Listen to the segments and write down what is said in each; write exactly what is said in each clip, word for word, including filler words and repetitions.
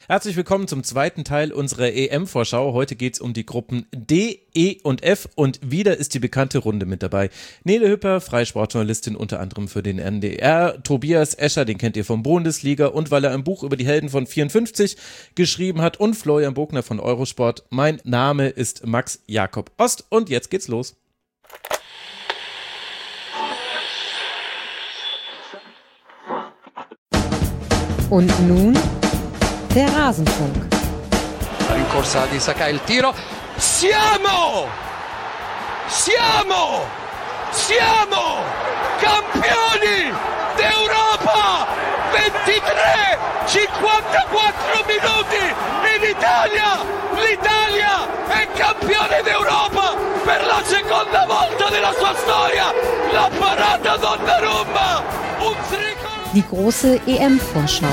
Herzlich willkommen zum zweiten Teil unserer E M-Vorschau. Heute geht es um die Gruppen D, E und F und wieder ist die bekannte Runde mit dabei. Nele Hüpper, freie Sportjournalistin unter anderem für den N D R, Tobias Escher, den kennt ihr vom Bundesliga und weil er ein Buch über die Helden von vierundfünfzig geschrieben hat und Florian Bogner von Eurosport. Mein Name ist Max Jakob Ost und jetzt geht's los. Und nun der Rasenfunk. Rincorsa di Sakai il tiro. Siamo! Siamo! Siamo! Campioni d'Europa! ventitré cinquantaquattro minuti in Italia! L'Italia è campione d'Europa per la seconda volta nella sua storia! La parata Donnarumma! Un tricolo! Die große E M-Vorschau.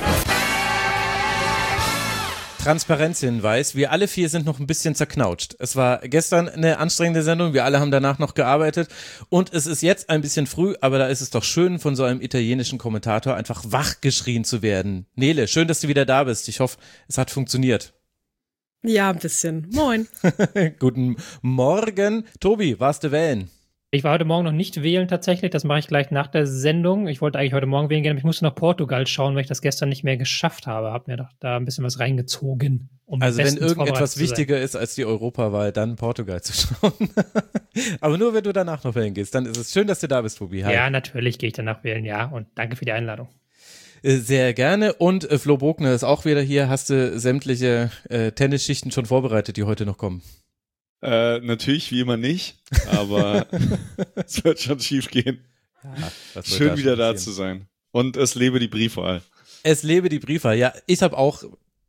Transparenzhinweis, wir alle vier sind noch ein bisschen zerknautscht. Es war gestern eine anstrengende Sendung, wir alle haben danach noch gearbeitet und es ist jetzt ein bisschen früh, aber da ist es doch schön, von so einem italienischen Kommentator einfach wachgeschrien zu werden. Nele, schön, dass du wieder da bist. Ich hoffe, es hat funktioniert. Ja, ein bisschen. Moin. Guten Morgen. Tobi, warst du wählen? Ich war heute Morgen noch nicht wählen tatsächlich, das mache ich gleich nach der Sendung. Ich wollte eigentlich heute Morgen wählen gehen, aber ich musste nach Portugal schauen, weil ich das gestern nicht mehr geschafft habe. Habe mir doch da ein bisschen was reingezogen. Um also wenn irgendetwas wichtiger ist als die Europawahl, dann Portugal zu schauen. Aber nur wenn du danach noch wählen gehst, dann ist es schön, dass du da bist, Tobi. Hi. Ja, natürlich gehe ich danach wählen, ja. Und danke für die Einladung. Sehr gerne. Und äh, Flo Bogner ist auch wieder hier. Hast du sämtliche äh, Tennisschichten schon vorbereitet, die heute noch kommen? Äh, natürlich, wie immer nicht, aber es wird schon schief gehen. Ja, schön wieder da zu sein. Und es lebe die Briefwahl. Es lebe die Briefwahl. Ja, ich habe auch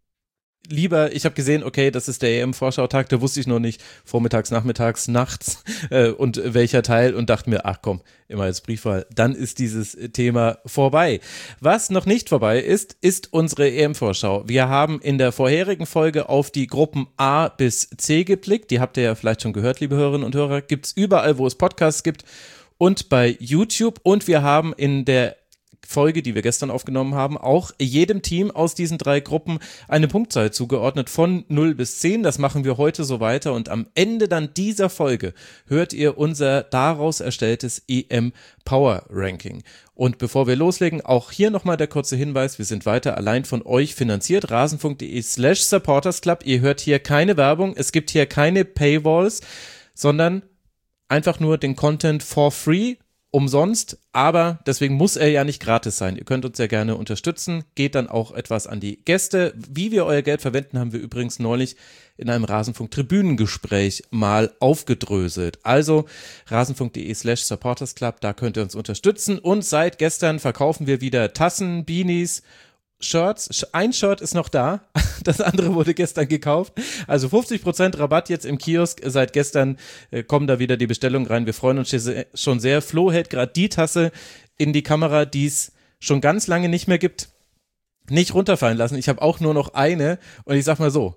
lieber, ich habe gesehen, okay, das ist der E M-Vorschautag, da wusste ich noch nicht, vormittags, nachmittags, nachts äh, und welcher Teil und dachte mir, ach komm, immer als Briefwahl, dann ist dieses Thema vorbei. Was noch nicht vorbei ist, ist unsere E M-Vorschau. Wir haben in der vorherigen Folge auf die Gruppen A bis C geblickt, die habt ihr ja vielleicht schon gehört, liebe Hörerinnen und Hörer, gibt's überall, wo es Podcasts gibt und bei YouTube und wir haben in der Folge, die wir gestern aufgenommen haben, auch jedem Team aus diesen drei Gruppen eine Punktzahl zugeordnet von null bis zehn. Das machen wir heute so weiter und am Ende dann dieser Folge hört ihr unser daraus erstelltes E M Power Ranking. Und bevor wir loslegen, auch hier nochmal der kurze Hinweis, wir sind weiter allein von euch finanziert, rasenfunk.de slash supportersclub. Ihr hört hier keine Werbung, es gibt hier keine Paywalls, sondern einfach nur den Content for free, umsonst, aber deswegen muss er ja nicht gratis sein. Ihr könnt uns ja gerne unterstützen, geht dann auch etwas an die Gäste. Wie wir euer Geld verwenden, haben wir übrigens neulich in einem Rasenfunk-Tribünengespräch mal aufgedröselt. Also rasenfunk.de slash supportersclub, da könnt ihr uns unterstützen und seit gestern verkaufen wir wieder Tassen, Beanies, Shirts, ein Shirt ist noch da, das andere wurde gestern gekauft, also fünfzig Prozent Rabatt jetzt im Kiosk, seit gestern äh, kommen da wieder die Bestellungen rein, wir freuen uns schon sehr. Flo hält gerade die Tasse in die Kamera, die es schon ganz lange nicht mehr gibt, nicht runterfallen lassen, ich habe auch nur noch eine und ich sag mal so,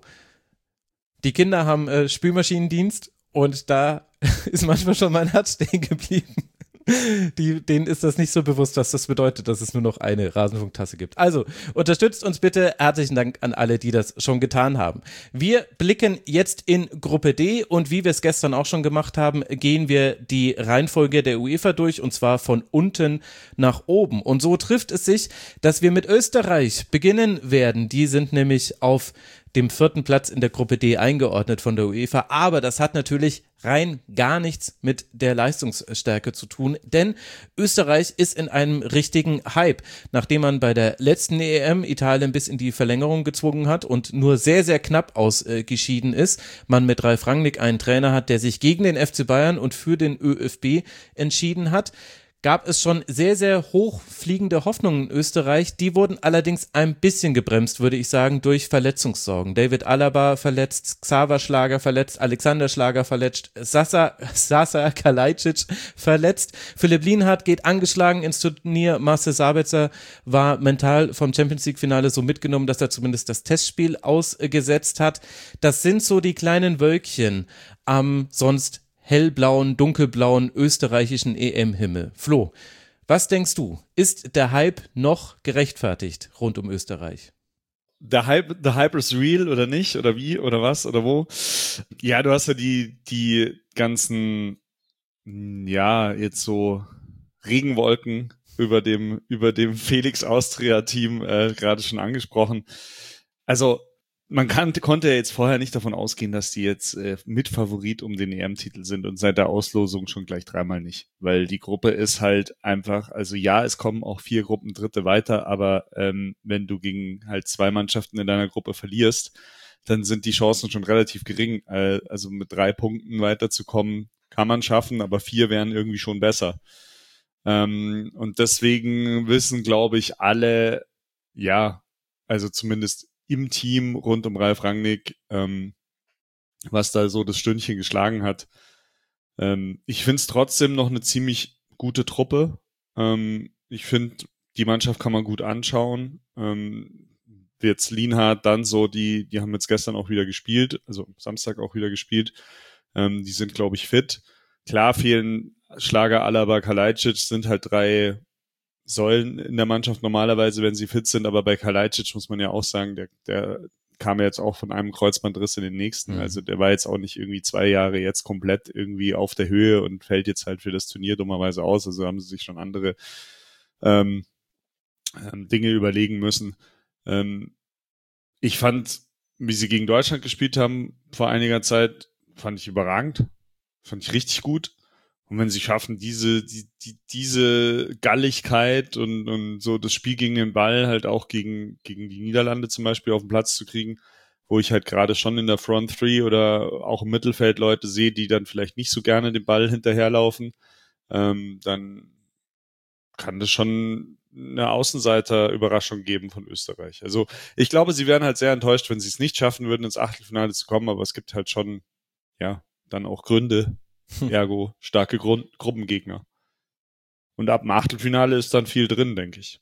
die Kinder haben äh, Spülmaschinendienst und da ist manchmal schon mein Herz stehen geblieben. Die, denen ist das nicht so bewusst, was das bedeutet, dass es nur noch eine Rasenfunktasse gibt. Also, unterstützt uns bitte. Herzlichen Dank an alle, die das schon getan haben. Wir blicken jetzt in Gruppe D und wie wir es gestern auch schon gemacht haben, gehen wir die Reihenfolge der UEFA durch und zwar von unten nach oben. Und so trifft es sich, dass wir mit Österreich beginnen werden. Die sind nämlich auf dem vierten Platz in der Gruppe D eingeordnet von der UEFA, aber das hat natürlich rein gar nichts mit der Leistungsstärke zu tun, denn Österreich ist in einem richtigen Hype. Nachdem man bei der letzten E M Italien bis in die Verlängerung gezwungen hat und nur sehr, sehr knapp ausgeschieden ist, man mit Ralf Rangnick einen Trainer hat, der sich gegen den F C Bayern und für den ÖFB entschieden hat, gab es schon sehr, sehr hochfliegende Hoffnungen in Österreich. Die wurden allerdings ein bisschen gebremst, würde ich sagen, durch Verletzungssorgen. David Alaba verletzt, Xaver Schlager verletzt, Alexander Schlager verletzt, Sasa, Sasa Kalajdzic verletzt. Philipp Lienhardt geht angeschlagen ins Turnier. Marcel Sabitzer war mental vom Champions-League-Finale so mitgenommen, dass er zumindest das Testspiel ausgesetzt hat. Das sind so die kleinen Wölkchen am sonst hellblauen, dunkelblauen österreichischen E M-Himmel. Flo, was denkst du? Ist der Hype noch gerechtfertigt rund um Österreich? der Hype, the Hype is real oder nicht oder wie oder was oder wo. Ja, du hast ja die, die ganzen, ja, jetzt so Regenwolken über dem, über dem Felix Austria Team äh, gerade schon angesprochen. Also, man kann, konnte ja jetzt vorher nicht davon ausgehen, dass die jetzt äh, Mitfavorit um den E M-Titel sind und seit der Auslosung schon gleich dreimal nicht, weil die Gruppe ist halt einfach, also ja, es kommen auch vier Gruppen Dritte weiter, aber ähm, wenn du gegen halt zwei Mannschaften in deiner Gruppe verlierst, dann sind die Chancen schon relativ gering. Äh, also mit drei Punkten weiterzukommen kann man schaffen, aber vier wären irgendwie schon besser. Ähm, und deswegen wissen, glaube ich, alle, ja, also zumindest im Team rund um Ralf Rangnick, ähm, was da so das Stündchen geschlagen hat. Ähm, ich finde es trotzdem noch eine ziemlich gute Truppe. Ähm, ich finde, die Mannschaft kann man gut anschauen. Ähm, jetzt Lienhardt, dann so, die, die haben jetzt gestern auch wieder gespielt, also Samstag auch wieder gespielt. Ähm, die sind, glaube ich, fit. Klar fehlen Schlager, Alaba, Kalajdzic, sind halt drei Säulen in der Mannschaft normalerweise, wenn sie fit sind, aber bei Kalajdzic muss man ja auch sagen, der, der kam ja jetzt auch von einem Kreuzbandriss in den nächsten, mhm. Also der war jetzt auch nicht irgendwie zwei Jahre jetzt komplett irgendwie auf der Höhe und fällt jetzt halt für das Turnier dummerweise aus, also haben sie sich schon andere ähm, ähm, Dinge überlegen müssen. Ähm, ich fand, wie sie gegen Deutschland gespielt haben vor einiger Zeit, fand ich überragend, fand ich richtig gut. Und wenn sie schaffen, diese, die, die, diese Galligkeit und, und so das Spiel gegen den Ball halt auch gegen, gegen die Niederlande zum Beispiel auf den Platz zu kriegen, wo ich halt gerade schon in der Front Three oder auch im Mittelfeld Leute sehe, die dann vielleicht nicht so gerne den Ball hinterherlaufen, ähm, dann kann das schon eine Außenseiter-Überraschung geben von Österreich. Also ich glaube, sie wären halt sehr enttäuscht, wenn sie es nicht schaffen würden, ins Achtelfinale zu kommen, aber es gibt halt schon, ja, dann auch Gründe, ergo starke Grund- Gruppengegner. Und ab dem Achtelfinale ist dann viel drin, denke ich.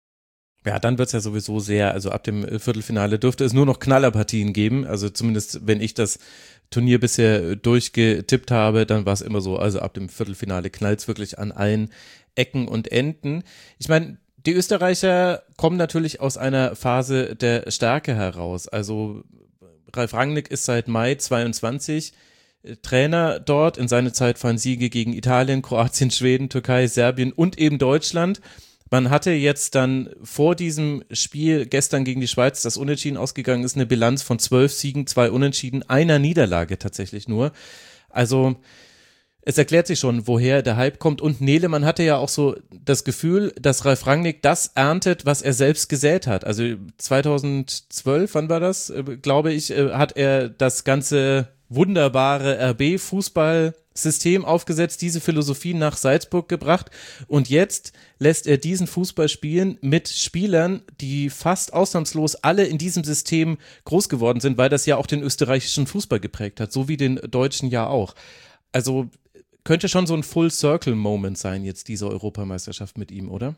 Ja, dann wird's ja sowieso sehr, also ab dem Viertelfinale dürfte es nur noch Knallerpartien geben, also zumindest wenn ich das Turnier bisher durchgetippt habe, dann war es immer so, also ab dem Viertelfinale knallt's wirklich an allen Ecken und Enden. Ich meine, die Österreicher kommen natürlich aus einer Phase der Stärke heraus, also Ralf Rangnick ist seit Mai zweiundzwanzig Trainer dort, in seiner Zeit fallen Siege gegen Italien, Kroatien, Schweden, Türkei, Serbien und eben Deutschland. Man hatte jetzt dann vor diesem Spiel gestern gegen die Schweiz, das unentschieden ausgegangen ist, eine Bilanz von zwölf Siegen, zwei Unentschieden, einer Niederlage tatsächlich nur. Also es erklärt sich schon, woher der Hype kommt. Und Nele, man hatte ja auch so das Gefühl, dass Ralf Rangnick das erntet, was er selbst gesät hat. Also zweitausendzwölf, wann war das, glaube ich, hat er das ganze wunderbare R B-Fußballsystem aufgesetzt, diese Philosophie nach Salzburg gebracht und jetzt lässt er diesen Fußball spielen mit Spielern, die fast ausnahmslos alle in diesem System groß geworden sind, weil das ja auch den österreichischen Fußball geprägt hat, so wie den deutschen ja auch. Also könnte schon so ein Full-Circle-Moment sein jetzt diese Europameisterschaft mit ihm, oder?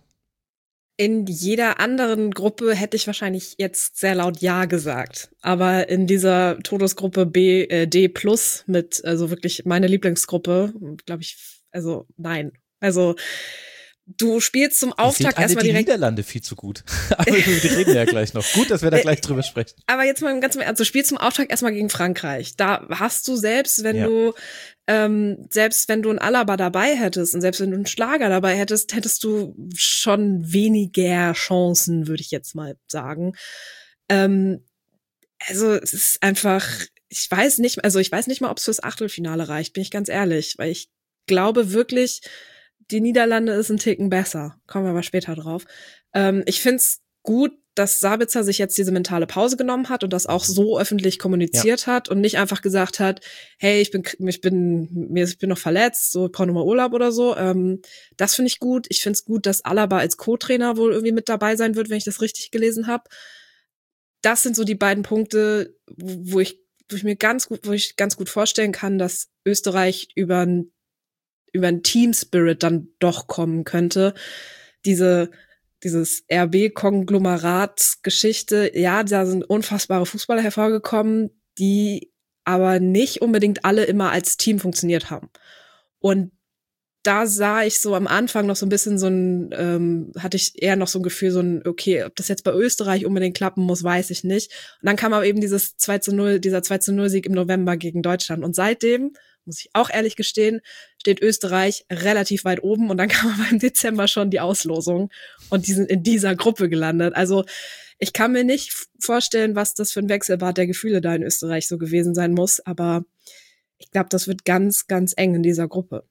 In jeder anderen Gruppe hätte ich wahrscheinlich jetzt sehr laut Ja gesagt. Aber in dieser Todesgruppe B, äh, D plus mit, also wirklich meine Lieblingsgruppe, glaube ich, also nein. Also du spielst zum Auftakt erstmal direkt. Die Niederlande viel zu gut. Aber wir reden ja gleich noch. Gut, dass wir da gleich drüber sprechen. Aber jetzt mal ganz, also du spielst zum Auftakt erstmal gegen Frankreich. Da hast du selbst, wenn ja. du Ähm, selbst wenn du einen Alaba dabei hättest und selbst wenn du einen Schlager dabei hättest, hättest du schon weniger Chancen, würde ich jetzt mal sagen. Ähm, also es ist einfach, ich weiß nicht, also ich weiß nicht mal, ob es fürs Achtelfinale reicht, bin ich ganz ehrlich, weil ich glaube wirklich, die Niederlande ist ein Ticken besser. Kommen wir aber später drauf. Ähm, ich find's gut, dass Sabitzer sich jetzt diese mentale Pause genommen hat und das auch so öffentlich kommuniziert ja. hat und nicht einfach gesagt hat, hey, ich bin, ich bin, mir, ich bin noch verletzt, so, ich brauche nochmal Urlaub oder so. Ähm, das finde ich gut. Ich finde es gut, dass Alaba als Co-Trainer wohl irgendwie mit dabei sein wird, wenn ich das richtig gelesen habe. Das sind so die beiden Punkte, wo ich, wo ich mir ganz gut, wo ich ganz gut vorstellen kann, dass Österreich über ein, über ein Team-Spirit dann doch kommen könnte. Diese Dieses R B-Konglomerat-Geschichte, ja, da sind unfassbare Fußballer hervorgekommen, die aber nicht unbedingt alle immer als Team funktioniert haben. Und da sah ich so am Anfang noch so ein bisschen so ein, ähm, hatte ich eher noch so ein Gefühl, so ein, okay, ob das jetzt bei Österreich unbedingt klappen muss, weiß ich nicht. Und dann kam aber eben dieses zwei zu null, dieser zwei zu null Sieg im November gegen Deutschland. Und seitdem, muss ich auch ehrlich gestehen, steht Österreich relativ weit oben und dann kam aber im Dezember schon die Auslosung und die sind in dieser Gruppe gelandet. Also ich kann mir nicht vorstellen, was das für ein Wechselbad der Gefühle da in Österreich so gewesen sein muss, aber ich glaube, das wird ganz, ganz eng in dieser Gruppe.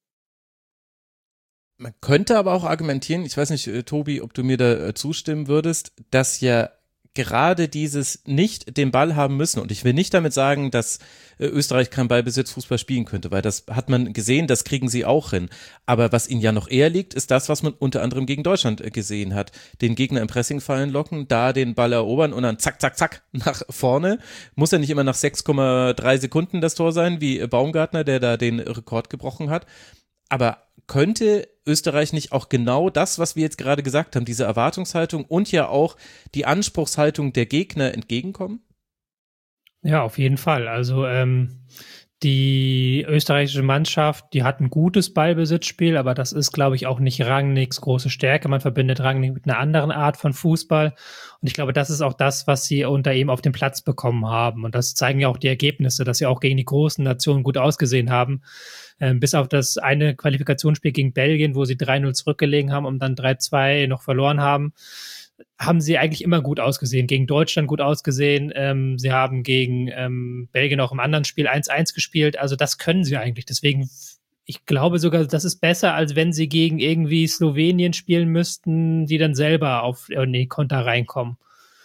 Man könnte aber auch argumentieren, ich weiß nicht, äh, Tobi, ob du mir da äh, zustimmen würdest, dass ja gerade dieses nicht den Ball haben müssen, und ich will nicht damit sagen, dass äh, Österreich kein Ballbesitzfußball spielen könnte, weil das hat man gesehen, das kriegen sie auch hin. Aber was ihnen ja noch eher liegt, ist das, was man unter anderem gegen Deutschland äh, gesehen hat. Den Gegner im Pressing fallen locken, da den Ball erobern und dann zack, zack, zack nach vorne. Muss ja nicht immer nach sechs Komma drei Sekunden das Tor sein, wie äh, Baumgartner, der da den Rekord gebrochen hat. Aber könnte Österreich nicht auch genau das, was wir jetzt gerade gesagt haben, diese Erwartungshaltung und ja auch die Anspruchshaltung der Gegner entgegenkommen? Ja, auf jeden Fall. Also ähm, die österreichische Mannschaft, die hat ein gutes Ballbesitzspiel, aber das ist, glaube ich, auch nicht Rangnicks große Stärke. Man verbindet Rangnick mit einer anderen Art von Fußball. Und ich glaube, das ist auch das, was sie unter ihm auf dem Platz bekommen haben. Und das zeigen ja auch die Ergebnisse, dass sie auch gegen die großen Nationen gut ausgesehen haben. Ähm, bis auf das eine Qualifikationsspiel gegen Belgien, wo sie drei null zurückgelegen haben und dann drei zwei noch verloren haben, haben sie eigentlich immer gut ausgesehen. Gegen Deutschland gut ausgesehen. Ähm, sie haben gegen ähm, Belgien auch im anderen Spiel eins eins gespielt. Also das können sie eigentlich. Deswegen, ich glaube sogar, das ist besser, als wenn sie gegen irgendwie Slowenien spielen müssten, die dann selber auf in die Konter reinkommen.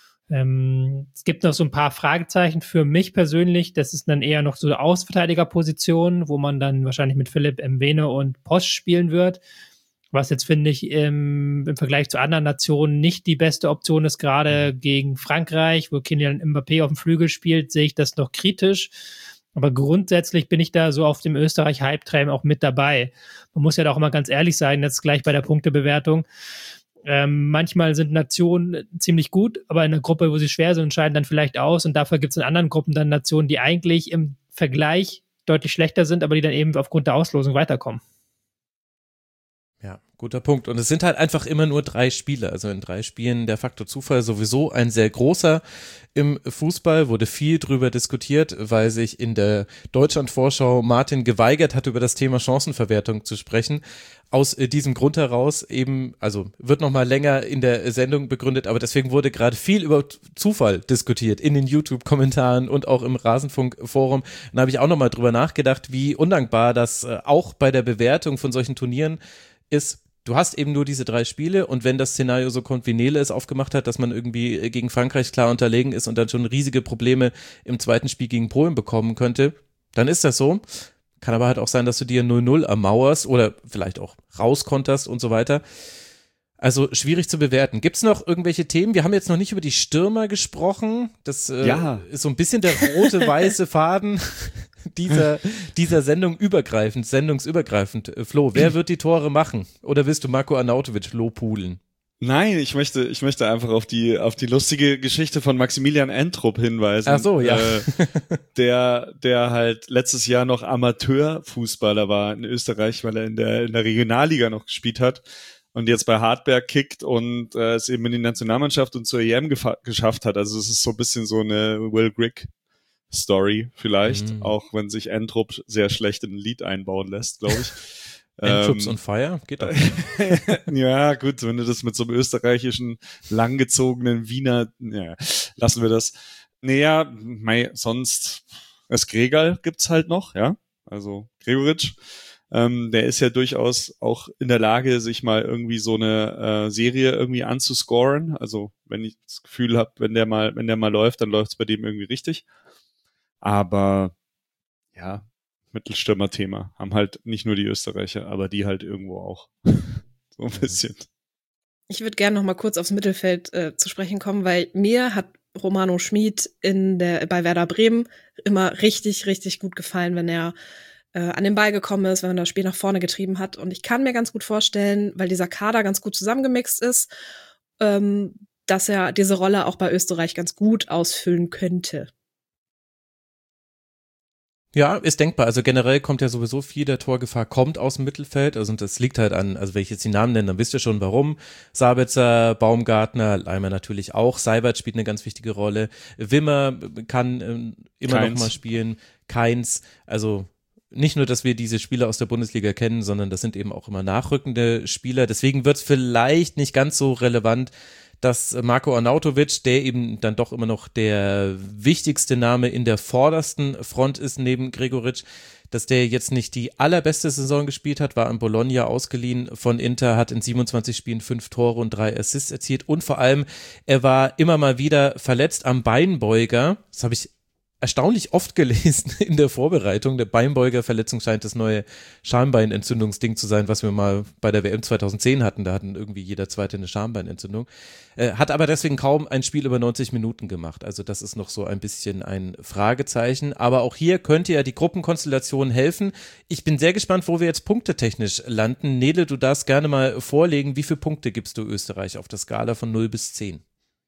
Ähm, es gibt noch so ein paar Fragezeichen für mich persönlich. Das ist dann eher noch so eine Außenverteidigerposition, wo man dann wahrscheinlich mit Philipp Mwene und Posch spielen wird. Was jetzt, finde ich, im, im Vergleich zu anderen Nationen nicht die beste Option ist. Gerade gegen Frankreich, wo Kylian Mbappé auf dem Flügel spielt, sehe ich das noch kritisch. Aber grundsätzlich bin ich da so auf dem Österreich-Hype-Train auch mit dabei. Man muss ja da auch mal ganz ehrlich sein, jetzt gleich bei der Punktebewertung. Ähm, manchmal sind Nationen ziemlich gut, aber in einer Gruppe, wo sie schwer sind, scheiden dann vielleicht aus. Und dafür gibt es in anderen Gruppen dann Nationen, die eigentlich im Vergleich deutlich schlechter sind, aber die dann eben aufgrund der Auslosung weiterkommen. Ja, guter Punkt. Und es sind halt einfach immer nur drei Spiele. Also in drei Spielen der Faktor Zufall sowieso ein sehr großer. Im Fußball wurde viel drüber diskutiert, weil sich in der Deutschland-Vorschau Martin geweigert hat, über das Thema Chancenverwertung zu sprechen. Aus diesem Grund heraus eben, also wird nochmal länger in der Sendung begründet, aber deswegen wurde gerade viel über Zufall diskutiert in den YouTube-Kommentaren und auch im Rasenfunk-Forum. Da habe ich auch nochmal drüber nachgedacht, wie undankbar das auch bei der Bewertung von solchen Turnieren ist. Du hast eben nur diese drei Spiele und wenn das Szenario so kommt, wie Nele es aufgemacht hat, dass man irgendwie gegen Frankreich klar unterlegen ist und dann schon riesige Probleme im zweiten Spiel gegen Polen bekommen könnte, dann ist das so. Kann aber halt auch sein, dass du dir null null ermauerst oder vielleicht auch rauskonterst und so weiter. Also schwierig zu bewerten. Gibt's noch irgendwelche Themen? Wir haben jetzt noch nicht über die Stürmer gesprochen. Das äh, ja. ist so ein bisschen der rote, weiße Faden dieser, dieser Sendung übergreifend, sendungsübergreifend. Flo, wer wird die Tore machen? Oder willst du Marko Arnautovic lobhudeln? Nein, ich möchte, ich möchte einfach auf die, auf die lustige Geschichte von Maximilian Entrup hinweisen. Ach so, ja. Äh, der, der halt letztes Jahr noch Amateurfußballer war in Österreich, weil er in der, in der Regionalliga noch gespielt hat und jetzt bei Hartberg kickt und äh, es eben in die Nationalmannschaft und zur E M gefa- geschafft hat. Also es ist so ein bisschen so eine Will Grigg Story vielleicht, mhm. auch wenn sich Entrup sehr schlecht in ein Lied einbauen lässt, glaube ich. Entrups on Fire? Geht doch. Ja, gut, wenn du das mit so einem österreichischen, langgezogenen Wiener, ja, lassen wir das. Naja, mei, sonst, das Gregal gibt's halt noch, ja, also Gregoritsch, ähm, der ist ja durchaus auch in der Lage, sich mal irgendwie so eine äh, Serie irgendwie anzuscoren, also wenn ich das Gefühl habe, wenn der mal, wenn der mal läuft, dann läuft's bei dem irgendwie richtig, aber ja, Mittelstürmer-Thema. Haben halt nicht nur die Österreicher, aber die halt irgendwo auch. So ein bisschen. Ich würde gerne noch mal kurz aufs Mittelfeld äh, zu sprechen kommen, weil mir hat Romano Schmid in der, bei Werder Bremen immer richtig, richtig gut gefallen, wenn er äh, an den Ball gekommen ist, wenn er das Spiel nach vorne getrieben hat. Und ich kann mir ganz gut vorstellen, weil dieser Kader ganz gut zusammengemixt ist, ähm, dass er diese Rolle auch bei Österreich ganz gut ausfüllen könnte. Ja, ist denkbar. Also generell kommt ja sowieso viel der Torgefahr, kommt aus dem Mittelfeld. Also und das liegt halt an, also wenn ich jetzt die Namen nenne, dann wisst ihr schon warum. Sabitzer, Baumgartner, Leimer natürlich auch. Seibert spielt eine ganz wichtige Rolle. Wimmer kann ähm, immer Keins. noch mal spielen. Keins. Also nicht nur, dass wir diese Spieler aus der Bundesliga kennen, sondern das sind eben auch immer nachrückende Spieler. Deswegen wird es vielleicht nicht ganz so relevant, dass Marko Arnautovic, der eben dann doch immer noch der wichtigste Name in der vordersten Front ist neben Gregoritsch, dass der jetzt nicht die allerbeste Saison gespielt hat, war an Bologna ausgeliehen von Inter, hat in siebenundzwanzig Spielen fünf Tore und drei Assists erzielt und vor allem, er war immer mal wieder verletzt am Beinbeuger. Das habe ich erstaunlich oft gelesen in der Vorbereitung. Der Beinbeugerverletzung scheint das neue Schambeinentzündungsding zu sein, was wir mal bei der W M zweitausendzehn hatten. Da hatten irgendwie jeder Zweite eine Schambeinentzündung. Äh, hat aber deswegen kaum ein Spiel über neunzig Minuten gemacht. Also das ist noch so ein bisschen ein Fragezeichen. Aber auch hier könnte ja die Gruppenkonstellation helfen. Ich bin sehr gespannt, wo wir jetzt punktetechnisch landen. Nele, du darfst gerne mal vorlegen, wie viele Punkte gibst du Österreich auf der Skala von null bis zehn?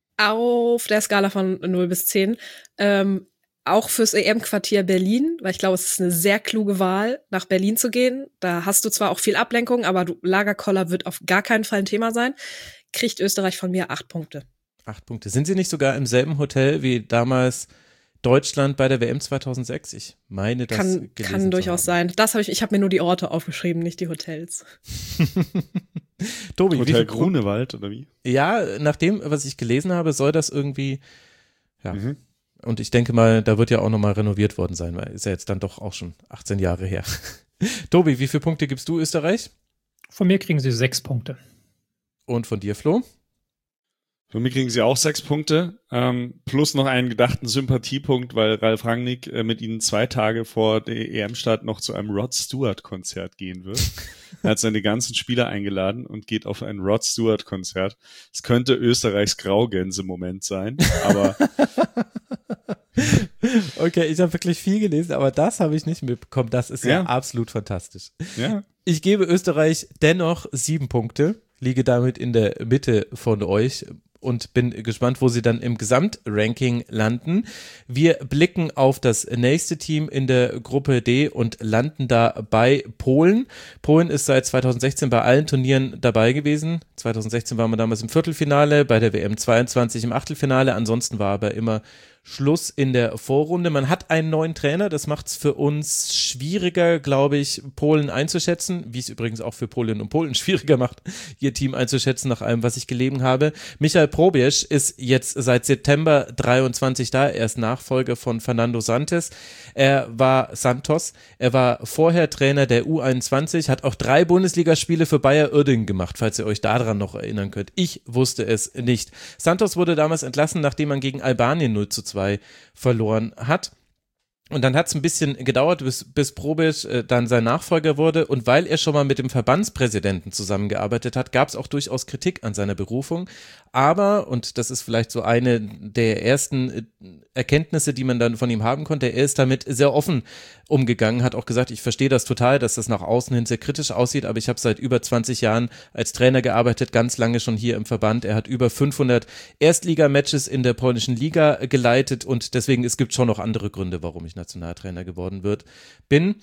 Auf der Skala von null bis zehn. Ähm, Auch fürs E M-Quartier Berlin, weil ich glaube, es ist eine sehr kluge Wahl, nach Berlin zu gehen. Da hast du zwar auch viel Ablenkung, aber du, Lagerkoller wird auf gar keinen Fall ein Thema sein. Kriegt Österreich von mir acht Punkte. Acht Punkte. Sind sie nicht sogar im selben Hotel wie damals Deutschland bei der W M zweitausendsechs? Ich meine, das Kann, gelesen kann zu durchaus haben. sein. Das habe ich, ich habe mir nur die Orte aufgeschrieben, nicht die Hotels. Tobi, wie Hotel viel Grunewald, oder wie? Ja, nach dem, was ich gelesen habe, soll das irgendwie, ja. Mhm. Und ich denke mal, da wird ja auch nochmal renoviert worden sein, weil ist ja jetzt dann doch auch schon achtzehn Jahre her. Tobi, wie viele Punkte gibst du Österreich? Von mir kriegen sie sechs Punkte. Und von dir, Flo? Von mir kriegen sie auch sechs Punkte, ähm, plus noch einen gedachten Sympathiepunkt, weil Ralf Rangnick äh, mit ihnen zwei Tage vor der E M-Start noch zu einem Rod Stewart-Konzert gehen wird. Er hat seine ganzen Spieler eingeladen und geht auf ein Rod Stewart-Konzert. Es könnte Österreichs Graugänse-Moment sein, aber Okay, ich habe wirklich viel gelesen, aber das habe ich nicht mitbekommen. Das ist ja, Ja. absolut fantastisch. ja, Ich gebe Österreich dennoch sieben Punkte, liege damit in der Mitte von euch und bin gespannt, wo sie dann im Gesamtranking landen. Wir blicken auf das nächste Team in der Gruppe D und landen da bei Polen. Polen ist seit zweitausendsechzehn bei allen Turnieren dabei gewesen. zweitausendsechzehn waren wir damals im Viertelfinale, bei der W M zweiundzwanzig im Achtelfinale. Ansonsten war aber immer Schluss in der Vorrunde. Man hat einen neuen Trainer, das macht es für uns schwieriger, glaube ich, Polen einzuschätzen, wie es übrigens auch für Polinnen und Polen schwieriger macht, ihr Team einzuschätzen, nach allem, was ich gelesen habe. Michael Probierz ist jetzt seit September dreiundzwanzig da, er ist Nachfolger von Fernando Santos. Er war Santos, er war vorher Trainer der U einundzwanzig, hat auch drei Bundesligaspiele für Bayer Uerdingen gemacht, falls ihr euch daran noch erinnern könnt. Ich wusste es nicht. Santos wurde damals entlassen, nachdem man gegen Albanien null zu zwei verloren hat. Und dann hat es ein bisschen gedauert, bis, bis Probierz äh, dann sein Nachfolger wurde. Und weil er schon mal mit dem Verbandspräsidenten zusammengearbeitet hat, gab es auch durchaus Kritik an seiner Berufung. Aber, und das ist vielleicht so eine der ersten Erkenntnisse, die man dann von ihm haben konnte, er ist damit sehr offen umgegangen, hat auch gesagt, ich verstehe das total, dass das nach außen hin sehr kritisch aussieht, aber ich habe seit über zwanzig Jahren als Trainer gearbeitet, ganz lange schon hier im Verband. Er hat über fünfhundert Erstligamatches in der polnischen Liga geleitet und deswegen, es gibt schon noch andere Gründe, warum ich Nationaltrainer geworden wird, bin.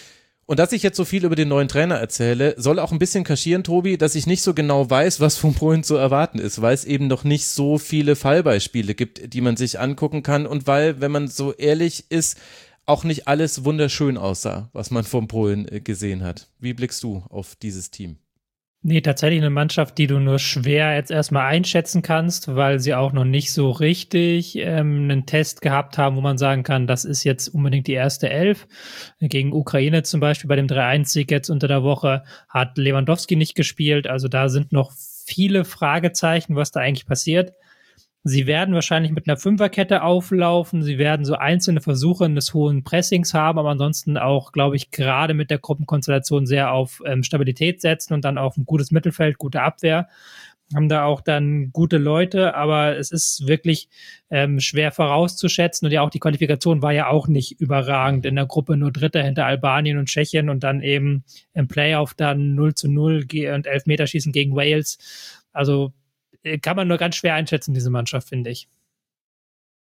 Und dass ich jetzt so viel über den neuen Trainer erzähle, soll auch ein bisschen kaschieren, Tobi, dass ich nicht so genau weiß, was von Polen zu erwarten ist, weil es eben noch nicht so viele Fallbeispiele gibt, die man sich angucken kann und weil, wenn man so ehrlich ist, auch nicht alles wunderschön aussah, was man von Polen gesehen hat. Wie blickst du auf dieses Team? Nee, tatsächlich eine Mannschaft, die du nur schwer jetzt erstmal einschätzen kannst, weil sie auch noch nicht so richtig ähm, einen Test gehabt haben, wo man sagen kann, das ist jetzt unbedingt die erste Elf. Gegen Ukraine zum Beispiel bei dem drei eins Sieg jetzt unter der Woche hat Lewandowski nicht gespielt. Also da sind noch viele Fragezeichen, was da eigentlich passiert. Sie werden wahrscheinlich mit einer Fünferkette auflaufen. Sie werden so einzelne Versuche des hohen Pressings haben, aber ansonsten auch, glaube ich, gerade mit der Gruppenkonstellation sehr auf ähm, Stabilität setzen und dann auf ein gutes Mittelfeld, gute Abwehr. Haben da auch dann gute Leute, aber es ist wirklich ähm, schwer vorauszuschätzen. Und ja, auch die Qualifikation war ja auch nicht überragend. In der Gruppe nur Dritter hinter Albanien und Tschechien und dann eben im Playoff dann null zu null und Elfmeterschießen gegen Wales. Also kann man nur ganz schwer einschätzen, diese Mannschaft, finde ich.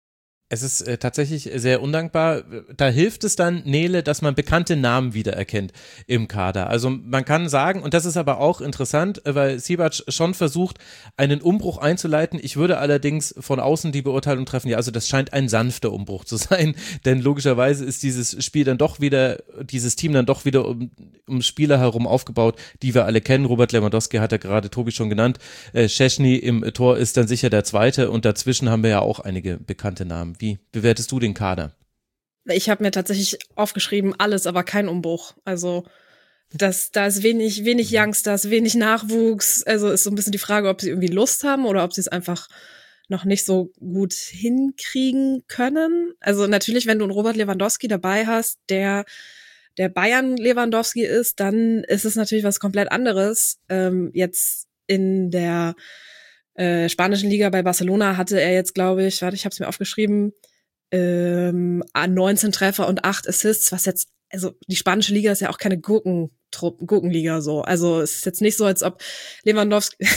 Es ist äh, tatsächlich sehr undankbar. Da hilft es dann, Nele, dass man bekannte Namen wiedererkennt im Kader. Also man kann sagen, und das ist aber auch interessant, weil Sibac schon versucht, einen Umbruch einzuleiten. Ich würde allerdings von außen die Beurteilung treffen, ja, also das scheint ein sanfter Umbruch zu sein, denn logischerweise ist dieses Spiel dann doch wieder, dieses Team dann doch wieder um, um Spieler herum aufgebaut, die wir alle kennen. Robert Lewandowski hat ja gerade Tobi schon genannt. Äh, Szczęsny im Tor ist dann sicher der Zweite und dazwischen haben wir ja auch einige bekannte Namen. Wie bewertest du den Kader? Ich habe mir tatsächlich aufgeschrieben, alles, aber kein Umbruch. Also das, da ist wenig, wenig Youngsters, wenig Nachwuchs. Also ist so ein bisschen die Frage, ob sie irgendwie Lust haben oder ob sie es einfach noch nicht so gut hinkriegen können. Also natürlich, wenn du einen Robert Lewandowski dabei hast, der der Bayern Lewandowski ist, dann ist es natürlich was komplett anderes. Ähm, jetzt in der äh, spanischen Liga bei Barcelona hatte er jetzt, glaube ich, warte, ich habe es mir aufgeschrieben, ähm, neunzehn Treffer und acht Assists, was jetzt, also die spanische Liga ist ja auch keine Gurkentrupp, Gurkenliga so. Also es ist jetzt nicht so, als ob Lewandowski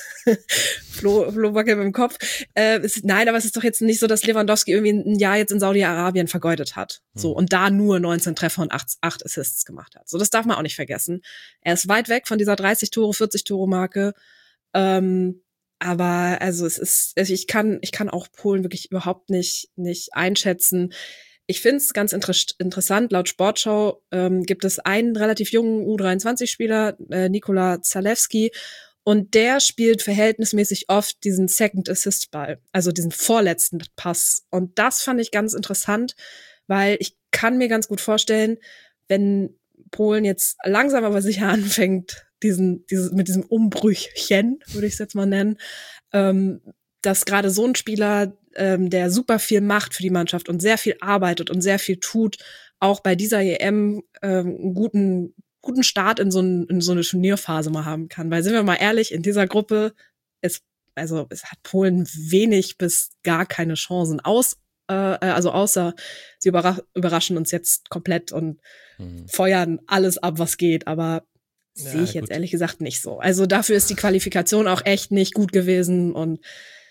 Flo, Flo wackelt mit dem Kopf. Äh, ist, nein, aber es ist doch jetzt nicht so, dass Lewandowski irgendwie ein Jahr jetzt in Saudi-Arabien vergeudet hat. So, und da nur neunzehn Treffer und acht, acht Assists gemacht hat. So, das darf man auch nicht vergessen. Er ist weit weg von dieser dreißig Tore, vierzig Tore Marke. Ähm, aber also es ist, also ich kann, ich kann auch Polen wirklich überhaupt nicht, nicht einschätzen. Ich finde es ganz inter- interessant, laut Sportschau ähm, gibt es einen relativ jungen U dreiundzwanzig-Spieler, äh, Nikola Zalewski, und der spielt verhältnismäßig oft diesen Second Assist Ball, also diesen vorletzten Pass. Und das fand ich ganz interessant, weil ich kann mir ganz gut vorstellen, wenn Polen jetzt langsam aber sicher anfängt, diesen, dieses, mit diesem Umbrüchchen, würde ich es jetzt mal nennen, ähm, dass gerade so ein Spieler, ähm, der super viel macht für die Mannschaft und sehr viel arbeitet und sehr viel tut, auch bei dieser E M ähm, einen guten, guten Start in so, ein, in so eine Turnierphase mal haben kann. Weil sind wir mal ehrlich, in dieser Gruppe ist, also es hat Polen wenig bis gar keine Chancen aus, äh, also außer sie überra- überraschen uns jetzt komplett und mhm. feuern alles ab, was geht, aber ja, sehe ich jetzt gut. ehrlich gesagt nicht so. Also dafür ist die Qualifikation auch echt nicht gut gewesen und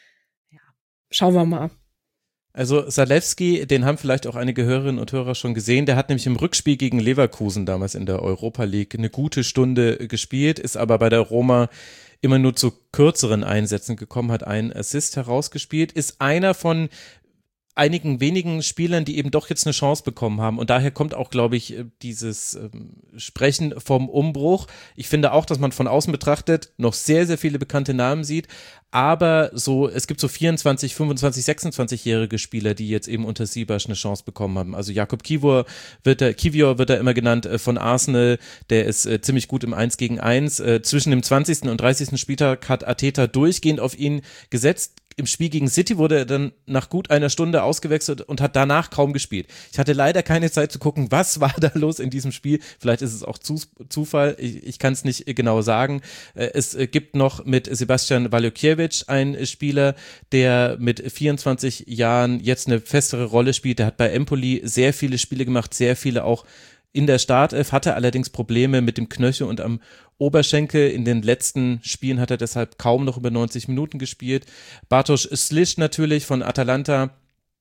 ja, schauen wir mal. Also Zalewski, den haben vielleicht auch einige Hörerinnen und Hörer schon gesehen, der hat nämlich im Rückspiel gegen Leverkusen damals in der Europa League eine gute Stunde gespielt, ist aber bei der Roma immer nur zu kürzeren Einsätzen gekommen, hat einen Assist herausgespielt, ist einer von einigen wenigen Spielern, die eben doch jetzt eine Chance bekommen haben. Und daher kommt auch, glaube ich, dieses ähm, Sprechen vom Umbruch. Ich finde auch, dass man von außen betrachtet noch sehr, sehr viele bekannte Namen sieht. Aber so, es gibt so vierundzwanzig, fünfundzwanzig, sechsundzwanzig-jährige Spieler, die jetzt eben unter Sibac eine Chance bekommen haben. Also Jakub Kiwior wird er, Kiwior wird er immer genannt äh, von Arsenal. Der ist äh, ziemlich gut im eins gegen eins. Äh, zwischen dem zwanzigsten und dreißigsten Spieltag hat Arteta durchgehend auf ihn gesetzt. Im Spiel gegen City wurde er dann nach gut einer Stunde ausgewechselt und hat danach kaum gespielt. Ich hatte leider keine Zeit zu gucken, was war da los in diesem Spiel. Vielleicht ist es auch Zufall, ich, ich kann es nicht genau sagen. Es gibt noch mit Sebastian Waljokiewicz einen Spieler, der mit vierundzwanzig Jahren jetzt eine festere Rolle spielt. Der hat bei Empoli sehr viele Spiele gemacht, sehr viele auch in der Startelf, hatte allerdings Probleme mit dem Knöchel und am Oberschenkel. In den letzten Spielen hat er deshalb kaum noch über neunzig Minuten gespielt. Bartosz Slisz natürlich von Atalanta,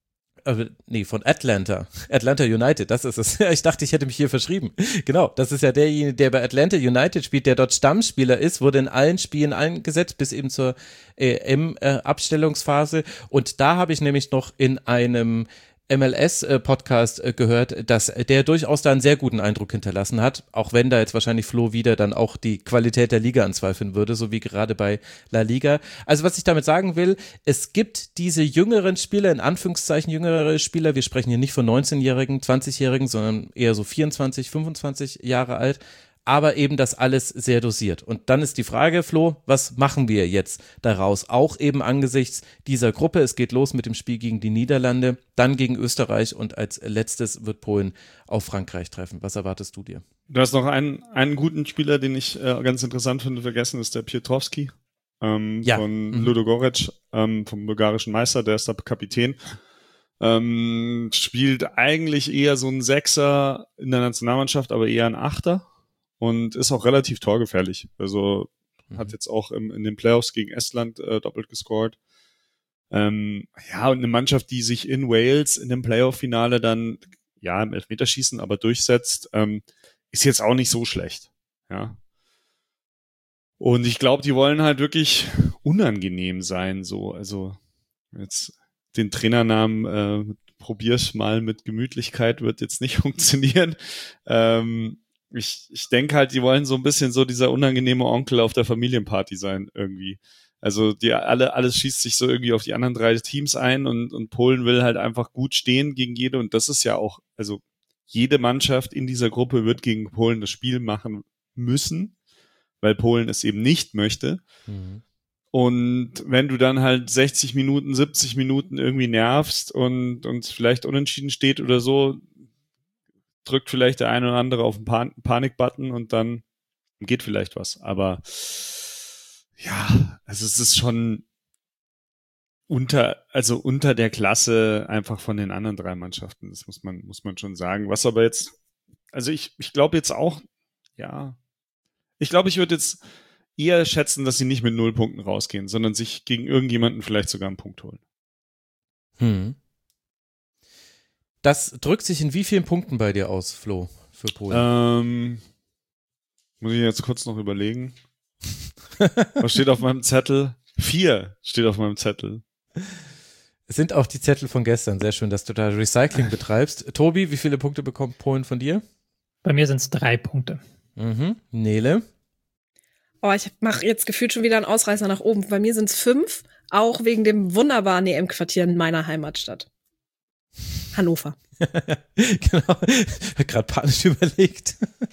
äh, nee, von Atlanta, Atlanta United, das ist es. Ich dachte, ich hätte mich hier verschrieben. Genau, das ist ja derjenige, der bei Atlanta United spielt, der dort Stammspieler ist, wurde in allen Spielen eingesetzt, bis eben zur E M-Abstellungsphase. Und da habe ich nämlich noch in einem M L S-Podcast gehört, dass der durchaus da einen sehr guten Eindruck hinterlassen hat, auch wenn da jetzt wahrscheinlich Flo wieder dann auch die Qualität der Liga anzweifeln würde, so wie gerade bei La Liga. Also was ich damit sagen will, es gibt diese jüngeren Spieler, in Anführungszeichen jüngere Spieler, wir sprechen hier nicht von neunzehnjährigen, zwanzigjährigen, sondern eher so vierundzwanzig, fünfundzwanzig Jahre alt, aber eben das alles sehr dosiert. Und dann ist die Frage, Flo, was machen wir jetzt daraus? Auch eben angesichts dieser Gruppe. Es geht los mit dem Spiel gegen die Niederlande, dann gegen Österreich und als letztes wird Polen auf Frankreich treffen. Was erwartest du dir? Du hast noch einen, einen guten Spieler, den ich äh, ganz interessant finde, vergessen, ist der Piotrowski ähm, ja. von mhm. Ludogorets, ähm, vom bulgarischen Meister, der ist da Kapitän. Ähm, spielt eigentlich eher so ein Sechser in der Nationalmannschaft, aber eher ein Achter. Und ist auch relativ torgefährlich. Also mhm. hat jetzt auch im, in den Playoffs gegen Estland äh, doppelt gescored. Ähm, ja, und eine Mannschaft, die sich in Wales in dem Playoff-Finale dann, ja, im Elfmeterschießen aber durchsetzt, ähm, ist jetzt auch nicht so schlecht. Ja. Und ich glaube, die wollen halt wirklich unangenehm sein, so. Also jetzt den Trainernamen äh, probier's mal mit Gemütlichkeit, wird jetzt nicht funktionieren. Ähm, ich ich denke halt, die wollen so ein bisschen so dieser unangenehme Onkel auf der Familienparty sein irgendwie. Also die alle alles schießt sich so irgendwie auf die anderen drei Teams ein und und Polen will halt einfach gut stehen gegen jede, und das ist ja auch, also jede Mannschaft in dieser Gruppe wird gegen Polen das Spiel machen müssen, weil Polen es eben nicht möchte. Mhm. Und wenn du dann halt sechzig Minuten, siebzig Minuten irgendwie nervst und und vielleicht unentschieden steht oder so, drückt vielleicht der eine oder andere auf den Pan- Panik-Button und dann geht vielleicht was. Aber ja, also es ist schon unter, also unter der Klasse einfach von den anderen drei Mannschaften. Das muss man, muss man schon sagen. Was aber jetzt, also ich, ich glaube jetzt auch, ja, ich glaube, ich würde jetzt eher schätzen, dass sie nicht mit null Punkten rausgehen, sondern sich gegen irgendjemanden vielleicht sogar einen Punkt holen. Hm. Das drückt sich in wie vielen Punkten bei dir aus, Flo, für Polen? Ähm, muss ich jetzt kurz noch überlegen. Was steht auf meinem Zettel? Vier steht auf meinem Zettel. Es sind auch die Zettel von gestern. Sehr schön, dass du da Recycling betreibst. Tobi, wie viele Punkte bekommt Polen von dir? Bei mir sind es drei Punkte. Mhm. Nele? Oh, ich mache jetzt gefühlt schon wieder einen Ausreißer nach oben. Bei mir sind es fünf, auch wegen dem wunderbaren E M-Quartier in meiner Heimatstadt. Hannover. Genau, gerade panisch überlegt.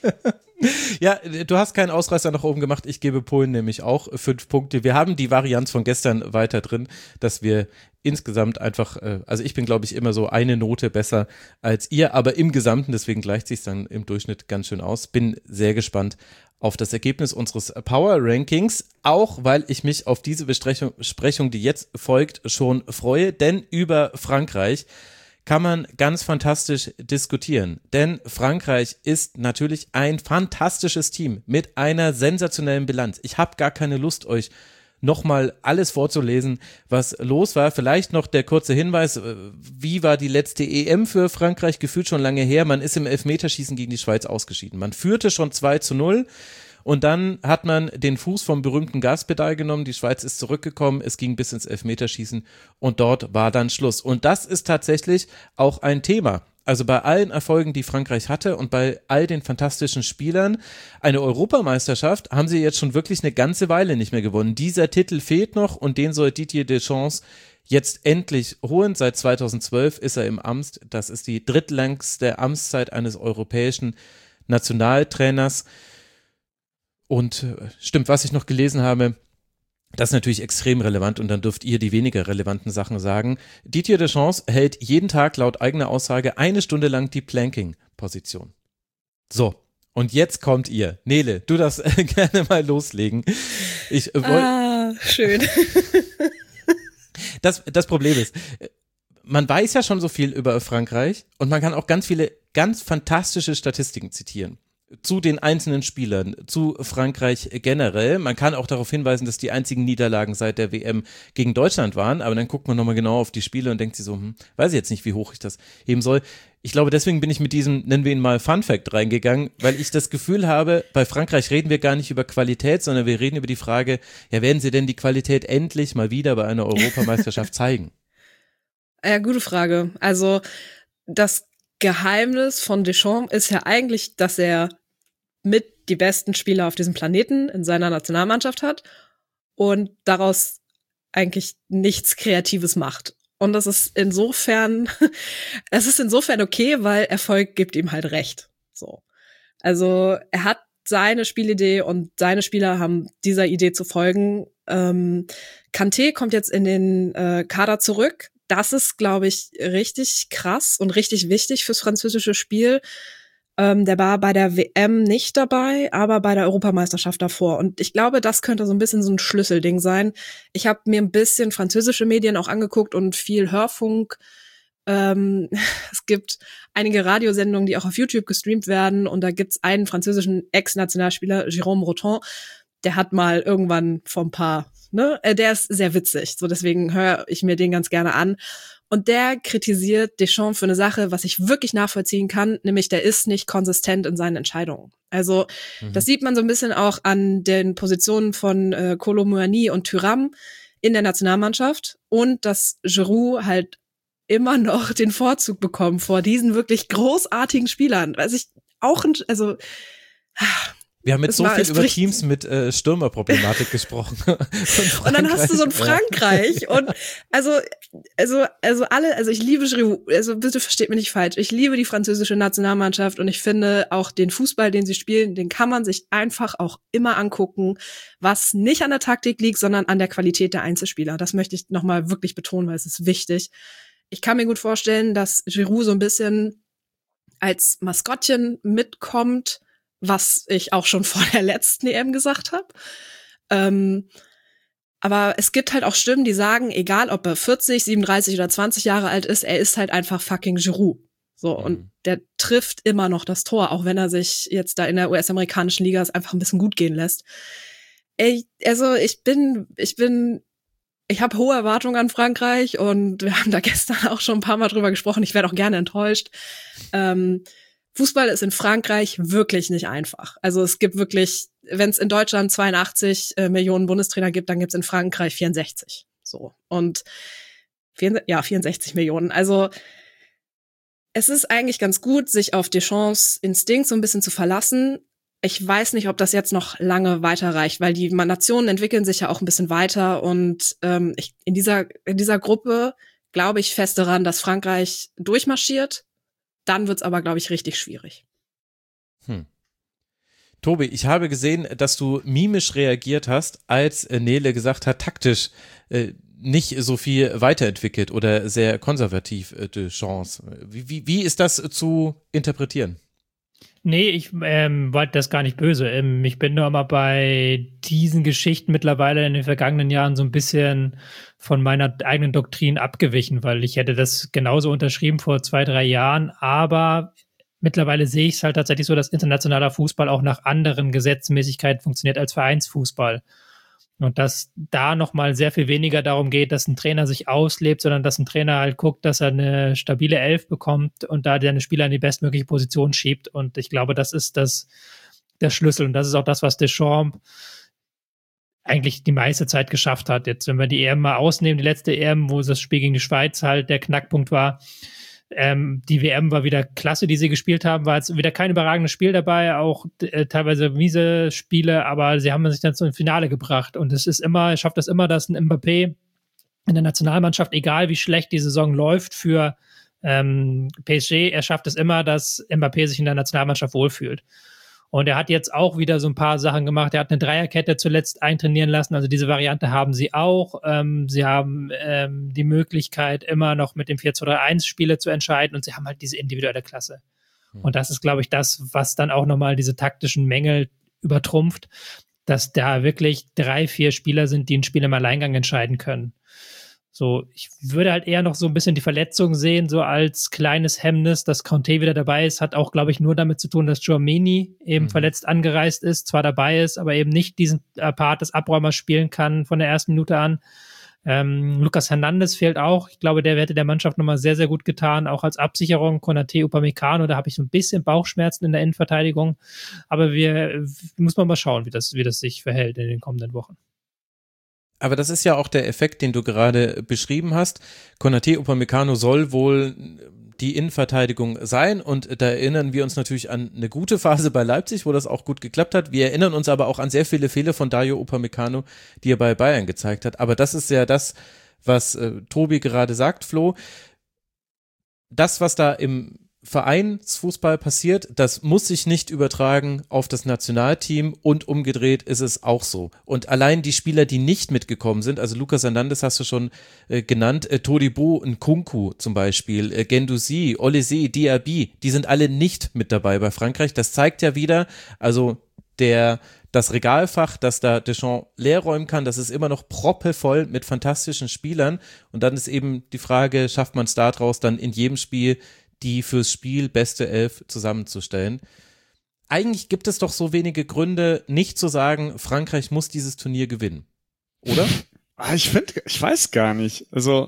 Ja, du hast keinen Ausreißer nach oben gemacht. Ich gebe Polen nämlich auch fünf Punkte. Wir haben die Varianz von gestern weiter drin, dass wir insgesamt einfach, also ich bin, glaube ich, immer so eine Note besser als ihr, aber im Gesamten, deswegen gleicht sich dann im Durchschnitt ganz schön aus. Bin sehr gespannt auf das Ergebnis unseres Power Rankings, auch weil ich mich auf diese Besprechung, Besprechung, die jetzt folgt, schon freue, denn über Frankreich kann man ganz fantastisch diskutieren, denn Frankreich ist natürlich ein fantastisches Team mit einer sensationellen Bilanz. Ich habe gar keine Lust, euch nochmal alles vorzulesen, was los war. Vielleicht noch der kurze Hinweis, wie war die letzte E M für Frankreich? Gefühlt schon lange her. Man ist im Elfmeterschießen gegen die Schweiz ausgeschieden. Man führte schon zwei zu null. Und dann hat man den Fuß vom berühmten Gaspedal genommen, die Schweiz ist zurückgekommen, es ging bis ins Elfmeterschießen und dort war dann Schluss. Und das ist tatsächlich auch ein Thema. Also bei allen Erfolgen, die Frankreich hatte und bei all den fantastischen Spielern, eine Europameisterschaft haben sie jetzt schon wirklich eine ganze Weile nicht mehr gewonnen. Dieser Titel fehlt noch und den soll Didier Deschamps jetzt endlich holen. Seit zweitausendzwölf ist er im Amt. Das ist die drittlängste Amtszeit eines europäischen Nationaltrainers. Und stimmt, was ich noch gelesen habe, das ist natürlich extrem relevant und dann dürft ihr die weniger relevanten Sachen sagen. Didier Deschamps hält jeden Tag laut eigener Aussage eine Stunde lang die Planking-Position. So, und jetzt kommt ihr. Nele, du darfst gerne mal loslegen. Ich, äh, woll- ah, schön. das, das Problem ist, man weiß ja schon so viel über Frankreich und man kann auch ganz viele ganz fantastische Statistiken zitieren. Zu den einzelnen Spielern, zu Frankreich generell. Man kann auch darauf hinweisen, dass die einzigen Niederlagen seit der W M gegen Deutschland waren, aber dann guckt man nochmal genau auf die Spiele und denkt sich so, hm, weiß ich jetzt nicht, wie hoch ich das heben soll. Ich glaube, deswegen bin ich mit diesem, nennen wir ihn mal Fun Fact reingegangen, weil ich das Gefühl habe, bei Frankreich reden wir gar nicht über Qualität, sondern wir reden über die Frage, ja, werden sie denn die Qualität endlich mal wieder bei einer Europameisterschaft zeigen? Ja, gute Frage. Also das Geheimnis von Deschamps ist ja eigentlich, dass er mit die besten Spieler auf diesem Planeten in seiner Nationalmannschaft hat und daraus eigentlich nichts Kreatives macht. Und das ist insofern, es ist insofern okay, weil Erfolg gibt ihm halt recht. So. Also er hat seine Spielidee und seine Spieler haben dieser Idee zu folgen. Ähm, Kanté kommt jetzt in den äh, Kader zurück. Das ist, glaube ich, richtig krass und richtig wichtig fürs französische Spiel. Ähm, der war bei der W M nicht dabei, aber bei der Europameisterschaft davor. Und ich glaube, das könnte so ein bisschen so ein Schlüsselding sein. Ich habe mir ein bisschen französische Medien auch angeguckt und viel Hörfunk. Ähm, es gibt einige Radiosendungen, die auch auf YouTube gestreamt werden. Und da gibt's einen französischen Ex-Nationalspieler, Jérôme Breton. Der hat mal irgendwann vor ein paar ne? Äh, der ist sehr witzig, so deswegen höre ich mir den ganz gerne an. Und der kritisiert Deschamps für eine Sache, was ich wirklich nachvollziehen kann, nämlich der ist nicht konsistent in seinen Entscheidungen. Also mhm. das sieht man so ein bisschen auch an den Positionen von äh, Kolo Muani und Thuram in der Nationalmannschaft und dass Giroud halt immer noch den Vorzug bekommt vor diesen wirklich großartigen Spielern. Was ich auch, also wir haben jetzt so war, viel über bricht. Teams mit äh, Stürmerproblematik gesprochen. Und dann hast du so ein Frankreich und also also also alle, also ich liebe Giroud, also bitte versteht mich nicht falsch. Ich liebe die französische Nationalmannschaft und ich finde auch den Fußball, den sie spielen, den kann man sich einfach auch immer angucken, was nicht an der Taktik liegt, sondern an der Qualität der Einzelspieler. Das möchte ich nochmal wirklich betonen, weil es ist wichtig. Ich kann mir gut vorstellen, dass Giroud so ein bisschen als Maskottchen mitkommt, was ich auch schon vor der letzten E M gesagt habe. Ähm, aber es gibt halt auch Stimmen, die sagen, egal ob er vierzig, siebenunddreißig oder zwanzig Jahre alt ist, er ist halt einfach fucking Giroud. So, mhm. Und der trifft immer noch das Tor, auch wenn er sich jetzt da in der U S-amerikanischen Liga es einfach ein bisschen gut gehen lässt. Ey, also ich bin, ich bin, ich habe hohe Erwartungen an Frankreich und wir haben da gestern auch schon ein paar Mal drüber gesprochen. Ich werde auch gerne enttäuscht. Ähm, Fußball ist in Frankreich wirklich nicht einfach. Also es gibt wirklich, wenn es in Deutschland zweiundachtzig äh, Millionen Bundestrainer gibt, dann gibt es in Frankreich vierundsechzig. So. Und ja, vierundsechzig Millionen. Also es ist eigentlich ganz gut, sich auf Deschamps Instinkt so ein bisschen zu verlassen. Ich weiß nicht, ob das jetzt noch lange weiterreicht, weil die Nationen entwickeln sich ja auch ein bisschen weiter und ähm, ich, in dieser in dieser Gruppe glaube ich fest daran, dass Frankreich durchmarschiert. Dann wird's aber, glaube ich, richtig schwierig. Hm. Tobi, ich habe gesehen, dass du mimisch reagiert hast, als Nele gesagt hat, taktisch äh, nicht so viel weiterentwickelt oder sehr konservativ äh, Deschamps. Wie, wie, wie ist das zu interpretieren? Nee, ich ähm, war das gar nicht böse. Ähm, ich bin nur mal bei diesen Geschichten mittlerweile in den vergangenen Jahren so ein bisschen von meiner eigenen Doktrin abgewichen, weil ich hätte das genauso unterschrieben vor zwei, drei Jahren, aber mittlerweile sehe ich es halt tatsächlich so, dass internationaler Fußball auch nach anderen Gesetzmäßigkeiten funktioniert als Vereinsfußball. Und dass da nochmal sehr viel weniger darum geht, dass ein Trainer sich auslebt, sondern dass ein Trainer halt guckt, dass er eine stabile Elf bekommt und da seine Spieler in die bestmögliche Position schiebt. Und ich glaube, das ist das, der Schlüssel. Und das ist auch das, was Deschamps eigentlich die meiste Zeit geschafft hat. Jetzt, wenn wir die E M mal ausnehmen, die letzte E M, wo das Spiel gegen die Schweiz halt der Knackpunkt war, Ähm, die W M war wieder klasse, die sie gespielt haben, war jetzt wieder kein überragendes Spiel dabei, auch äh, teilweise miese Spiele, aber sie haben sich dann zum Finale gebracht und es ist immer, er schafft es immer, dass ein Mbappé in der Nationalmannschaft, egal wie schlecht die Saison läuft für ähm, P S G, er schafft es immer, dass Mbappé sich in der Nationalmannschaft wohlfühlt. Und er hat jetzt auch wieder so ein paar Sachen gemacht. Er hat eine Dreierkette zuletzt eintrainieren lassen. Also diese Variante haben sie auch. Ähm, sie haben ähm, die Möglichkeit, immer noch mit dem vier zwei drei eins Spiele zu entscheiden. Und sie haben halt diese individuelle Klasse. Mhm. Und das ist, glaube ich, das, was dann auch nochmal diese taktischen Mängel übertrumpft, dass da wirklich drei, vier Spieler sind, die ein Spiel im Alleingang entscheiden können. So, ich würde halt eher noch so ein bisschen die Verletzung sehen, so als kleines Hemmnis, dass Kanté wieder dabei ist, hat auch, glaube ich, nur damit zu tun, dass Tchouaméni eben mhm. verletzt angereist ist, zwar dabei ist, aber eben nicht diesen Part des Abräumers spielen kann von der ersten Minute an. Ähm, Lucas Hernandez fehlt auch. Ich glaube, der hätte der Mannschaft nochmal sehr, sehr gut getan, auch als Absicherung. Konaté, Upamecano, da habe ich so ein bisschen Bauchschmerzen in der Innenverteidigung. Aber wir, muss man mal schauen, wie das, wie das sich verhält in den kommenden Wochen. Aber das ist ja auch der Effekt, den du gerade beschrieben hast. Konaté, Upamecano soll wohl die Innenverteidigung sein und da erinnern wir uns natürlich an eine gute Phase bei Leipzig, wo das auch gut geklappt hat. Wir erinnern uns aber auch an sehr viele Fehler von Dario Upamecano, die er bei Bayern gezeigt hat. Aber das ist ja das, was äh, Tobi gerade sagt, Flo. Das, was da im Vereinsfußball passiert, das muss sich nicht übertragen auf das Nationalteam und umgedreht ist es auch so. Und allein die Spieler, die nicht mitgekommen sind, also Lucas Hernandez hast du schon äh, genannt, äh, Todibo, Nkunku zum Beispiel, äh, Guendouzi, Olysée, Diaby, die sind alle nicht mit dabei bei Frankreich. Das zeigt ja wieder, also der das Regalfach, das da Deschamps leer räumen kann, das ist immer noch proppevoll mit fantastischen Spielern und dann ist eben die Frage, schafft man es daraus dann in jedem Spiel die fürs Spiel beste Elf zusammenzustellen. Eigentlich gibt es doch so wenige Gründe, nicht zu sagen, Frankreich muss dieses Turnier gewinnen. oder? Ah, ich finde, ich weiß gar nicht. Also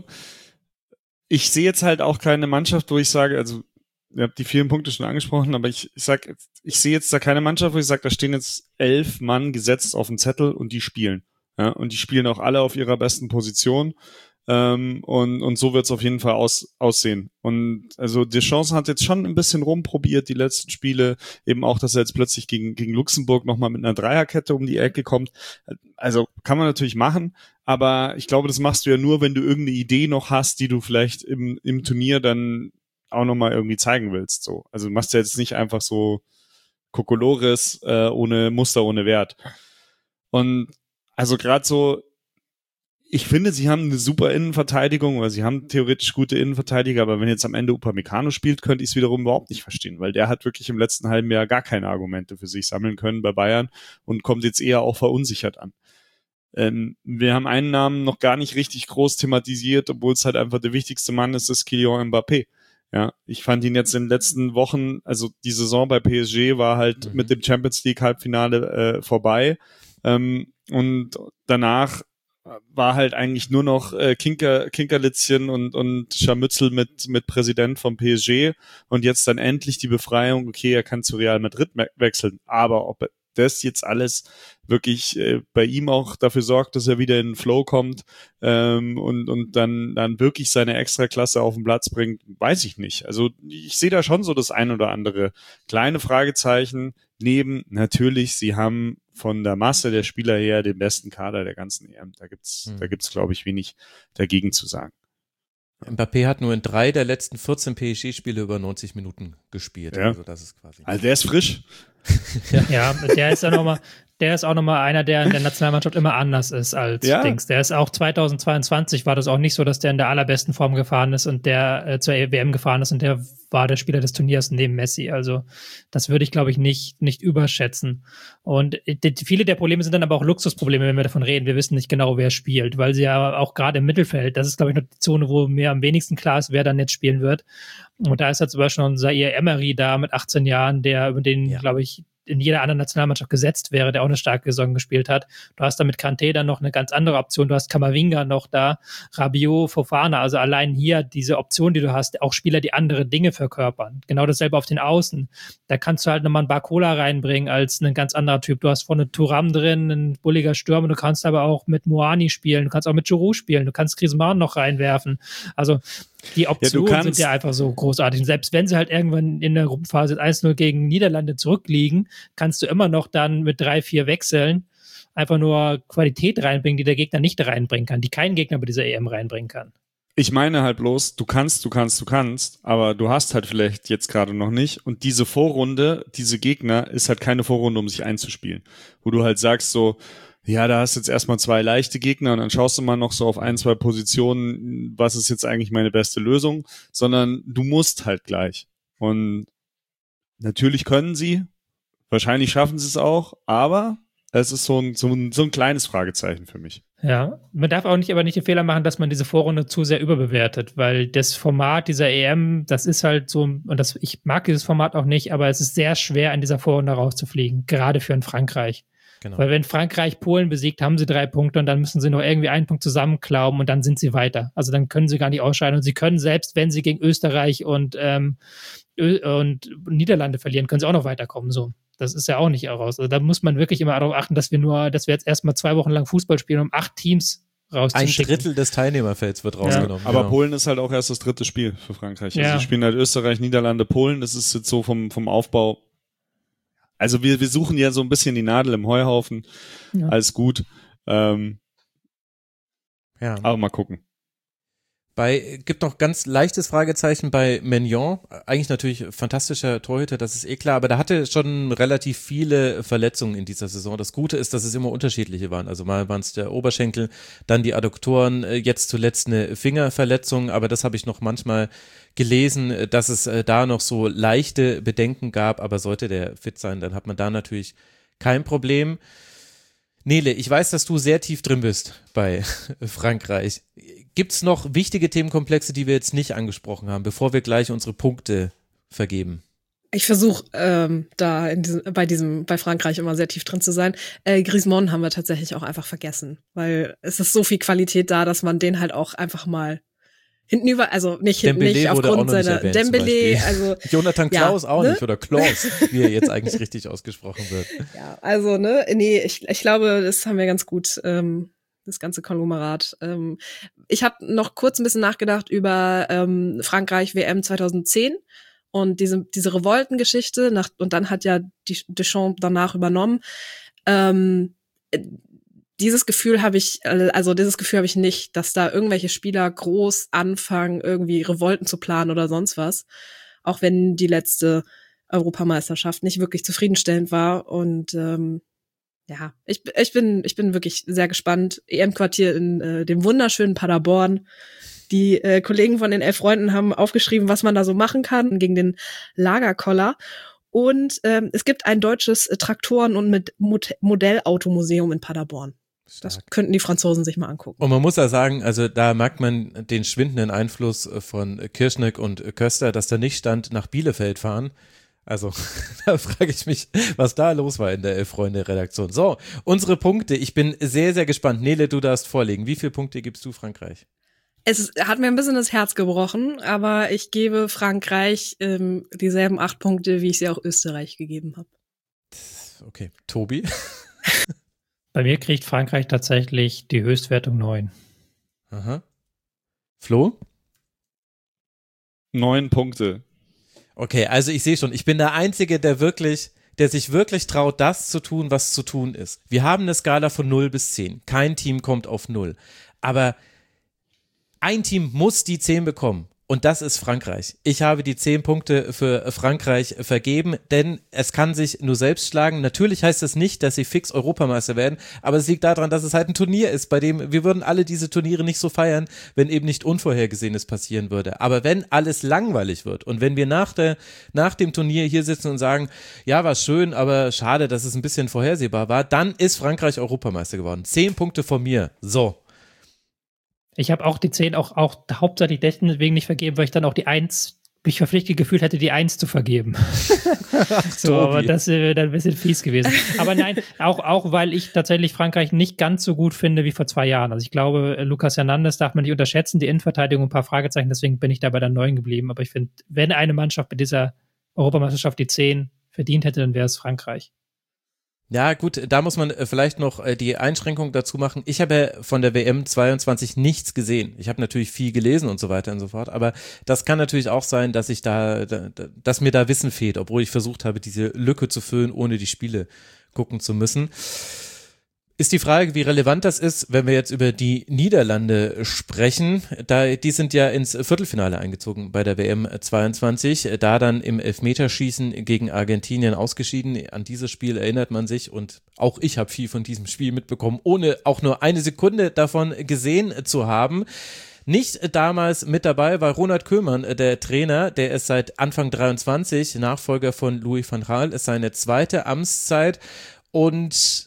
ich sehe jetzt halt auch keine Mannschaft, wo ich sage, also ihr habt die vielen Punkte schon angesprochen, aber ich, ich sag, ich sehe jetzt da keine Mannschaft, wo ich sage, da stehen jetzt elf Mann gesetzt auf dem Zettel und die spielen. Ja, und die spielen auch alle auf ihrer besten Position. Ähm, und, und so wird es auf jeden Fall aus, aussehen. Und also Deschamps hat jetzt schon ein bisschen rumprobiert, die letzten Spiele, eben auch, dass er jetzt plötzlich gegen, gegen Luxemburg nochmal mit einer Dreierkette um die Ecke kommt. Also kann man natürlich machen, aber ich glaube, das machst du ja nur, wenn du irgendeine Idee noch hast, die du vielleicht im, im Turnier dann auch nochmal irgendwie zeigen willst. So. Also du machst ja jetzt nicht einfach so Kokolores äh, ohne Muster, ohne Wert. Und also gerade so, ich finde, sie haben eine super Innenverteidigung, oder sie haben theoretisch gute Innenverteidiger, aber wenn jetzt am Ende Upamecano spielt, könnte ich es wiederum überhaupt nicht verstehen, weil der hat wirklich im letzten halben Jahr gar keine Argumente für sich sammeln können bei Bayern und kommt jetzt eher auch verunsichert an. Ähm, wir haben einen Namen noch gar nicht richtig groß thematisiert, obwohl es halt einfach der wichtigste Mann ist, ist Kylian Mbappé. Ja, ich fand ihn jetzt in den letzten Wochen, also die Saison bei P S G war halt mhm. mit dem Champions League Halbfinale äh, vorbei, ähm, und danach war halt eigentlich nur noch äh, Kinker, Kinkerlitzchen und, und Scharmützel mit, mit Präsident vom P S G und jetzt dann endlich die Befreiung, okay, er kann zu Real Madrid me- wechseln, aber ob das jetzt alles wirklich äh, bei ihm auch dafür sorgt, dass er wieder in den Flow kommt ähm, und, und dann, dann wirklich seine Extraklasse auf den Platz bringt, weiß ich nicht. Also ich sehe da schon so das ein oder andere kleine Fragezeichen neben, natürlich, sie haben von der Masse der Spieler her den besten Kader der ganzen E M. Da gibt's, hm. da gibt's, glaube ich, wenig dagegen zu sagen. Mbappé hat nur in drei der letzten vierzehn P S G-Spiele über neunzig Minuten gespielt. Ja. Also das ist quasi. Also der ist frisch. ja. ja, der ist ja nochmal, der ist auch nochmal einer, der in der Nationalmannschaft immer anders ist als ja. Dings. Der ist auch zweitausendzweiundzwanzig war das auch nicht so, dass der in der allerbesten Form gefahren ist und der äh, zur W M gefahren ist und der war der Spieler des Turniers neben Messi. Also das würde ich, glaube ich, nicht, nicht überschätzen. Und die, viele der Probleme sind dann aber auch Luxusprobleme, wenn wir davon reden. Wir wissen nicht genau, wer spielt, weil sie ja auch gerade im Mittelfeld, das ist, glaube ich, noch die Zone, wo mir am wenigsten klar ist, wer dann jetzt spielen wird. Und da ist halt zum Beispiel noch ein Zaire Emery da mit achtzehn Jahren, der über den, ja. glaube ich, in jeder anderen Nationalmannschaft gesetzt wäre, der auch eine starke Saison gespielt hat. Du hast da mit Kanté dann noch eine ganz andere Option. Du hast Camavinga noch da, Rabiot, Fofana. Also allein hier diese Option, die du hast, auch Spieler, die andere Dinge verkörpern. Genau dasselbe auf den Außen. Da kannst du halt nochmal einen Barcola reinbringen als ein ganz anderer Typ. Du hast vorne Thuram drin, ein bulliger Stürmer. Du kannst aber auch mit Moani spielen. Du kannst auch mit Giroud spielen. Du kannst Griezmann noch reinwerfen. Also die Optionen ja, sind ja einfach so großartig. Und selbst wenn sie halt irgendwann in der Gruppenphase eins null gegen Niederlande zurückliegen, kannst du immer noch dann mit drei, vier Wechseln einfach nur Qualität reinbringen, die der Gegner nicht reinbringen kann, die kein Gegner bei dieser E M reinbringen kann. Ich meine halt bloß, du kannst, du kannst, du kannst, aber du hast halt vielleicht jetzt gerade noch nicht. Und diese Vorrunde, diese Gegner, ist halt keine Vorrunde, um sich einzuspielen. Wo du halt sagst so, ja, da hast du jetzt erstmal zwei leichte Gegner und dann schaust du mal noch so auf ein, zwei Positionen, was ist jetzt eigentlich meine beste Lösung, sondern du musst halt gleich. Und natürlich können sie, wahrscheinlich schaffen sie es auch, aber es ist so ein, so ein, so ein kleines Fragezeichen für mich. Ja, man darf auch nicht, aber nicht den Fehler machen, dass man diese Vorrunde zu sehr überbewertet, weil das Format dieser E M, das ist halt so, und das, ich mag dieses Format auch nicht, aber es ist sehr schwer, in dieser Vorrunde rauszufliegen, gerade für ein Frankreich. Genau. Weil wenn Frankreich Polen besiegt, haben sie drei Punkte und dann müssen sie noch irgendwie einen Punkt zusammenklauben und dann sind sie weiter. Also dann können sie gar nicht ausscheiden und sie können selbst, wenn sie gegen Österreich und, ähm, Ö- und Niederlande verlieren, können sie auch noch weiterkommen. So, das ist ja auch nicht raus. Also da muss man wirklich immer darauf achten, dass wir nur, dass wir jetzt erstmal zwei Wochen lang Fußball spielen, um acht Teams rauszuschicken. Ein Drittel des Teilnehmerfelds wird rausgenommen. Ja, aber genau. Polen ist halt auch erst das dritte Spiel für Frankreich. Ja. Also sie spielen halt Österreich, Niederlande, Polen. Das ist jetzt so vom, vom Aufbau. Also wir, wir suchen ja so ein bisschen die Nadel im Heuhaufen. Ja. Alles gut. Ähm, ja. Aber mal gucken. Bei, gibt noch ganz leichtes Fragezeichen bei Maignan. Eigentlich natürlich fantastischer Torhüter, das ist eh klar, aber da hatte schon relativ viele Verletzungen in dieser Saison. Das Gute ist, dass es immer unterschiedliche waren. Also mal waren es der Oberschenkel, dann die Adduktoren, jetzt zuletzt eine Fingerverletzung, aber das habe ich noch manchmal gelesen, dass es da noch so leichte Bedenken gab, aber sollte der fit sein, dann hat man da natürlich kein Problem. Nele, ich weiß, dass du sehr tief drin bist bei Frankreich. Gibt's noch wichtige Themenkomplexe, die wir jetzt nicht angesprochen haben, bevor wir gleich unsere Punkte vergeben? Ich versuche ähm, da in diesem, bei diesem, bei Frankreich immer sehr tief drin zu sein. Äh, Griezmann haben wir tatsächlich auch einfach vergessen, weil es ist so viel Qualität da, dass man den halt auch einfach mal hintenüber, also nicht hinten Dembélé nicht wurde auch aufgrund noch nicht seiner erwähnt, zum Dembélé, Beispiel. also Jonathan ja, Klaus auch ne? nicht oder Klaus, wie er jetzt eigentlich richtig ausgesprochen wird. ja, also ne, nee, ich, ich glaube, das haben wir ganz gut, ähm, das ganze Konglomerat. Ähm, ich habe noch kurz ein bisschen nachgedacht über ähm, Frankreich W M zweitausendzehn und diese diese Revoltengeschichte nach, und dann hat ja die Deschamps danach übernommen. Ähm, Dieses Gefühl habe ich, also dieses Gefühl habe ich nicht, dass da irgendwelche Spieler groß anfangen, irgendwie Revolten zu planen oder sonst was. Auch wenn die letzte Europameisterschaft nicht wirklich zufriedenstellend war. Und ähm, ja, ich, ich bin ich bin wirklich sehr gespannt. E M-Quartier in äh, dem wunderschönen Paderborn. Die äh, Kollegen von den Elf Freunden haben aufgeschrieben, was man da so machen kann gegen den Lagerkoller. Und ähm, es gibt ein deutsches äh, Traktoren- und mit Mod- Modellautomuseum in Paderborn. Das Stark. könnten die Franzosen sich mal angucken. Und man muss ja sagen, also da merkt man den schwindenden Einfluss von Kirschneck und Köster, dass da nicht stand, nach Bielefeld fahren. Also da frage ich mich, was da los war in der Elf-Freunde-Redaktion. So, unsere Punkte. Ich bin sehr, sehr gespannt. Nele, du darfst vorlegen. Wie viele Punkte gibst du Frankreich? Es hat mir ein bisschen das Herz gebrochen, aber ich gebe Frankreich ähm, dieselben acht Punkte, wie ich sie auch Österreich gegeben habe. Okay, Tobi? Bei mir kriegt Frankreich tatsächlich die Höchstwertung neun. Aha. Flo? Neun Punkte. Okay, also ich sehe schon, ich bin der Einzige, der wirklich, der sich wirklich traut, das zu tun, was zu tun ist. Wir haben eine Skala von null bis zehn. Kein Team kommt auf null. Aber ein Team muss die zehn bekommen. Und das ist Frankreich. Ich habe die zehn Punkte für Frankreich vergeben, denn es kann sich nur selbst schlagen. Natürlich heißt das nicht, dass sie fix Europameister werden, aber es liegt daran, dass es halt ein Turnier ist, bei dem wir würden alle diese Turniere nicht so feiern, wenn eben nicht Unvorhergesehenes passieren würde. Aber wenn alles langweilig wird und wenn wir nach der, nach dem Turnier hier sitzen und sagen, ja, war schön, aber schade, dass es ein bisschen vorhersehbar war, dann ist Frankreich Europameister geworden. Zehn Punkte von mir. So. Ich habe auch die zehn auch, auch hauptsächlich deswegen nicht vergeben, weil ich dann auch die eins mich verpflichtet gefühlt hätte, die eins zu vergeben. So, aber das wäre dann ein bisschen fies gewesen. Aber nein, auch, auch weil ich tatsächlich Frankreich nicht ganz so gut finde wie vor zwei Jahren. Also ich glaube, Lucas Hernandez darf man nicht unterschätzen, die Innenverteidigung ein paar Fragezeichen, deswegen bin ich da bei der neun geblieben. Aber ich finde, wenn eine Mannschaft bei dieser Europameisterschaft die zehn verdient hätte, dann wäre es Frankreich. Ja, gut, da muss man vielleicht noch die Einschränkung dazu machen. Ich habe ja von der W M zweiundzwanzig nichts gesehen. Ich habe natürlich viel gelesen und so weiter und so fort, aber das kann natürlich auch sein, dass ich da, dass mir da Wissen fehlt, obwohl ich versucht habe, diese Lücke zu füllen, ohne die Spiele gucken zu müssen. Ist die Frage, wie relevant das ist, wenn wir jetzt über die Niederlande sprechen. Da, die sind ja ins Viertelfinale eingezogen bei der W M zweiundzwanzig, da dann im Elfmeterschießen gegen Argentinien ausgeschieden. An dieses Spiel erinnert man sich und auch ich habe viel von diesem Spiel mitbekommen, ohne auch nur eine Sekunde davon gesehen zu haben. Nicht damals mit dabei war Ronald Koeman, der Trainer, der ist seit Anfang dreiundzwanzig, Nachfolger von Louis van Gaal, ist seine zweite Amtszeit und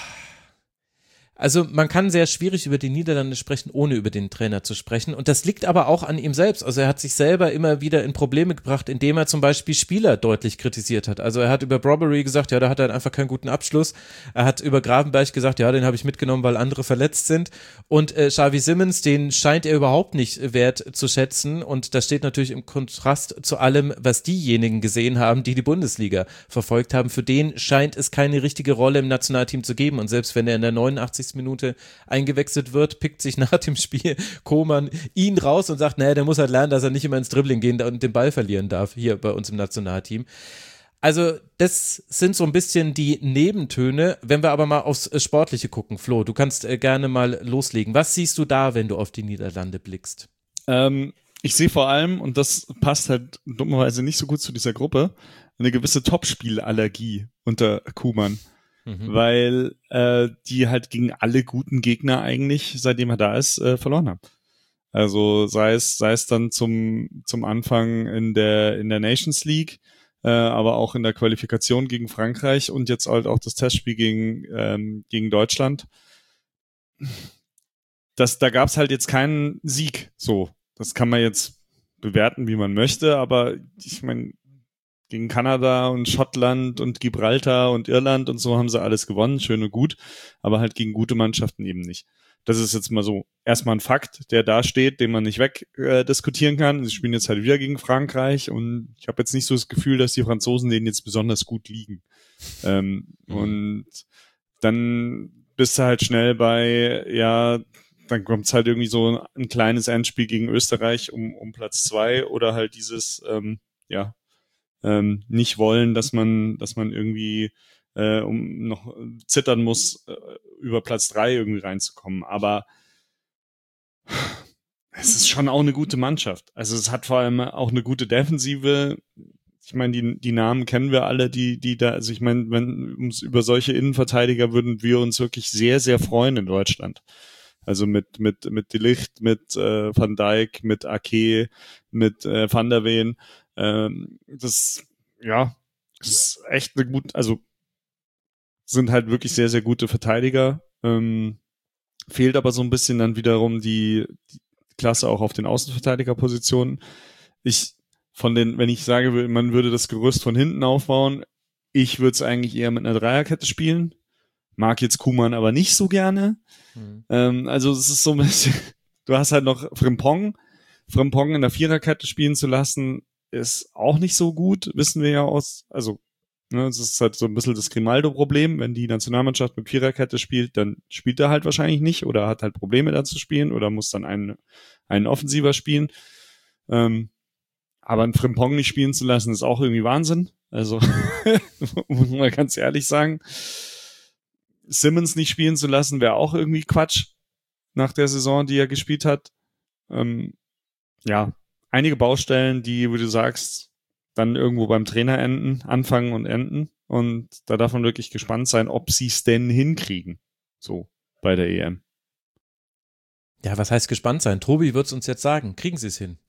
also man kann sehr schwierig über die Niederlande sprechen, ohne über den Trainer zu sprechen. Und das liegt aber auch an ihm selbst. Also er hat sich selber immer wieder in Probleme gebracht, indem er zum Beispiel Spieler deutlich kritisiert hat. Also er hat über Brobery gesagt, ja, da hat er einfach keinen guten Abschluss. Er hat über Gravenberch gesagt, ja, den habe ich mitgenommen, weil andere verletzt sind. Und äh, Xavi Simons, den scheint er überhaupt nicht wert zu schätzen. Und das steht natürlich im Kontrast zu allem, was diejenigen gesehen haben, die die Bundesliga verfolgt haben. Für den scheint es keine richtige Rolle im Nationalteam zu geben. Und selbst wenn er in der neunundachtzigsten Minute eingewechselt wird, pickt sich nach dem Spiel Koeman ihn raus und sagt, naja, der muss halt lernen, dass er nicht immer ins Dribbling gehen und den Ball verlieren darf, hier bei uns im Nationalteam. Also das sind so ein bisschen die Nebentöne. Wenn wir aber mal aufs Sportliche gucken, Flo, du kannst äh, gerne mal loslegen. Was siehst du da, wenn du auf die Niederlande blickst? Ähm, ich sehe vor allem, und das passt halt dummerweise nicht so gut zu dieser Gruppe, eine gewisse Topspielallergie unter Koeman. Mhm. Weil äh, die halt gegen alle guten Gegner eigentlich, seitdem er da ist, äh, verloren haben. Also sei es sei es dann zum zum Anfang in der in der Nations League, äh, aber auch in der Qualifikation gegen Frankreich und jetzt halt auch das Testspiel gegen ähm, gegen Deutschland. Das, da gab es halt jetzt keinen Sieg. So, das kann man jetzt bewerten, wie man möchte, aber ich meine, gegen Kanada und Schottland und Gibraltar und Irland und so haben sie alles gewonnen, schön und gut, aber halt gegen gute Mannschaften eben nicht. Das ist jetzt mal so erstmal ein Fakt, der da steht, den man nicht weg äh, diskutieren kann. Sie spielen jetzt halt wieder gegen Frankreich und ich habe jetzt nicht so das Gefühl, dass die Franzosen denen jetzt besonders gut liegen. Ähm, mhm. Und dann bist du halt schnell bei, ja, dann kommt's halt irgendwie so ein kleines Endspiel gegen Österreich um, um Platz zwei oder halt dieses, ähm, ja, ähm, nicht wollen, dass man, dass man irgendwie äh, um noch zittern muss, äh, über Platz drei irgendwie reinzukommen. Aber es ist schon auch eine gute Mannschaft. Also es hat vor allem auch eine gute Defensive. Ich meine, die, die Namen kennen wir alle, die, die da, also ich meine, wenn uns über solche Innenverteidiger würden wir uns wirklich sehr, sehr freuen in Deutschland. Also mit, mit, mit De Ligt, mit äh, Van Dijk, mit Ake, mit äh, Van der Ven. Ähm, das, ja, das ist echt eine gute, also sind halt wirklich sehr, sehr gute Verteidiger. Ähm, fehlt aber so ein bisschen dann wiederum die, die Klasse auch auf den Außenverteidigerpositionen. Ich, von den, wenn ich sage, man würde das Gerüst von hinten aufbauen, ich würde es eigentlich eher mit einer Dreierkette spielen. Mag jetzt Koeman aber nicht so gerne. Mhm. Ähm, also es ist so ein bisschen, du hast halt noch Frimpong. Frimpong in der Viererkette spielen zu lassen, ist auch nicht so gut, wissen wir ja aus, also ne, es ist halt so ein bisschen das Grimaldo-Problem, wenn die Nationalmannschaft mit Viererkette spielt, dann spielt er halt wahrscheinlich nicht oder hat halt Probleme da zu spielen oder muss dann einen, einen Offensiver spielen. Ähm, aber einen Frimpong nicht spielen zu lassen, ist auch irgendwie Wahnsinn. Also, muss man ganz ehrlich sagen. Simmons nicht spielen zu lassen, wäre auch irgendwie Quatsch nach der Saison, die er gespielt hat. Ähm, ja, einige Baustellen, die, wie du sagst, dann irgendwo beim Trainer enden, anfangen und enden. Und da darf man wirklich gespannt sein, ob sie es denn hinkriegen. So, bei der E M. Ja, was heißt gespannt sein? Tobi wird es uns jetzt sagen. Kriegen sie es hin?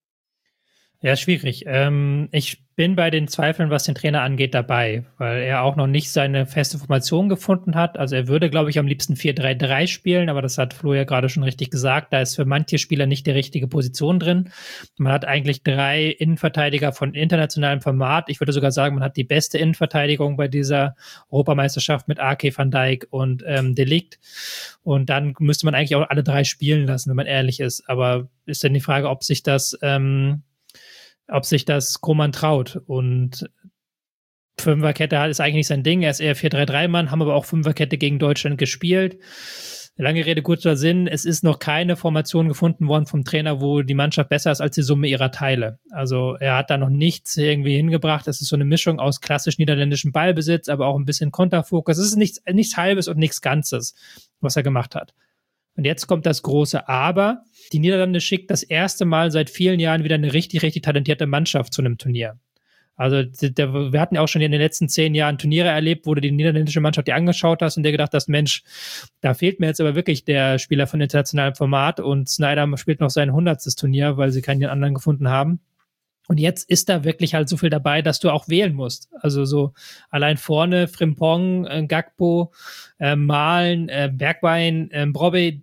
Ja, schwierig. Ähm, ich bin bei den Zweifeln, was den Trainer angeht, dabei, weil er auch noch nicht seine feste Formation gefunden hat. Also er würde, glaube ich, am liebsten vier drei drei spielen, aber das hat Flo ja gerade schon richtig gesagt. Da ist für manche Spieler nicht die richtige Position drin. Man hat eigentlich drei Innenverteidiger von internationalem Format. Ich würde sogar sagen, man hat die beste Innenverteidigung bei dieser Europameisterschaft mit Ake, Van Dijk und ähm, De Ligt. Und dann müsste man eigentlich auch alle drei spielen lassen, wenn man ehrlich ist. Aber ist dann die Frage, ob sich das ähm, ob sich das Koeman traut. Und Fünferkette ist eigentlich nicht sein Ding. Er ist eher vier drei drei Mann, haben aber auch Fünferkette gegen Deutschland gespielt. Lange Rede, kurzer Sinn. Es ist noch keine Formation gefunden worden vom Trainer, wo die Mannschaft besser ist als die Summe ihrer Teile. Also er hat da noch nichts irgendwie hingebracht. Es ist so eine Mischung aus klassisch niederländischem Ballbesitz, aber auch ein bisschen Konterfokus. Es ist nichts, nichts Halbes und nichts Ganzes, was er gemacht hat. Und jetzt kommt das große Aber. Die Niederlande schickt das erste Mal seit vielen Jahren wieder eine richtig, richtig talentierte Mannschaft zu einem Turnier. Also der, wir hatten ja auch schon in den letzten zehn Jahren Turniere erlebt, wo du die niederländische Mannschaft dir angeschaut hast und dir gedacht hast, Mensch, da fehlt mir jetzt aber wirklich der Spieler von internationalem Format und Sneijder spielt noch sein hundertstes Turnier, weil sie keinen anderen gefunden haben. Und jetzt ist da wirklich halt so viel dabei, dass du auch wählen musst. Also so allein vorne Frimpong, äh, Gakpo, äh, Malen, äh, Bergwijn, äh, Brobbey,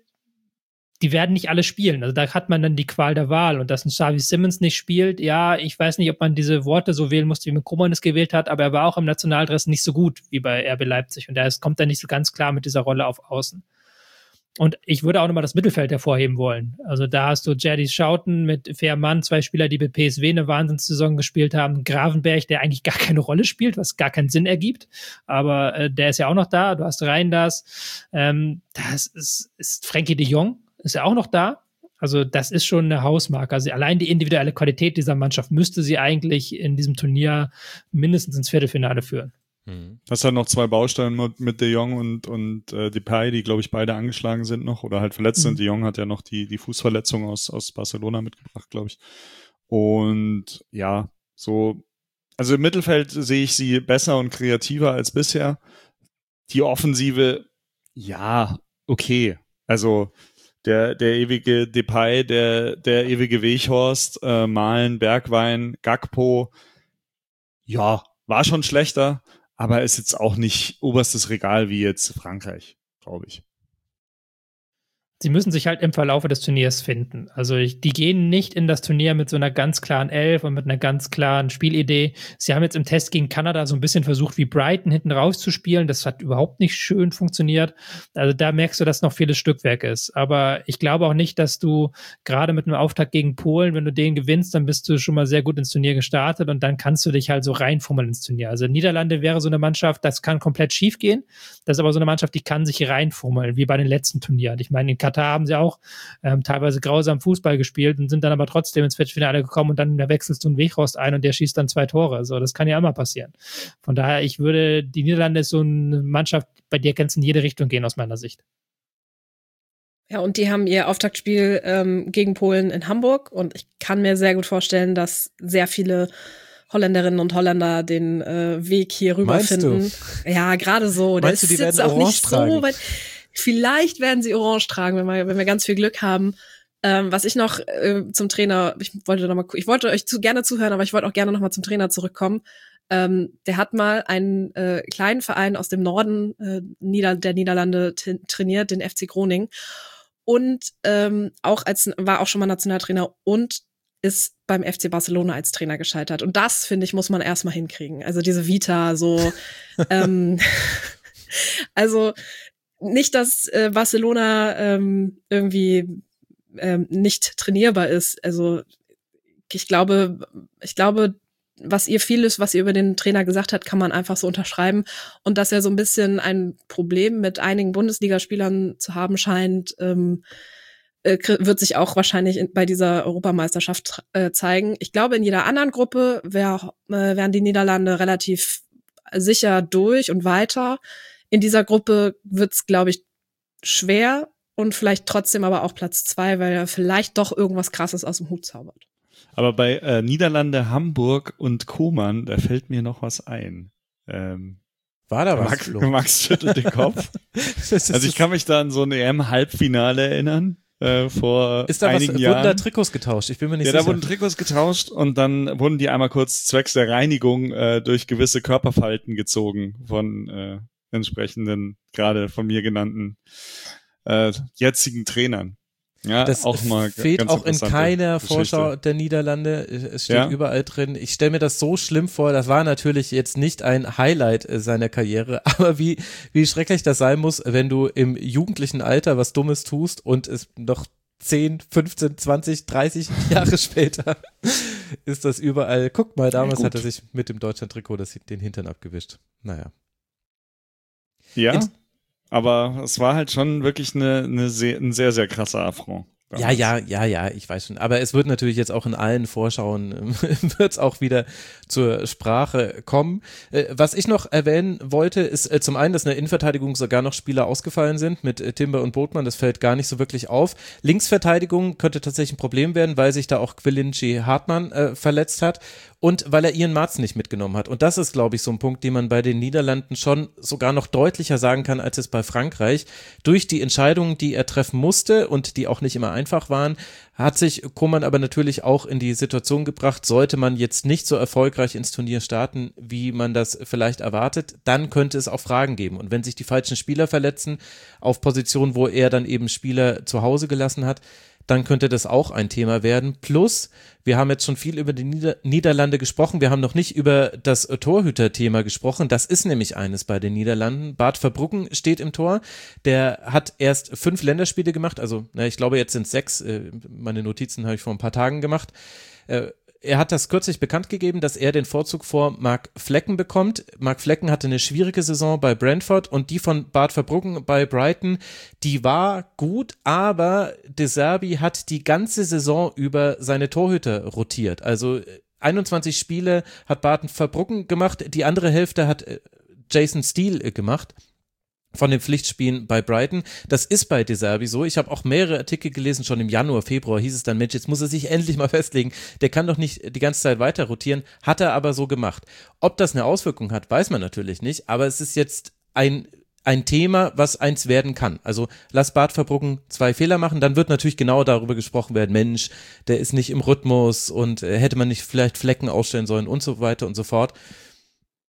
die werden nicht alle spielen. Also da hat man dann die Qual der Wahl. Und dass ein Xavi Simmons nicht spielt, ja, ich weiß nicht, ob man diese Worte so wählen musste, wie mit Koeman es gewählt hat, aber er war auch im Nationaldress nicht so gut wie bei R B Leipzig. Und er kommt dann nicht so ganz klar mit dieser Rolle auf Außen. Und ich würde auch nochmal das Mittelfeld hervorheben wollen. Also da hast du Jadis Schouten mit Veerman, zwei Spieler, die bei P S V eine Wahnsinnssaison gespielt haben. Gravenberg, der eigentlich gar keine Rolle spielt, was gar keinen Sinn ergibt. Aber äh, der ist ja auch noch da. Du hast Reinders. Ähm, das ist, ist Frenkie de Jong, ist ja auch noch da. Also das ist schon eine Hausmarke. Also allein die individuelle Qualität dieser Mannschaft müsste sie eigentlich in diesem Turnier mindestens ins Viertelfinale führen. Das hat noch zwei Bausteine mit, mit De Jong und, und äh, Depay, die, glaube ich, beide angeschlagen sind noch oder halt verletzt sind. Mhm. De Jong hat ja noch die, die Fußverletzung aus, aus Barcelona mitgebracht, glaube ich. Und ja, so, also im Mittelfeld sehe ich sie besser und kreativer als bisher. Die Offensive, ja, okay. Also der, der ewige Depay, der, der ewige Weghorst, äh, Malen, Bergwijn, Gakpo, ja, war schon schlechter. Aber ist jetzt auch nicht oberstes Regal wie jetzt Frankreich, glaube ich. sie müssen sich halt im Verlaufe des Turniers finden. Also ich, die gehen nicht in das Turnier mit so einer ganz klaren Elf und mit einer ganz klaren Spielidee. Sie haben jetzt im Test gegen Kanada so ein bisschen versucht, wie Brighton hinten rauszuspielen. Das hat überhaupt nicht schön funktioniert. Also da merkst du, dass noch vieles Stückwerk ist. Aber ich glaube auch nicht, dass du gerade mit einem Auftakt gegen Polen, wenn du den gewinnst, dann bist du schon mal sehr gut ins Turnier gestartet und dann kannst du dich halt so reinfummeln ins Turnier. Also Niederlande wäre so eine Mannschaft, das kann komplett schief gehen. Das ist aber so eine Mannschaft, die kann sich reinfummeln, wie bei den letzten Turnieren. Ich meine, in Katar haben sie auch ähm, teilweise grausam Fußball gespielt und sind dann aber trotzdem ins Viertelfinale gekommen und dann da wechselst du einen Weghorst ein und der schießt dann zwei Tore. So, das kann ja immer passieren. Von daher, ich würde, die Niederlande ist so eine Mannschaft, bei der kann es in jede Richtung gehen aus meiner Sicht. Ja, und die haben ihr Auftaktspiel ähm, gegen Polen in Hamburg und ich kann mir sehr gut vorstellen, dass sehr viele Holländerinnen und Holländer den äh, Weg hier rüber Meinst finden. du? Ja, gerade so. Meinst das du, die ist jetzt werden auch orange nicht tragen? so weit. Vielleicht werden sie orange tragen, wenn wir, wenn wir ganz viel Glück haben. Ähm, was ich noch äh, zum Trainer, ich wollte noch mal, ich wollte euch zu gerne zuhören, aber ich wollte auch gerne noch mal zum Trainer zurückkommen. Ähm, der hat mal einen äh, kleinen Verein aus dem Norden äh, Nieder- der Niederlande t- trainiert, den F C Groningen. Und ähm, auch als war auch schon mal Nationaltrainer und ist beim F C Barcelona als Trainer gescheitert. Und das, finde ich, muss man erstmal hinkriegen. Also diese Vita, so ähm, also nicht, dass äh, Barcelona ähm, irgendwie ähm, nicht trainierbar ist. Also ich glaube, ich glaube, was ihr vieles, was ihr über den Trainer gesagt habt, kann man einfach so unterschreiben. Und dass er so ein bisschen ein Problem mit einigen Bundesligaspielern zu haben scheint, ähm, äh, wird sich auch wahrscheinlich in, bei dieser Europameisterschaft äh, zeigen. Ich glaube, in jeder anderen Gruppe wär, äh, wären die Niederlande relativ sicher durch und weiter. In dieser Gruppe wird's, glaube ich, schwer und vielleicht trotzdem aber auch Platz zwei, weil er vielleicht doch irgendwas Krasses aus dem Hut zaubert. Aber bei äh, Niederlande, Hamburg und Koman, da fällt mir noch was ein. Ähm, War da was, Max, Flo? Max schüttelt den Kopf. Also ich kann mich da an so ein E M-Halbfinale erinnern. Äh, vor Ist da was, einigen wurden Jahren. da Trikots getauscht? Ich bin mir nicht Ja, sicher. da wurden Trikots getauscht und dann wurden die einmal kurz zwecks der Reinigung äh, durch gewisse Körperfalten gezogen von äh, entsprechenden, gerade von mir genannten äh, jetzigen Trainern. Ja, das auch mal fehlt ganz auch in interessante keiner Geschichte. Vorschau der Niederlande. Es steht Ja? überall drin. Ich stelle mir das so schlimm vor. Das war natürlich jetzt nicht ein Highlight äh, seiner Karriere, aber wie, wie schrecklich das sein muss, wenn du im jugendlichen Alter was Dummes tust und es noch zehn, fünfzehn, zwanzig, dreißig Jahre später ist das überall. Guck mal, damals Ja, hat er sich mit dem Deutschland-Trikot das, den Hintern abgewischt. Naja. Ja, In- aber es war halt schon wirklich eine, eine sehr, ein sehr, sehr krasser Affront. Ja, ja, ja, ja, ich weiß schon. Aber es wird natürlich jetzt auch in allen Vorschauen, wird es auch wieder zur Sprache kommen. Äh, was ich noch erwähnen wollte, ist äh, zum einen, dass in der Innenverteidigung sogar noch Spieler ausgefallen sind mit äh, Timber und Botman. Das fällt gar nicht so wirklich auf. Linksverteidigung könnte tatsächlich ein Problem werden, weil sich da auch Quilinci Hartmann äh, verletzt hat und weil er Ian Marz nicht mitgenommen hat. Und das ist, glaube ich, so ein Punkt, den man bei den Niederlanden schon sogar noch deutlicher sagen kann, als es bei Frankreich. Durch die Entscheidungen, die er treffen musste und die auch nicht immer einfach waren, hat sich Koman aber natürlich auch in die Situation gebracht, sollte man jetzt nicht so erfolgreich ins Turnier starten, wie man das vielleicht erwartet, dann könnte es auch Fragen geben. Und wenn sich die falschen Spieler verletzen, auf Positionen, wo er dann eben Spieler zu Hause gelassen hat, dann könnte das auch ein Thema werden. Plus, wir haben jetzt schon viel über die Nieder- Niederlande gesprochen, wir haben noch nicht über das Torhüter-Thema gesprochen. Das ist nämlich eines bei den Niederlanden. Bart Verbruggen steht im Tor, der hat erst fünf Länderspiele gemacht, also na, ich glaube jetzt sind es sechs, äh, meine Notizen habe ich vor ein paar Tagen gemacht. Äh, Er hat das kürzlich bekannt gegeben, dass er den Vorzug vor Mark Flecken bekommt. Mark Flecken hatte eine schwierige Saison bei Brentford und die von Bart Verbruggen bei Brighton, die war gut, aber De Zerbi hat die ganze Saison über seine Torhüter rotiert. Also einundzwanzig Spiele hat Bart Verbruggen gemacht, die andere Hälfte hat Jason Steele gemacht. Von den Pflichtspielen bei Brighton. Das ist bei De Zerbi so. Ich habe auch mehrere Artikel gelesen, schon im Januar, Februar hieß es dann, Mensch, jetzt muss er sich endlich mal festlegen. Der kann doch nicht die ganze Zeit weiter rotieren. Hat er aber so gemacht. Ob das eine Auswirkung hat, weiß man natürlich nicht, aber es ist jetzt ein ein Thema, was eins werden kann. Also lass Bart Verbruggen zwei Fehler machen, dann wird natürlich genau darüber gesprochen werden, Mensch, der ist nicht im Rhythmus und äh, hätte man nicht vielleicht Flecken ausstellen sollen und so weiter und so fort.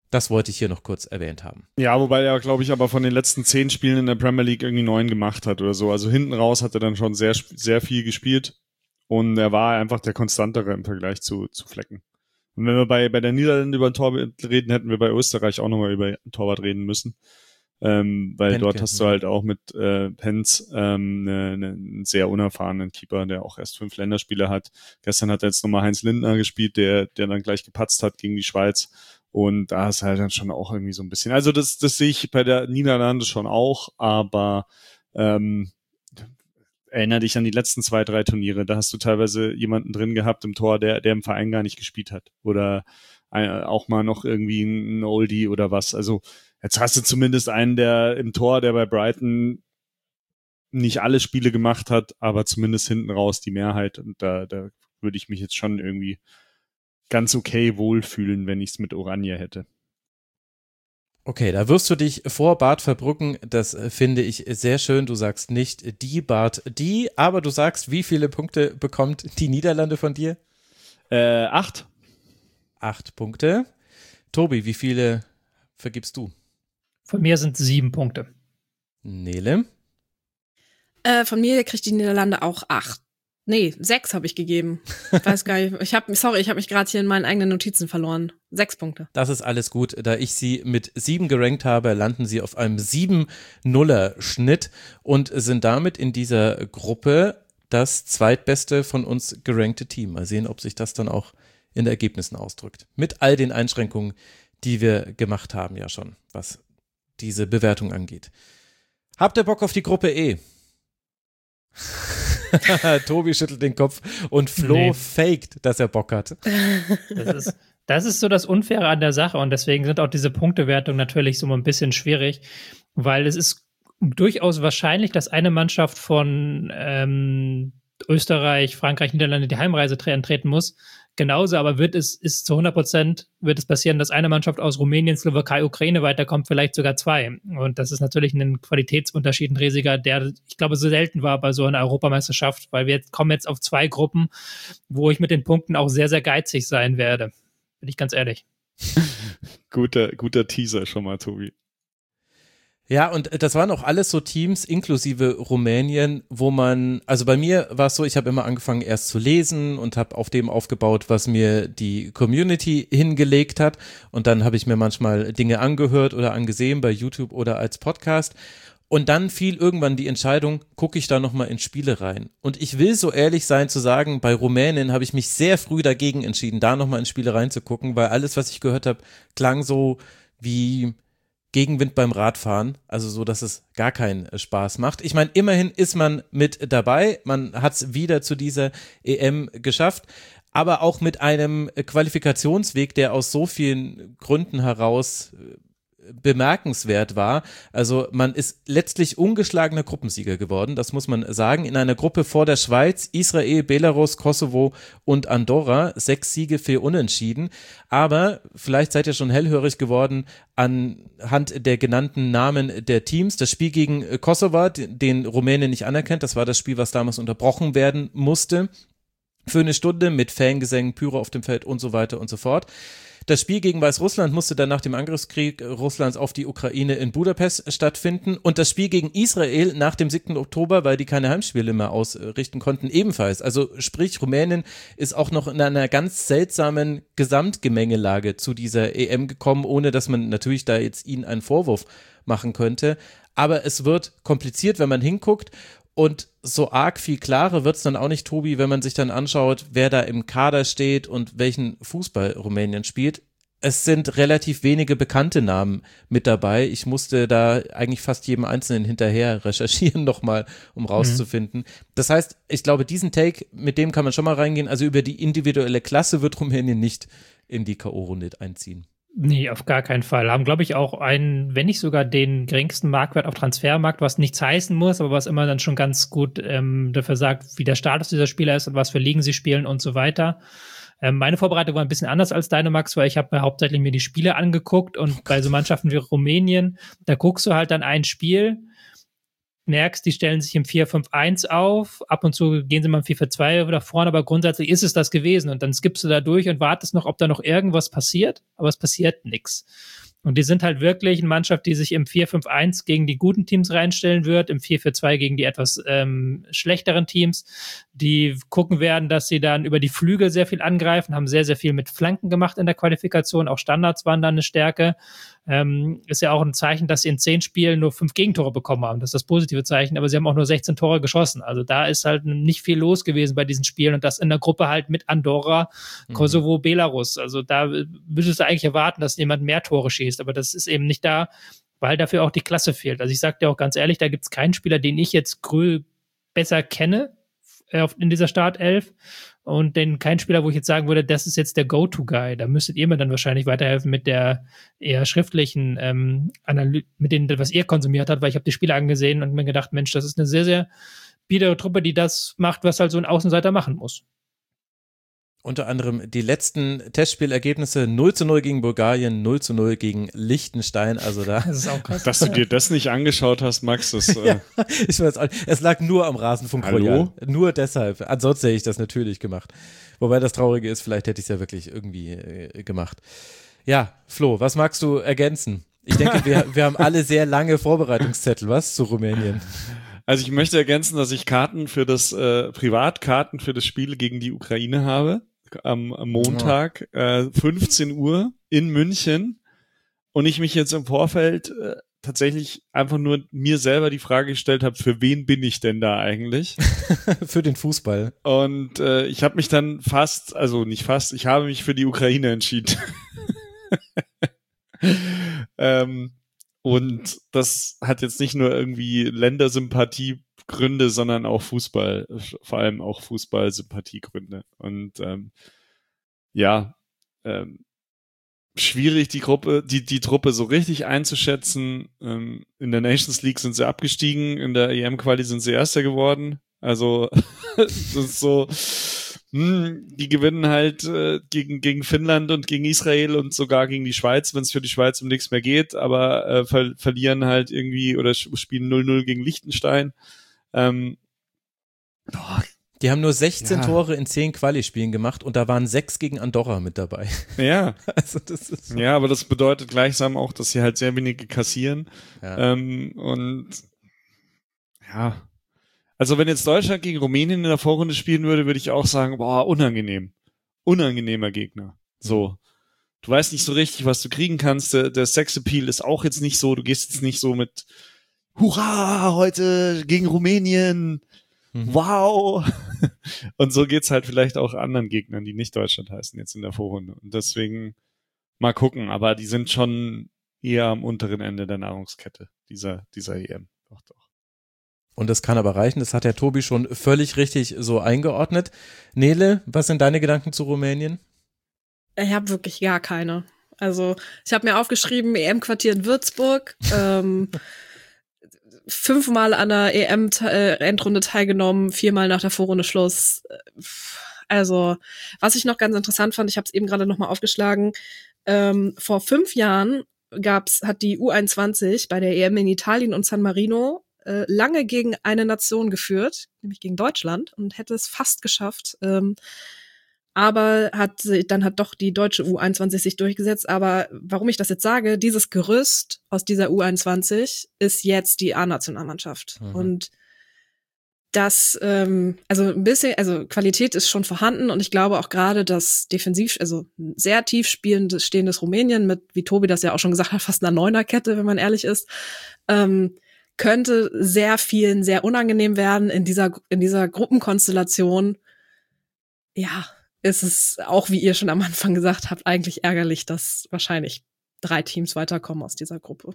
Das wollte ich hier noch kurz erwähnt haben. Ja, wobei er, glaube ich, aber von den letzten zehn Spielen in der Premier League irgendwie neun gemacht hat oder so. Also hinten raus hat er dann schon sehr, sehr viel gespielt und er war einfach der Konstantere im Vergleich zu, zu Flecken. Und wenn wir bei, bei der Niederlande über ein Torwart reden, hätten wir bei Österreich auch nochmal über ein Torwart reden müssen. Ähm, weil Penke, dort hast du halt auch mit äh, Penz ähm, ne, ne, einen sehr unerfahrenen Keeper, der auch erst fünf Länderspiele hat. Gestern hat er jetzt nochmal Heinz Lindner gespielt, der der dann gleich gepatzt hat gegen die Schweiz. Und da ist halt dann schon auch irgendwie so ein bisschen. Also das das sehe ich bei der Niederlande schon auch, aber ähm, erinnere dich an die letzten zwei, drei Turniere. Da hast du teilweise jemanden drin gehabt im Tor, der der im Verein gar nicht gespielt hat. Oder ein, auch mal noch irgendwie ein Oldie oder was. Also jetzt hast du zumindest einen, der im Tor, der bei Brighton nicht alle Spiele gemacht hat, aber zumindest hinten raus die Mehrheit. Und da, da würde ich mich jetzt schon irgendwie ganz okay wohlfühlen, wenn ich es mit Oranje hätte. Okay, da wirst du dich vor Bart Verbruggen, das finde ich sehr schön. Du sagst nicht die Bart die, aber du sagst, wie viele Punkte bekommt die Niederlande von dir? Äh, acht. Acht Punkte. Tobi, wie viele vergibst du? Von mir sind sieben Punkte. Nele? Äh, von mir kriegt die Niederlande auch acht. Nee, sechs habe ich gegeben. Ich weiß gar nicht. Ich hab, sorry, ich habe mich gerade hier in meinen eigenen Notizen verloren. Sechs Punkte. Das ist alles gut. Da ich sie mit sieben gerankt habe, landen sie auf einem sieben null Schnitt und sind damit in dieser Gruppe das zweitbeste von uns gerankte Team. Mal sehen, ob sich das dann auch in den Ergebnissen ausdrückt. Mit all den Einschränkungen, die wir gemacht haben ja schon, was diese Bewertung angeht. Habt ihr Bock auf die Gruppe E? Tobi schüttelt den Kopf und Flo nee. faked, dass er Bock hat. Das ist, das ist so das Unfaire an der Sache und deswegen sind auch diese Punktewertungen natürlich so ein bisschen schwierig, weil es ist durchaus wahrscheinlich, dass eine Mannschaft von ähm, Österreich, Frankreich, Niederlande die Heimreise antreten muss. Genauso, aber wird es, ist zu hundert Prozent wird es passieren, dass eine Mannschaft aus Rumänien, Slowakei, Ukraine weiterkommt, vielleicht sogar zwei. Und das ist natürlich ein Qualitätsunterschied, ein riesiger, der, ich glaube, so selten war bei so einer Europameisterschaft, weil wir jetzt kommen jetzt auf zwei Gruppen, wo ich mit den Punkten auch sehr, sehr geizig sein werde. Bin ich ganz ehrlich. guter, guter Teaser schon mal, Tobi. Ja, und das waren auch alles so Teams, inklusive Rumänien, wo man, also bei mir war es so, ich habe immer angefangen erst zu lesen und habe auf dem aufgebaut, was mir die Community hingelegt hat und dann habe ich mir manchmal Dinge angehört oder angesehen bei YouTube oder als Podcast und dann fiel irgendwann die Entscheidung, gucke ich da nochmal in Spiele rein und ich will so ehrlich sein zu sagen, bei Rumänien habe ich mich sehr früh dagegen entschieden, da nochmal in Spiele reinzugucken, weil alles, was ich gehört habe, klang so wie Gegenwind beim Radfahren, also so, dass es gar keinen Spaß macht. Ich meine, immerhin ist man mit dabei, man hat es wieder zu dieser E M geschafft, aber auch mit einem Qualifikationsweg, der aus so vielen Gründen heraus bemerkenswert war. Also man ist letztlich ungeschlagener Gruppensieger geworden, das muss man sagen, in einer Gruppe vor der Schweiz, Israel, Belarus, Kosovo und Andorra, sechs Siege, vier Unentschieden, aber vielleicht seid ihr schon hellhörig geworden anhand der genannten Namen der Teams. Das Spiel gegen Kosovo, den Rumänien nicht anerkennt, das war das Spiel, was damals unterbrochen werden musste, für eine Stunde mit Fangesängen, Pyro auf dem Feld und so weiter und so fort. Das Spiel gegen Weißrussland musste dann nach dem Angriffskrieg Russlands auf die Ukraine in Budapest stattfinden und das Spiel gegen Israel nach dem siebten Oktober, weil die keine Heimspiele mehr ausrichten konnten, ebenfalls. Also sprich, Rumänien ist auch noch in einer ganz seltsamen Gesamtgemengelage zu dieser E M gekommen, ohne dass man natürlich da jetzt ihnen einen Vorwurf machen könnte. Aber es wird kompliziert, wenn man hinguckt. Und so arg viel klarer wird es dann auch nicht, Tobi, wenn man sich dann anschaut, wer da im Kader steht und welchen Fußball Rumänien spielt. Es sind relativ wenige bekannte Namen mit dabei. Ich musste da eigentlich fast jedem Einzelnen hinterher recherchieren nochmal, um rauszufinden. Mhm. Das heißt, ich glaube, diesen Take, mit dem kann man schon mal reingehen. Also über die individuelle Klasse wird Rumänien nicht in die K O-Runde einziehen. Nee, auf gar keinen Fall. Haben, glaube ich, auch einen, wenn nicht sogar den geringsten Marktwert auf Transfermarkt, was nichts heißen muss, aber was immer dann schon ganz gut ähm, dafür sagt, wie der Status dieser Spieler ist und was für Ligen sie spielen und so weiter. Ähm, meine Vorbereitung war ein bisschen anders als deine, Max, weil ich habe hauptsächlich mir die Spiele angeguckt und bei so Mannschaften wie Rumänien, da guckst du halt dann ein Spiel merkst, die stellen sich im vier fünf eins auf, ab und zu gehen sie mal im vier vier zwei nach vorne, aber grundsätzlich ist es das gewesen und dann skippst du da durch und wartest noch, ob da noch irgendwas passiert, aber es passiert nichts. Und die sind halt wirklich eine Mannschaft, die sich im vier fünf eins gegen die guten Teams reinstellen wird, im vier vier zwei gegen die etwas ähm, schlechteren Teams, die gucken werden, dass sie dann über die Flügel sehr viel angreifen, haben sehr, sehr viel mit Flanken gemacht in der Qualifikation, auch Standards waren dann eine Stärke. Ähm, ist ja auch ein Zeichen, dass sie in zehn Spielen nur fünf Gegentore bekommen haben. Das ist das positive Zeichen, aber sie haben auch nur sechzehn Tore geschossen. Also da ist halt nicht viel los gewesen bei diesen Spielen und das in der Gruppe halt mit Andorra, Kosovo, mhm. Belarus. Also da müsstest du eigentlich erwarten, dass jemand mehr Tore schießt, aber das ist eben nicht da, weil dafür auch die Klasse fehlt. Also ich sag dir auch ganz ehrlich, da gibt es keinen Spieler, den ich jetzt Grö besser kenne äh, in dieser Startelf. Und den kein Spieler, wo ich jetzt sagen würde, das ist jetzt der Go-To-Guy. Da müsstet ihr mir dann wahrscheinlich weiterhelfen mit der eher schriftlichen ähm, Analyse, mit denen, was ihr konsumiert habt, weil ich habe die Spiele angesehen und mir gedacht, Mensch, das ist eine sehr, sehr biedere Truppe, die das macht, was halt so ein Außenseiter machen muss. Unter anderem die letzten Testspielergebnisse null zu null gegen Bulgarien, null zu null gegen Liechtenstein. Also da. Das ist auch krass. Dass du dir das nicht angeschaut hast, Max, das. Äh ja, ich weiß auch, es lag nur am Rasenfunk Royal. Nur deshalb. Ansonsten hätte ich das natürlich gemacht. Wobei das Traurige ist, vielleicht hätte ich es ja wirklich irgendwie äh, gemacht. Ja, Flo, was magst du ergänzen? Ich denke, wir, wir haben alle sehr lange Vorbereitungszettel, was, zu Rumänien? Also ich möchte ergänzen, dass ich Karten für das, äh, Privatkarten für das Spiel gegen die Ukraine habe. Am, am Montag, äh, fünfzehn Uhr in München. Und ich mich jetzt im Vorfeld äh, tatsächlich einfach nur mir selber die Frage gestellt habe, für wen bin ich denn da eigentlich? Für den Fußball. Und äh, ich habe mich dann fast, also nicht fast, ich habe mich für die Ukraine entschieden. ähm, und das hat jetzt nicht nur irgendwie Ländersympathie Gründe, sondern auch Fußball, vor allem auch Fußball-Sympathiegründe. Und ähm, ja, ähm, schwierig die Gruppe, die die Truppe so richtig einzuschätzen. Ähm, in der Nations League sind sie abgestiegen, in der E M-Quali sind sie Erster geworden. Also das ist so, mh, die gewinnen halt äh, gegen gegen Finnland und gegen Israel und sogar gegen die Schweiz, wenn es für die Schweiz um nichts mehr geht, aber äh, ver- verlieren halt irgendwie oder spielen null null gegen Liechtenstein. Ähm, oh, die haben nur sechzehn ja. Tore in zehn Quali-Spielen gemacht und da waren sechs gegen Andorra mit dabei. Ja. Also das ist so. Ja, aber das bedeutet gleichsam auch, dass sie halt sehr wenige kassieren. Ja. Ähm, und ja, also wenn jetzt Deutschland gegen Rumänien in der Vorrunde spielen würde, würde ich auch sagen, boah, unangenehm. Unangenehmer Gegner. So. Du weißt nicht so richtig, was du kriegen kannst. Der, der Sexappeal ist auch jetzt nicht so, du gehst jetzt nicht so mit Hurra, heute gegen Rumänien, mhm. Wow. Und so geht's halt vielleicht auch anderen Gegnern, die nicht Deutschland heißen, jetzt in der Vorrunde. Und deswegen mal gucken, aber die sind schon eher am unteren Ende der Nahrungskette dieser, dieser E M. Doch, doch. Und das kann aber reichen, das hat der Tobi schon völlig richtig so eingeordnet. Nele, was sind deine Gedanken zu Rumänien? Ich habe wirklich gar keine. Also ich habe mir aufgeschrieben, E M-Quartier in Würzburg, ähm, fünfmal an der E M-Endrunde teilgenommen, viermal nach der Vorrunde Schluss. Also, was ich noch ganz interessant fand, ich habe es eben gerade nochmal aufgeschlagen, ähm, vor fünf Jahren gab's, hat die U einundzwanzig bei der E M in Italien und San Marino äh, lange gegen eine Nation geführt, nämlich gegen Deutschland, und hätte es fast geschafft. Ähm, aber hat dann hat doch die deutsche U einundzwanzig sich durchgesetzt. Aber warum ich das jetzt sage, dieses Gerüst aus dieser U einundzwanzig ist jetzt die A-Nationalmannschaft. Mhm. Und das, ähm, also ein bisschen, also Qualität ist schon vorhanden und ich glaube auch gerade das defensiv, also sehr tief spielendes, stehendes Rumänien mit, wie Tobi das ja auch schon gesagt hat, fast einer Neunerkette, wenn man ehrlich ist, ähm, könnte sehr vielen sehr unangenehm werden in dieser, in dieser Gruppenkonstellation. Ja, ist es auch, wie ihr schon am Anfang gesagt habt, eigentlich ärgerlich, dass wahrscheinlich drei Teams weiterkommen aus dieser Gruppe.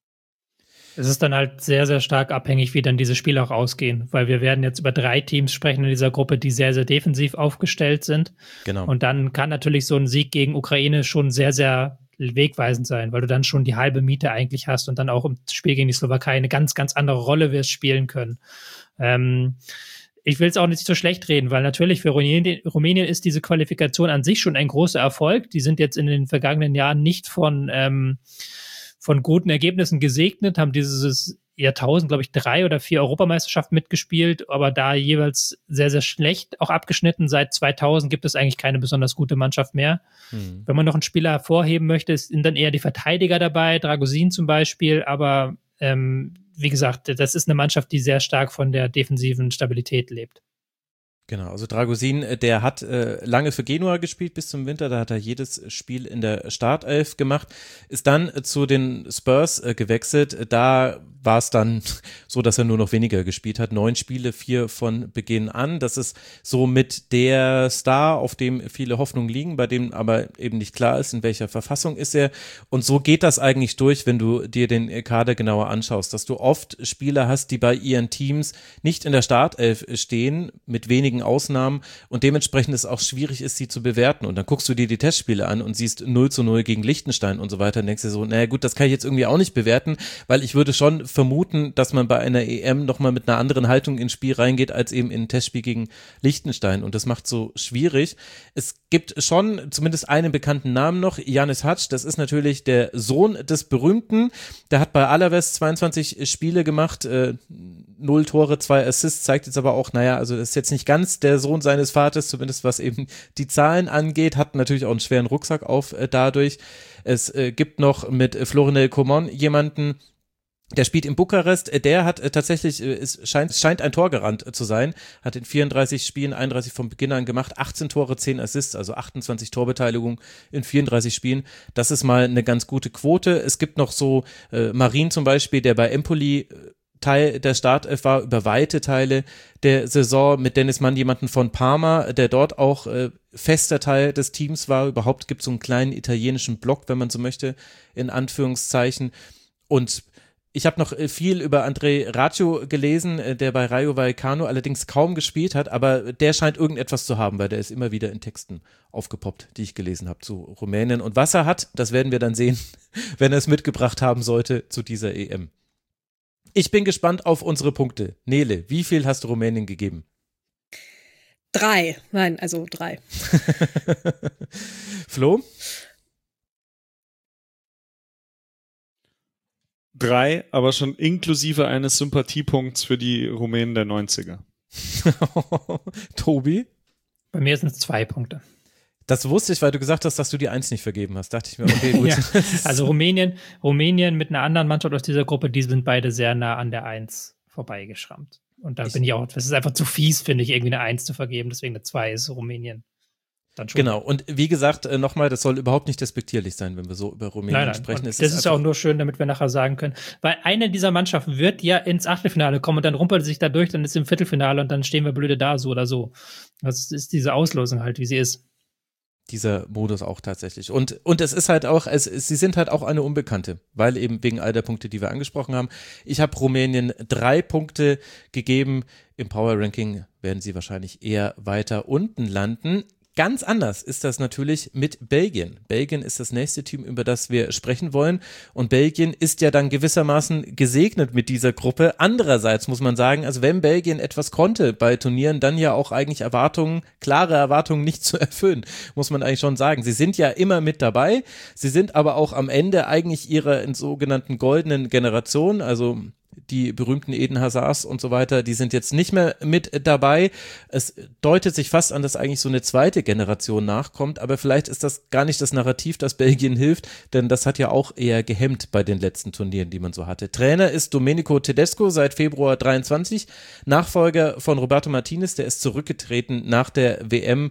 Es ist dann halt sehr, sehr stark abhängig, wie dann diese Spiele auch ausgehen, weil wir werden jetzt über drei Teams sprechen in dieser Gruppe, die sehr, sehr defensiv aufgestellt sind. Genau. Und dann kann natürlich so ein Sieg gegen Ukraine schon sehr, sehr wegweisend sein, weil du dann schon die halbe Miete eigentlich hast und dann auch im Spiel gegen die Slowakei eine ganz, ganz andere Rolle wirst spielen können. Ähm, Ich will es auch nicht so schlecht reden, weil natürlich für Rumänien, Rumänien ist diese Qualifikation an sich schon ein großer Erfolg. Die sind jetzt in den vergangenen Jahren nicht von, ähm, von guten Ergebnissen gesegnet, haben dieses Jahrtausend, glaube ich, drei oder vier Europameisterschaften mitgespielt, aber da jeweils sehr, sehr schlecht auch abgeschnitten. Seit zweitausend gibt es eigentlich keine besonders gute Mannschaft mehr. Mhm. Wenn man noch einen Spieler hervorheben möchte, sind dann eher die Verteidiger dabei, Dragosin zum Beispiel, aber ähm, wie gesagt, das ist eine Mannschaft, die sehr stark von der defensiven Stabilität lebt. Genau, also Dragosin, der hat äh, lange für Genua gespielt bis zum Winter, da hat er jedes Spiel in der Startelf gemacht, ist dann äh, zu den Spurs äh, gewechselt, da war es dann so, dass er nur noch weniger gespielt hat, neun Spiele, vier von Beginn an, das ist so mit der Star, auf dem viele Hoffnungen liegen, bei dem aber eben nicht klar ist, in welcher Verfassung ist er, und so geht das eigentlich durch, wenn du dir den Kader genauer anschaust, dass du oft Spieler hast, die bei ihren Teams nicht in der Startelf stehen, mit wenigen Ausnahmen, und dementsprechend es auch schwierig ist, sie zu bewerten, und dann guckst du dir die Testspiele an und siehst null zu null gegen Liechtenstein und so weiter und denkst dir so, naja gut, das kann ich jetzt irgendwie auch nicht bewerten, weil ich würde schon vermuten, dass man bei einer E M nochmal mit einer anderen Haltung ins Spiel reingeht, als eben in ein Testspiel gegen Liechtenstein, und das macht so schwierig. Es gibt schon zumindest einen bekannten Namen noch, Janis Hatsch, das ist natürlich der Sohn des Berühmten, der hat bei Alaves zweiundzwanzig Spiele gemacht, äh, null Tore, zwei Assists, zeigt jetzt aber auch, naja, also das ist jetzt nicht ganz der Sohn seines Vaters, zumindest was eben die Zahlen angeht, hat natürlich auch einen schweren Rucksack auf äh, dadurch. Es äh, gibt noch mit Florinel Coman jemanden, der spielt in Bukarest, der hat äh, tatsächlich, äh, es scheint, scheint ein Torgarant äh, zu sein, hat in vierunddreißig Spielen einunddreißig von Beginn an gemacht, achtzehn Tore, zehn Assists, also achtundzwanzig Torbeteiligung in vierunddreißig Spielen, das ist mal eine ganz gute Quote. Es gibt noch so äh, Marin zum Beispiel, der bei Empoli äh, Teil der Startelf war, über weite Teile der Saison, mit Dennis Mann jemanden von Parma, der dort auch äh, fester Teil des Teams war. Überhaupt gibt es so einen kleinen italienischen Block, wenn man so möchte, in Anführungszeichen. Und ich habe noch viel über André Raggio gelesen, der bei Rayo Vallecano allerdings kaum gespielt hat, aber der scheint irgendetwas zu haben, weil der ist immer wieder in Texten aufgepoppt, die ich gelesen habe zu Rumänien. Und was er hat, das werden wir dann sehen, wenn er es mitgebracht haben sollte zu dieser E M. Ich bin gespannt auf unsere Punkte. Nele, wie viel hast du Rumänien gegeben? Drei. Nein, also drei. Flo? Drei, aber schon inklusive eines Sympathiepunkts für die Rumänen der neunziger. Tobi? Bei mir sind es zwei Punkte. Das wusste ich, weil du gesagt hast, dass du die Eins nicht vergeben hast. Dachte ich mir, okay, gut. Ja, also Rumänien, Rumänien mit einer anderen Mannschaft aus dieser Gruppe, die sind beide sehr nah an der Eins vorbeigeschrammt. Und da ich, bin ich auch, das ist einfach zu fies, finde ich, irgendwie eine Eins zu vergeben. Deswegen eine Zwei ist Rumänien. Dann schon. Genau, und wie gesagt, nochmal, das soll überhaupt nicht despektierlich sein, wenn wir so über Rumänien nein, nein. sprechen. Das ist, ist auch nur schön, damit wir nachher sagen können, weil eine dieser Mannschaften wird ja ins Achtelfinale kommen und dann rumpelt sich da durch, dann ist im Viertelfinale und dann stehen wir blöde da, so oder so. Das ist diese Auslosung halt, wie sie ist. Dieser Modus auch tatsächlich. Und, und es ist halt auch, es, sie sind halt auch eine Unbekannte, weil eben wegen all der Punkte, die wir angesprochen haben. Ich habe Rumänien drei Punkte gegeben. Im Power Ranking werden sie wahrscheinlich eher weiter unten landen. Ganz anders ist das natürlich mit Belgien. Belgien ist das nächste Team, über das wir sprechen wollen. Und Belgien ist ja dann gewissermaßen gesegnet mit dieser Gruppe. Andererseits muss man sagen, also wenn Belgien etwas konnte bei Turnieren, dann ja auch eigentlich Erwartungen, klare Erwartungen nicht zu erfüllen, muss man eigentlich schon sagen. Sie sind ja immer mit dabei. Sie sind aber auch am Ende eigentlich ihrer sogenannten goldenen Generation, also die berühmten Eden Hazards und so weiter, die sind jetzt nicht mehr mit dabei. Es deutet sich fast an, dass eigentlich so eine zweite Generation nachkommt, aber vielleicht ist das gar nicht das Narrativ, das Belgien hilft, denn das hat ja auch eher gehemmt bei den letzten Turnieren, die man so hatte. Trainer ist Domenico Tedesco seit Februar dreiundzwanzig, Nachfolger von Roberto Martinez, der ist zurückgetreten nach der W M,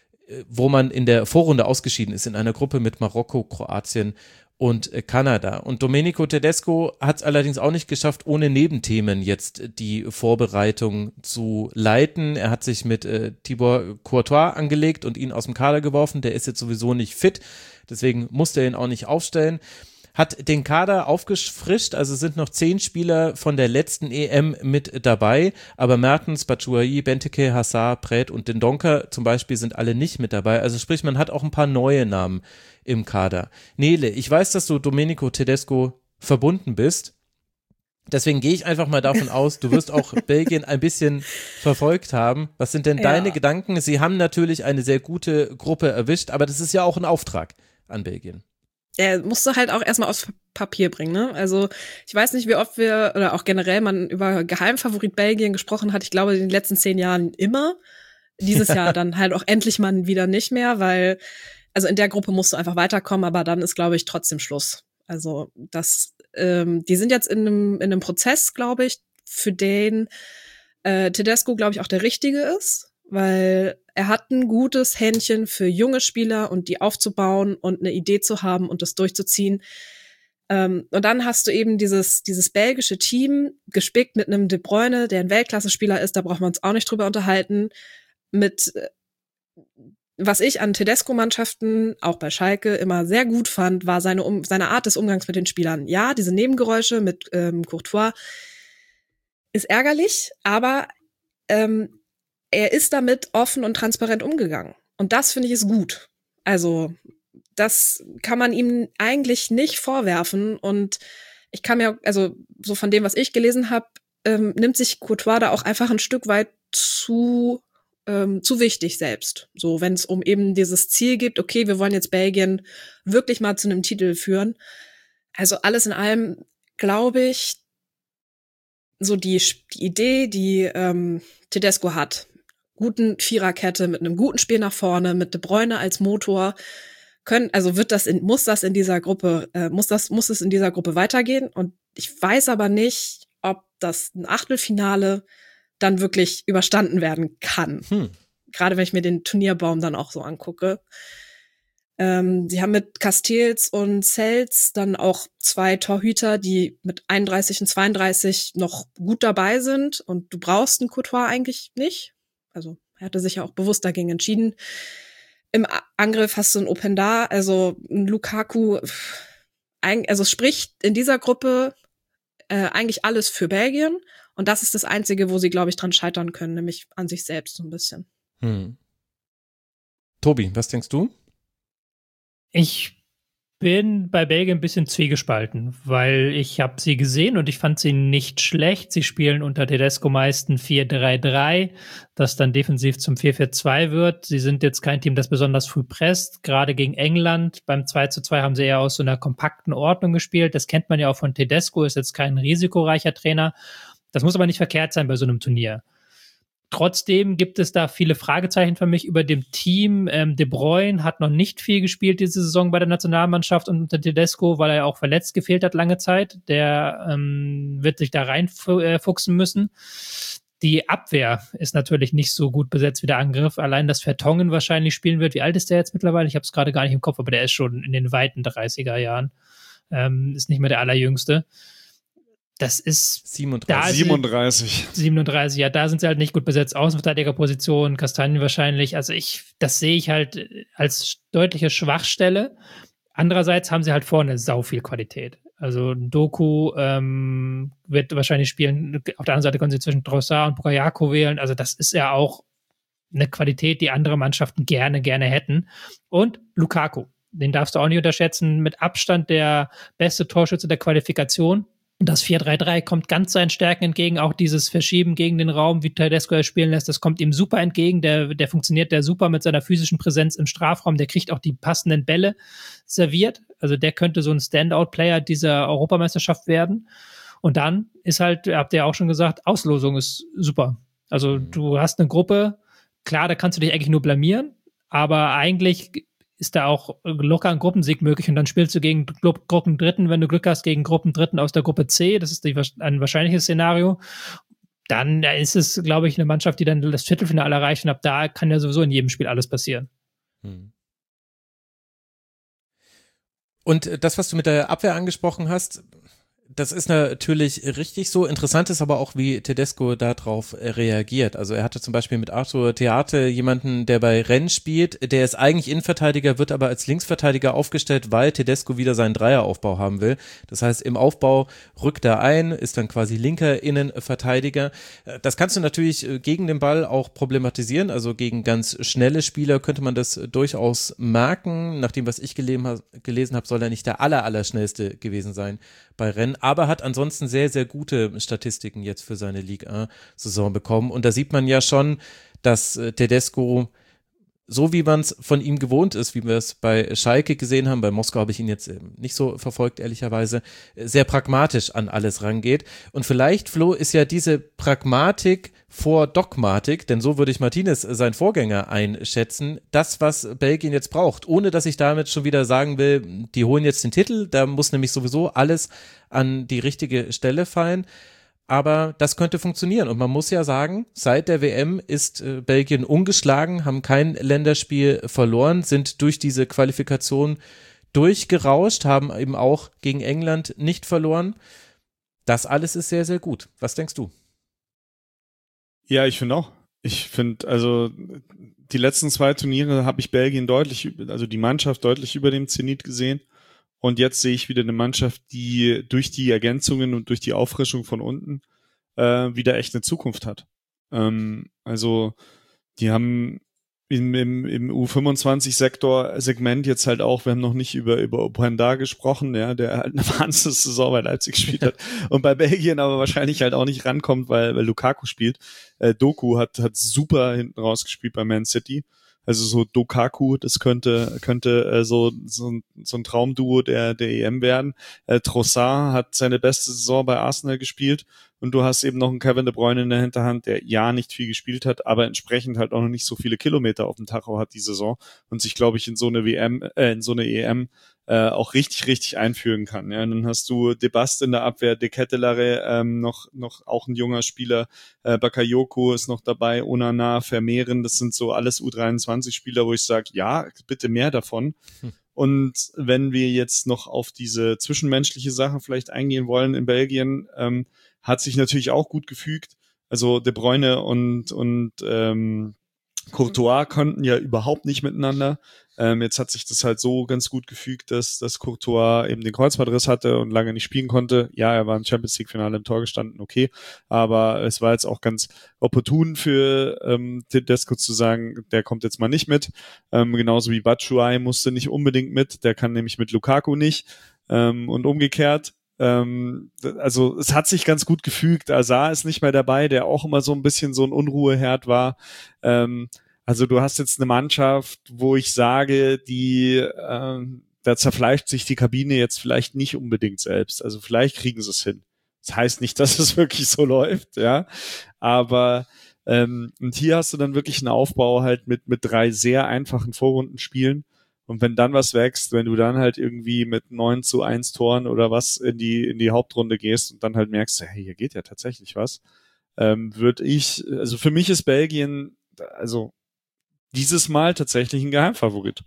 wo man in der Vorrunde ausgeschieden ist, in einer Gruppe mit Marokko, Kroatien und Kanada. Und Domenico Tedesco hat es allerdings auch nicht geschafft, ohne Nebenthemen jetzt die Vorbereitung zu leiten. Er hat sich mit äh, Thibaut Courtois angelegt und ihn aus dem Kader geworfen. Der ist jetzt sowieso nicht fit, deswegen musste er ihn auch nicht aufstellen. Hat den Kader aufgefrischt, also sind noch zehn Spieler von der letzten E M mit dabei, aber Mertens, Batshuayi, Benteke, Hazard, Pret und Dendoncker zum Beispiel sind alle nicht mit dabei, also sprich, man hat auch ein paar neue Namen im Kader. Nele, ich weiß, dass du Domenico Tedesco verbunden bist, deswegen gehe ich einfach mal davon aus, du wirst auch Belgien ein bisschen verfolgt haben. Was sind denn deine ja. Gedanken? Sie haben natürlich eine sehr gute Gruppe erwischt, aber das ist ja auch ein Auftrag an Belgien. er musste halt auch erstmal aufs Papier bringen, ne? Also ich weiß nicht, wie oft wir, oder auch generell man über Geheimfavorit Belgien gesprochen hat. Ich glaube, in den letzten zehn Jahren immer. Dieses ja. Jahr dann halt auch endlich mal wieder nicht mehr, weil, also in der Gruppe musst du einfach weiterkommen, aber dann ist, glaube ich, trotzdem Schluss. Also das, ähm, die sind jetzt in einem, in einem Prozess, glaube ich, für den äh, Tedesco, glaube ich, auch der Richtige ist, weil er hat ein gutes Händchen für junge Spieler und die aufzubauen und eine Idee zu haben und das durchzuziehen. Ähm, und dann hast du eben dieses, dieses belgische Team gespickt mit einem De Bruyne, der ein Weltklasse-Spieler ist, da brauchen wir uns auch nicht drüber unterhalten, mit, was ich an Tedesco-Mannschaften, auch bei Schalke, immer sehr gut fand, war seine, um, seine Art des Umgangs mit den Spielern. Ja, diese Nebengeräusche mit ähm, Courtois ist ärgerlich, aber ähm, er ist damit offen und transparent umgegangen. Und das finde ich ist gut. Also das kann man ihm eigentlich nicht vorwerfen. Und ich kann mir, also so von dem, was ich gelesen habe, ähm, nimmt sich Courtois da auch einfach ein Stück weit zu ähm, zu wichtig selbst. So, wenn es um eben dieses Ziel geht, okay, wir wollen jetzt Belgien wirklich mal zu einem Titel führen. Also alles in allem glaube ich, so die, die Idee, die ähm, Tedesco hat, guten Viererkette mit einem guten Spiel nach vorne, mit De Bruyne als Motor, können, also wird das in, muss das in dieser Gruppe, äh, muss das, muss es in dieser Gruppe weitergehen. Und ich weiß aber nicht, ob das ein Achtelfinale dann wirklich überstanden werden kann. Hm. Gerade wenn ich mir den Turnierbaum dann auch so angucke. Ähm, sie haben mit Castells und Selz dann auch zwei Torhüter, die mit einunddreißig und zweiunddreißig noch gut dabei sind. Und du brauchst einen Courtois eigentlich nicht. Also er hatte sich ja auch bewusst dagegen entschieden. Im Angriff hast du einen Openda, also einen Lukaku. Also es spricht in dieser Gruppe äh, eigentlich alles für Belgien. Und das ist das Einzige, wo sie, glaube ich, dran scheitern können, nämlich an sich selbst so ein bisschen. Hm. Tobi, was denkst du? Ich bin bei Belgien ein bisschen zwiegespalten, weil ich habe sie gesehen und ich fand sie nicht schlecht. Sie spielen unter Tedesco meist ein vier drei drei, das dann defensiv zum vier vier zwei wird. Sie sind jetzt kein Team, das besonders früh presst. Gerade gegen England beim zwei zu zwei haben sie eher aus so einer kompakten Ordnung gespielt. Das kennt man ja auch von Tedesco, ist jetzt kein risikoreicher Trainer. Das muss aber nicht verkehrt sein bei so einem Turnier. Trotzdem gibt es da viele Fragezeichen für mich über dem Team. Ähm, De Bruyne hat noch nicht viel gespielt diese Saison bei der Nationalmannschaft und unter Tedesco, weil er auch verletzt gefehlt hat lange Zeit. Der ähm, wird sich da reinfuchsen müssen. Die Abwehr ist natürlich nicht so gut besetzt wie der Angriff. Allein, dass Vertongen wahrscheinlich spielen wird. Wie alt ist der jetzt mittlerweile? Ich habe es gerade gar nicht im Kopf, aber der ist schon in den weiten dreißiger Jahren. Ähm, ist nicht mehr der allerjüngste. Das ist siebenunddreißig. siebenunddreißig. siebenunddreißig, ja, da sind sie halt nicht gut besetzt. Außenverteidigerposition, Kastanje wahrscheinlich. Also ich, das sehe ich halt als deutliche Schwachstelle. Andererseits haben sie halt vorne sau viel Qualität. Also Doku ähm, wird wahrscheinlich spielen. Auf der anderen Seite können sie zwischen Trossard und Bakayoko wählen. Also das ist ja auch eine Qualität, die andere Mannschaften gerne, gerne hätten. Und Lukaku, den darfst du auch nicht unterschätzen. Mit Abstand der beste Torschütze der Qualifikation. Das vier drei drei kommt ganz seinen Stärken entgegen, auch dieses Verschieben gegen den Raum, wie Tedesco er spielen lässt, das kommt ihm super entgegen, der, der funktioniert der super mit seiner physischen Präsenz im Strafraum, der kriegt auch die passenden Bälle serviert, also der könnte so ein Standout-Player dieser Europameisterschaft werden. Und dann ist halt, habt ihr auch schon gesagt, Auslosung ist super. Also du hast eine Gruppe, klar, da kannst du dich eigentlich nur blamieren, aber eigentlich ist da auch locker ein Gruppensieg möglich und dann spielst du gegen Gru- Gruppendritten, wenn du Glück hast, gegen Gruppendritten aus der Gruppe C, das ist die, ein wahrscheinliches Szenario, dann ist es, glaube ich, eine Mannschaft, die dann das Viertelfinale erreicht und ab da kann ja sowieso in jedem Spiel alles passieren. Und das, was du mit der Abwehr angesprochen hast, das ist natürlich richtig so. Interessant ist aber auch, wie Tedesco darauf reagiert. Also er hatte zum Beispiel mit Arthur Theate jemanden, der bei Rennes spielt, der ist eigentlich Innenverteidiger, wird aber als Linksverteidiger aufgestellt, weil Tedesco wieder seinen Dreieraufbau haben will. Das heißt, im Aufbau rückt er ein, ist dann quasi linker Innenverteidiger. Das kannst du natürlich gegen den Ball auch problematisieren. Also gegen ganz schnelle Spieler könnte man das durchaus merken. Nach dem, was ich gelesen habe, soll er nicht der aller, aller schnellste gewesen sein bei Rennes, aber hat ansonsten sehr, sehr gute Statistiken jetzt für seine Ligue eins Saison bekommen. Und da sieht man ja schon, dass Tedesco so wie man es von ihm gewohnt ist, wie wir es bei Schalke gesehen haben, bei Moskau habe ich ihn jetzt nicht so verfolgt, ehrlicherweise, sehr pragmatisch an alles rangeht. Und vielleicht, Flo, ist ja diese Pragmatik vor Dogmatik, denn so würde ich Martinez, sein Vorgänger, einschätzen, das, was Belgien jetzt braucht, ohne dass ich damit schon wieder sagen will, die holen jetzt den Titel, da muss nämlich sowieso alles an die richtige Stelle fallen. Aber das könnte funktionieren. Und man muss ja sagen, seit der W M ist äh, Belgien ungeschlagen, haben kein Länderspiel verloren, sind durch diese Qualifikation durchgerauscht, haben eben auch gegen England nicht verloren. Das alles ist sehr, sehr gut. Was denkst du? Ja, ich finde auch. Ich finde, also die letzten zwei Turniere habe ich Belgien deutlich, also die Mannschaft deutlich über dem Zenit gesehen. Und jetzt sehe ich wieder eine Mannschaft, die durch die Ergänzungen und durch die Auffrischung von unten äh, wieder echt eine Zukunft hat. Ähm, also die haben im, im, im U fünfundzwanzig-Sektor-Segment jetzt halt auch, wir haben noch nicht über über Openda gesprochen, ja, der halt eine Wahnsinns-Saison bei Leipzig gespielt hat und bei Belgien aber wahrscheinlich halt auch nicht rankommt, weil, weil Lukaku spielt. Äh, Doku hat hat super hinten rausgespielt bei Man City. Also so Dokaku, das könnte könnte äh, so, so so ein Traumduo der der E M werden. Äh, Trossard hat seine beste Saison bei Arsenal gespielt und du hast eben noch einen Kevin De Bruyne in der Hinterhand, der ja nicht viel gespielt hat, aber entsprechend halt auch noch nicht so viele Kilometer auf dem Tacho hat die Saison und sich, glaube ich, in so eine W M, äh, in so eine E M äh, auch richtig richtig einführen kann. Ja, und dann hast du De Bast in der Abwehr, De Kettelare, ähm, noch noch auch ein junger Spieler, äh, Bakayoko ist noch dabei, Onana, Vermeeren, das sind so alles U dreiundzwanzig Spieler, wo ich sage, ja, bitte mehr davon. Hm. Und wenn wir jetzt noch auf diese zwischenmenschliche Sache vielleicht eingehen wollen in Belgien, ähm, hat sich natürlich auch gut gefügt. Also De Bruyne und und ähm, Courtois konnten ja überhaupt nicht miteinander. Ähm, jetzt hat sich das halt so ganz gut gefügt, dass, dass Courtois eben den Kreuzbandriss hatte und lange nicht spielen konnte. Ja, er war im Champions-League-Finale im Tor gestanden, okay. Aber es war jetzt auch ganz opportun für ähm, Tedesco zu sagen, der kommt jetzt mal nicht mit. Ähm, genauso wie Batshuayi musste nicht unbedingt mit. Der kann nämlich mit Lukaku nicht. Ähm, und umgekehrt. Ähm, also es hat sich ganz gut gefügt. Azar ist nicht mehr dabei, der auch immer so ein bisschen so ein Unruheherd war. Ähm, also du hast jetzt eine Mannschaft, wo ich sage, die ähm, da zerfleischt sich die Kabine jetzt vielleicht nicht unbedingt selbst. Also vielleicht kriegen sie es hin. Das heißt nicht, dass es wirklich so läuft, ja. Aber ähm, und hier hast du dann wirklich einen Aufbau halt mit mit drei sehr einfachen Vorrundenspielen. Und wenn dann was wächst, wenn du dann halt irgendwie mit neun zu eins Toren oder was in die in die Hauptrunde gehst und dann halt merkst, hey, hier geht ja tatsächlich was, ähm, würde ich, also für mich ist Belgien, also dieses Mal tatsächlich ein Geheimfavorit.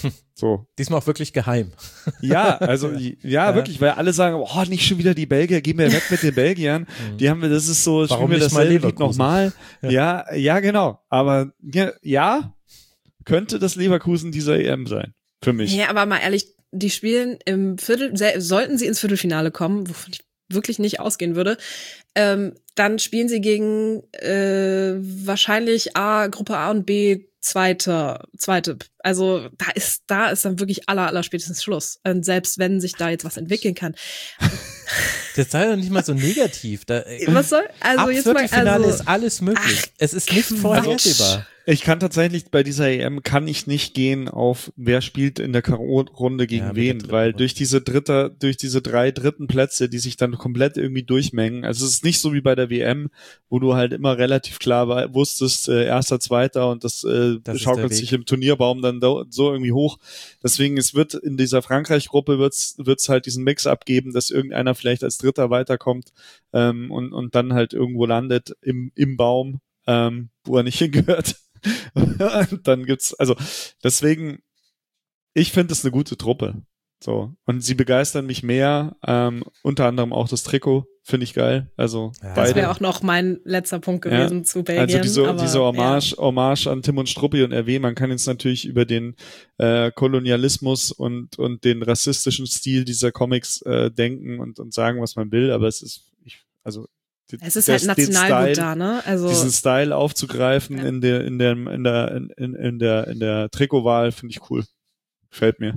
So. Diesmal auch wirklich geheim. Ja, also ja, ja, wirklich, weil alle sagen, oh, nicht schon wieder die Belgier, gehen wir weg mit den Belgiern. Mhm. Die haben wir, das ist so, warum wir nicht dasselbe Lied nochmal. Ja. ja, ja, genau. Aber ja, ja, könnte das Leverkusen dieser E M sein. Für mich. Ja, aber mal ehrlich, die spielen im Viertel, sollten sie ins Viertelfinale kommen, wovon ich wirklich nicht ausgehen würde, ähm, dann spielen sie gegen äh, wahrscheinlich A, Gruppe A und B, zweite, zweite. Also da ist, da ist dann wirklich aller, aller spätestens Schluss. Und selbst wenn sich da jetzt was entwickeln kann. Das sei doch nicht mal so negativ. Da, was soll? Also ab jetzt mal, Viertelfinale also, ist alles möglich. Ach, es ist nicht vorhersehbar. Ich kann tatsächlich bei dieser E M kann ich nicht gehen auf wer spielt in der K O-Runde gegen ja, wen, weil Runde. durch diese dritte, durch diese drei dritten Plätze, die sich dann komplett irgendwie durchmengen. Also es ist nicht so wie bei der W M, wo du halt immer relativ klar war, wusstest, äh, erster, zweiter und das, äh, das schaukelt sich im Turnierbaum dann da, so irgendwie hoch. Deswegen, es wird in dieser Frankreich-Gruppe wird's, wird's halt diesen Mix abgeben, dass irgendeiner vielleicht als Dritter weiterkommt ähm, und, und dann halt irgendwo landet im, im Baum, ähm, wo er nicht hingehört. Dann gibt's, also deswegen, ich finde es eine gute Truppe. So. Und sie begeistern mich mehr, ähm, unter anderem auch das Trikot, finde ich geil. Also ja, beide. Das wäre auch noch mein letzter Punkt gewesen ja. zu Belgien. Also diese, aber, diese Hommage, ja. Hommage an Tim und Struppi und R W, man kann jetzt natürlich über den äh, Kolonialismus und, und den rassistischen Stil dieser Comics äh, denken und, und sagen, was man will, aber es ist, ich, also es ist halt Nationalgut da, ne? Also diesen Style aufzugreifen ja. in der in der in der in, in der in der Trikotwahl finde ich cool. Gefällt mir.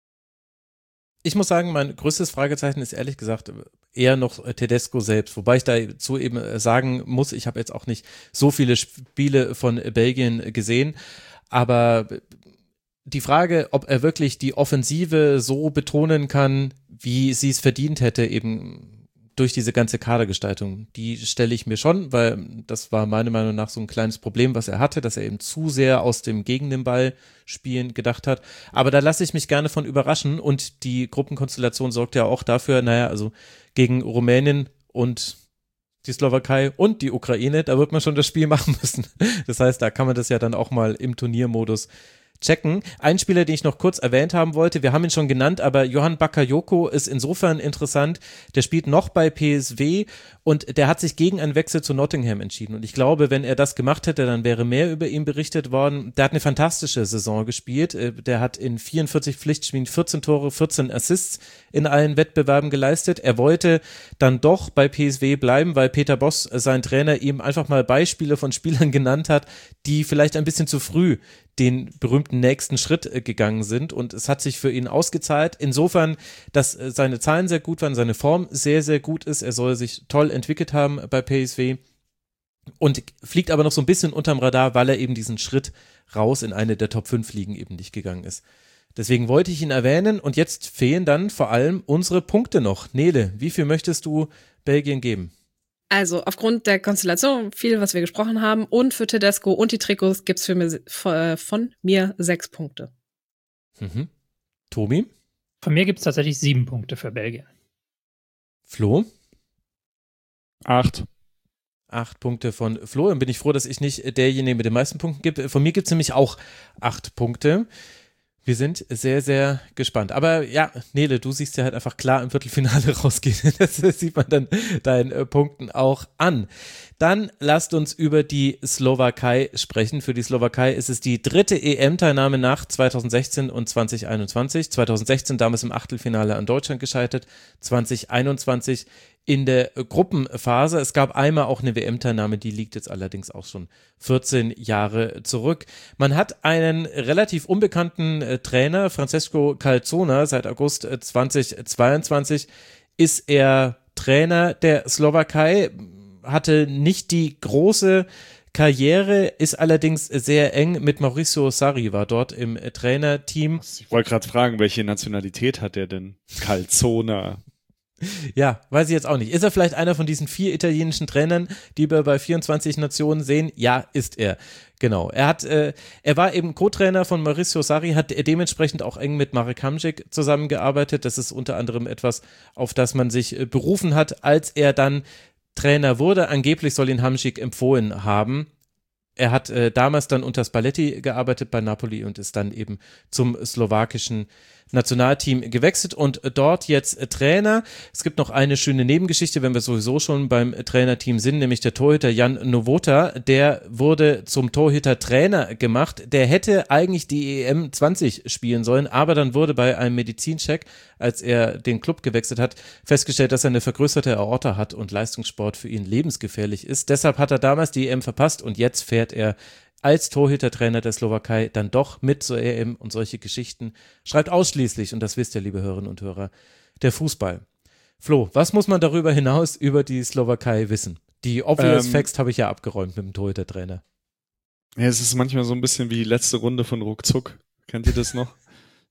Ich muss sagen, mein größtes Fragezeichen ist ehrlich gesagt eher noch Tedesco selbst, wobei ich dazu eben sagen muss, ich habe jetzt auch nicht so viele Spiele von Belgien gesehen, aber die Frage, ob er wirklich die Offensive so betonen kann, wie sie es verdient hätte, eben durch diese ganze Kadergestaltung, die stelle ich mir schon, weil das war meiner Meinung nach so ein kleines Problem, was er hatte, dass er eben zu sehr aus dem gegen den Ball spielen gedacht hat. Aber da lasse ich mich gerne von überraschen und die Gruppenkonstellation sorgt ja auch dafür, naja, also gegen Rumänien und die Slowakei und die Ukraine, da wird man schon das Spiel machen müssen. Das heißt, da kann man das ja dann auch mal im Turniermodus checken. Ein Spieler, den ich noch kurz erwähnt haben wollte, wir haben ihn schon genannt, aber Johan Bakayoko ist insofern interessant, der spielt noch bei P S V und der hat sich gegen einen Wechsel zu Nottingham entschieden und ich glaube, wenn er das gemacht hätte, dann wäre mehr über ihn berichtet worden. Der hat eine fantastische Saison gespielt, der hat in vierundvierzig Pflichtspielen vierzehn Tore, vierzehn Assists in allen Wettbewerben geleistet. Er wollte dann doch bei P S V bleiben, weil Peter Bosz, sein Trainer, ihm einfach mal Beispiele von Spielern genannt hat, die vielleicht ein bisschen zu früh den berühmten nächsten Schritt äh, gegangen sind und es hat sich für ihn ausgezahlt. Insofern, dass äh, seine Zahlen sehr gut waren, seine Form sehr, sehr gut ist. Er soll sich toll entwickelt haben bei P S V und fliegt aber noch so ein bisschen unterm Radar, weil er eben diesen Schritt raus in eine der Top fünf Ligen eben nicht gegangen ist. Deswegen wollte ich ihn erwähnen und jetzt fehlen dann vor allem unsere Punkte noch. Nele, wie viel möchtest du Belgien geben? Also aufgrund der Konstellation, viel, was wir gesprochen haben, und für Tedesco und die Trikots gibt's für mir, von mir sechs Punkte. Mhm. Tobi? Von mir gibt's tatsächlich sieben Punkte für Belgien. Flo? Acht. Acht Punkte von Flo. Dann bin ich froh, dass ich nicht derjenige mit den meisten Punkten gebe. Von mir gibt's nämlich auch acht Punkte. Wir sind sehr, sehr gespannt. Aber ja, Nele, du siehst ja halt einfach klar im Viertelfinale rausgehen. Das sieht man dann deinen äh, Punkten auch an. Dann lasst uns über die Slowakei sprechen. Für die Slowakei ist es die dritte E M-Teilnahme nach zweitausendsechzehn und zweitausendeinundzwanzig. zweitausendsechzehn damals im Achtelfinale an Deutschland gescheitert. zweitausendeinundzwanzig in der Gruppenphase. Es gab einmal auch eine W M-Teilnahme, die liegt jetzt allerdings auch schon vierzehn Jahre zurück. Man hat einen relativ unbekannten äh, Trainer, Francesco Calzona, seit August äh, zweitausendzweiundzwanzig ist er Trainer der Slowakei, hatte nicht die große Karriere, ist allerdings sehr eng mit Mauricio Sarri, war dort im äh, Trainerteam. Ich wollte gerade fragen, welche Nationalität hat der denn? Calzona. Ja, weiß ich jetzt auch nicht. Ist er vielleicht einer von diesen vier italienischen Trainern, die wir bei vierundzwanzig Nationen sehen? Ja, ist er. Genau. Er hat, äh, er war eben Co-Trainer von Mauricio Sarri, hat dementsprechend auch eng mit Marek Hamšík zusammengearbeitet. Das ist unter anderem etwas, auf das man sich äh, berufen hat, als er dann Trainer wurde. Angeblich soll ihn Hamšík empfohlen haben. Er hat äh, damals dann unter Spalletti gearbeitet bei Napoli und ist dann eben zum slowakischen Nationalteam gewechselt und dort jetzt Trainer. Es gibt noch eine schöne Nebengeschichte, wenn wir sowieso schon beim Trainerteam sind, nämlich der Torhüter Jan Novota, der wurde zum Torhüter-Trainer gemacht. Der hätte eigentlich die E M zwanzig spielen sollen, aber dann wurde bei einem Medizincheck, als er den Club gewechselt hat, festgestellt, dass er eine vergrößerte Aorta hat und Leistungssport für ihn lebensgefährlich ist. Deshalb hat er damals die E M verpasst und jetzt fährt er als Torhütertrainer der Slowakei dann doch mit zur E M und solche Geschichten schreibt ausschließlich, und das wisst ihr, liebe Hörerinnen und Hörer, der Fußball. Flo, was muss man darüber hinaus über die Slowakei wissen? Die obvious ähm, Facts habe ich ja abgeräumt mit dem Torhütertrainer. Ja, es ist manchmal so ein bisschen wie die letzte Runde von Ruckzuck. Kennt ihr das noch?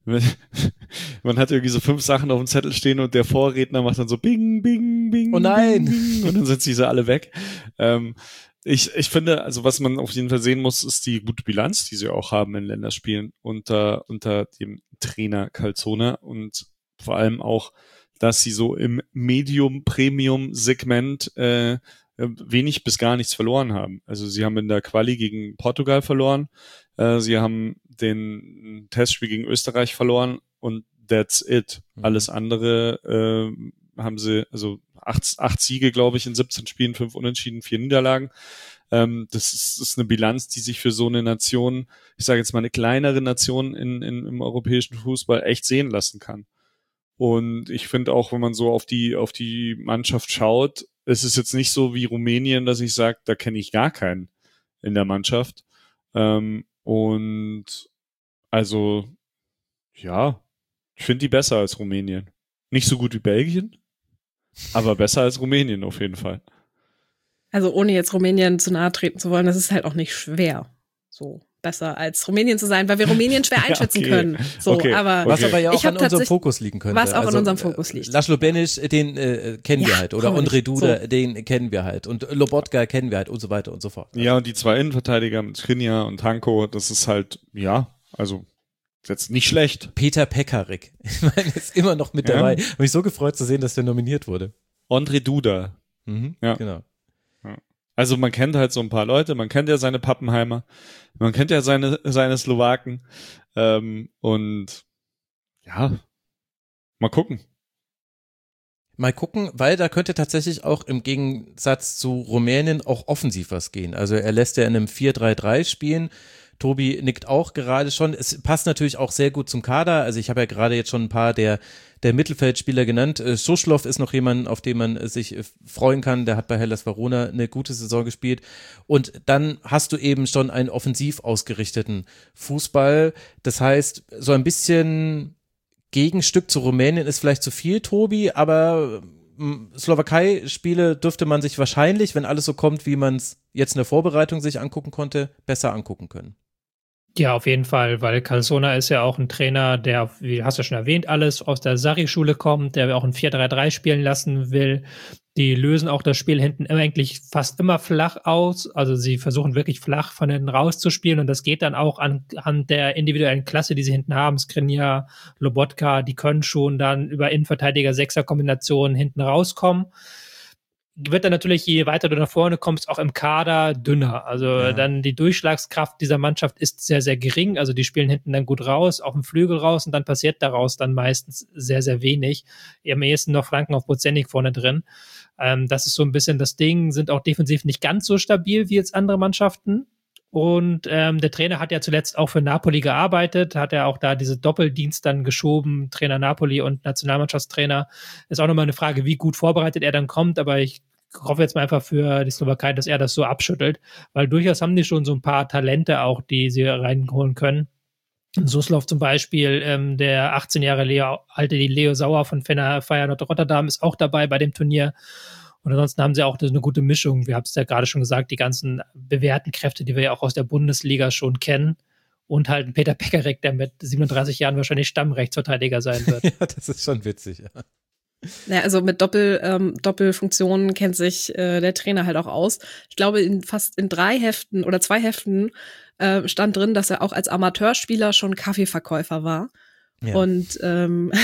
Man hat irgendwie so fünf Sachen auf dem Zettel stehen und der Vorredner macht dann so bing, bing, bing. Oh nein! Bing, bing, und dann sind diese alle weg. Ähm, Ich, ich finde, also was man auf jeden Fall sehen muss, ist die gute Bilanz, die sie auch haben in Länderspielen unter, unter dem Trainer Calzona und vor allem auch, dass sie so im Medium-Premium-Segment äh, wenig bis gar nichts verloren haben. Also sie haben in der Quali gegen Portugal verloren, äh, sie haben den Testspiel gegen Österreich verloren und that's it. Mhm. Alles andere äh, haben sie, also acht, acht Siege, glaube ich, in siebzehn Spielen, fünf Unentschieden, vier Niederlagen. Ähm, das, ist, das ist eine Bilanz, die sich für so eine Nation, ich sage jetzt mal eine kleinere Nation in, in, im europäischen Fußball echt sehen lassen kann. Und ich finde auch, wenn man so auf die, auf die Mannschaft schaut, es ist jetzt nicht so wie Rumänien, dass ich sage, da kenne ich gar keinen in der Mannschaft. Ähm, und also, ja, ich finde die besser als Rumänien. Nicht so gut wie Belgien, aber besser als Rumänien auf jeden Fall. Also ohne jetzt Rumänien zu nahe treten zu wollen, das ist halt auch nicht schwer. So. besser als Rumänien zu sein, weil wir Rumänien schwer einschätzen okay. können. So, okay. aber Was aber ja auch ich an hab unserem tatsächlich- Fokus liegen könnte. was auch an also, unserem Fokus liegt. Laszlo Benic, den äh, kennen wir Ja, halt. Oder brauchen wir Ondrej nicht. Duda, So. den kennen wir halt. Und Lobotka kennen wir halt und so weiter und so fort. Ja, und die zwei Innenverteidiger mit Skriniar und Hanko, das ist halt, ja, also ist jetzt nicht schlecht. Peter Pekarik, ich meine, ist immer noch mit Ja. dabei. Habe mich so gefreut zu sehen, dass der nominiert wurde. Ondrej Duda. Mhm, Ja. Genau. Also man kennt halt so ein paar Leute, man kennt ja seine Pappenheimer, man kennt ja seine, seine Slowaken ähm, und ja, mal gucken. Mal gucken, weil da könnte tatsächlich auch im Gegensatz zu Rumänien auch offensiv was gehen. Also er lässt ja in einem vier drei drei spielen. Tobi nickt auch gerade schon. Es passt natürlich auch sehr gut zum Kader. Also ich habe ja gerade jetzt schon ein paar der, der Mittelfeldspieler genannt. Äh, Soschlow ist noch jemand, auf den man äh, sich äh, freuen kann. Der hat bei Hellas Verona eine gute Saison gespielt. Und dann hast du eben schon einen offensiv ausgerichteten Fußball. Das heißt, so ein bisschen Gegenstück zu Rumänien ist vielleicht zu viel, Tobi, aber ähm, Slowakei-Spiele dürfte man sich wahrscheinlich, wenn alles so kommt, wie man es jetzt in der Vorbereitung sich angucken konnte, besser angucken können. Ja, auf jeden Fall, weil Calzona ist ja auch ein Trainer, der, wie hast du schon erwähnt, alles aus der Sarri-Schule kommt, der auch ein vier drei drei spielen lassen will. Die lösen auch das Spiel hinten immer eigentlich fast immer flach aus. Also sie versuchen wirklich flach von hinten rauszuspielen und das geht dann auch anhand der individuellen Klasse, die sie hinten haben. Skriniar, Lobotka, die können schon dann über Innenverteidiger-Sechser-Kombinationen hinten rauskommen. Wird dann natürlich, je weiter du nach vorne kommst, auch im Kader dünner. Also Ja. dann die Durchschlagskraft dieser Mannschaft ist sehr, sehr gering. Also die spielen hinten dann gut raus, auf dem Flügel raus und dann passiert daraus dann meistens sehr, sehr wenig. Am ehesten noch Flanken auf Prozentig vorne drin. Ähm, das ist so ein bisschen das Ding, sind auch defensiv nicht ganz so stabil wie jetzt andere Mannschaften. Und ähm, der Trainer hat ja zuletzt auch für Napoli gearbeitet, hat ja auch da diese Doppeldienst dann geschoben, Trainer Napoli und Nationalmannschaftstrainer. Ist auch nochmal eine Frage, wie gut vorbereitet er dann kommt, aber ich hoffe jetzt mal einfach für die Slowakei, dass er das so abschüttelt, weil durchaus haben die schon so ein paar Talente auch, die sie reinholen können. Suslov zum Beispiel, ähm, der achtzehn Jahre Leo, alte Leo Sauer von Feyenoord Rotterdam ist auch dabei bei dem Turnier. Und ansonsten haben sie auch eine gute Mischung. Wir haben es ja gerade schon gesagt, die ganzen bewährten Kräfte, die wir ja auch aus der Bundesliga schon kennen. Und halt ein Peter Pekarik, der mit siebenunddreißig Jahren wahrscheinlich Stammrechtsverteidiger sein wird. Ja, das ist schon witzig, ja. Ja, also mit Doppel, ähm, Doppelfunktionen kennt sich äh, der Trainer halt auch aus. Ich glaube, in fast in drei Heften oder zwei Heften äh, stand drin, dass er auch als Amateurspieler schon Kaffeeverkäufer war. Ja. Und ähm,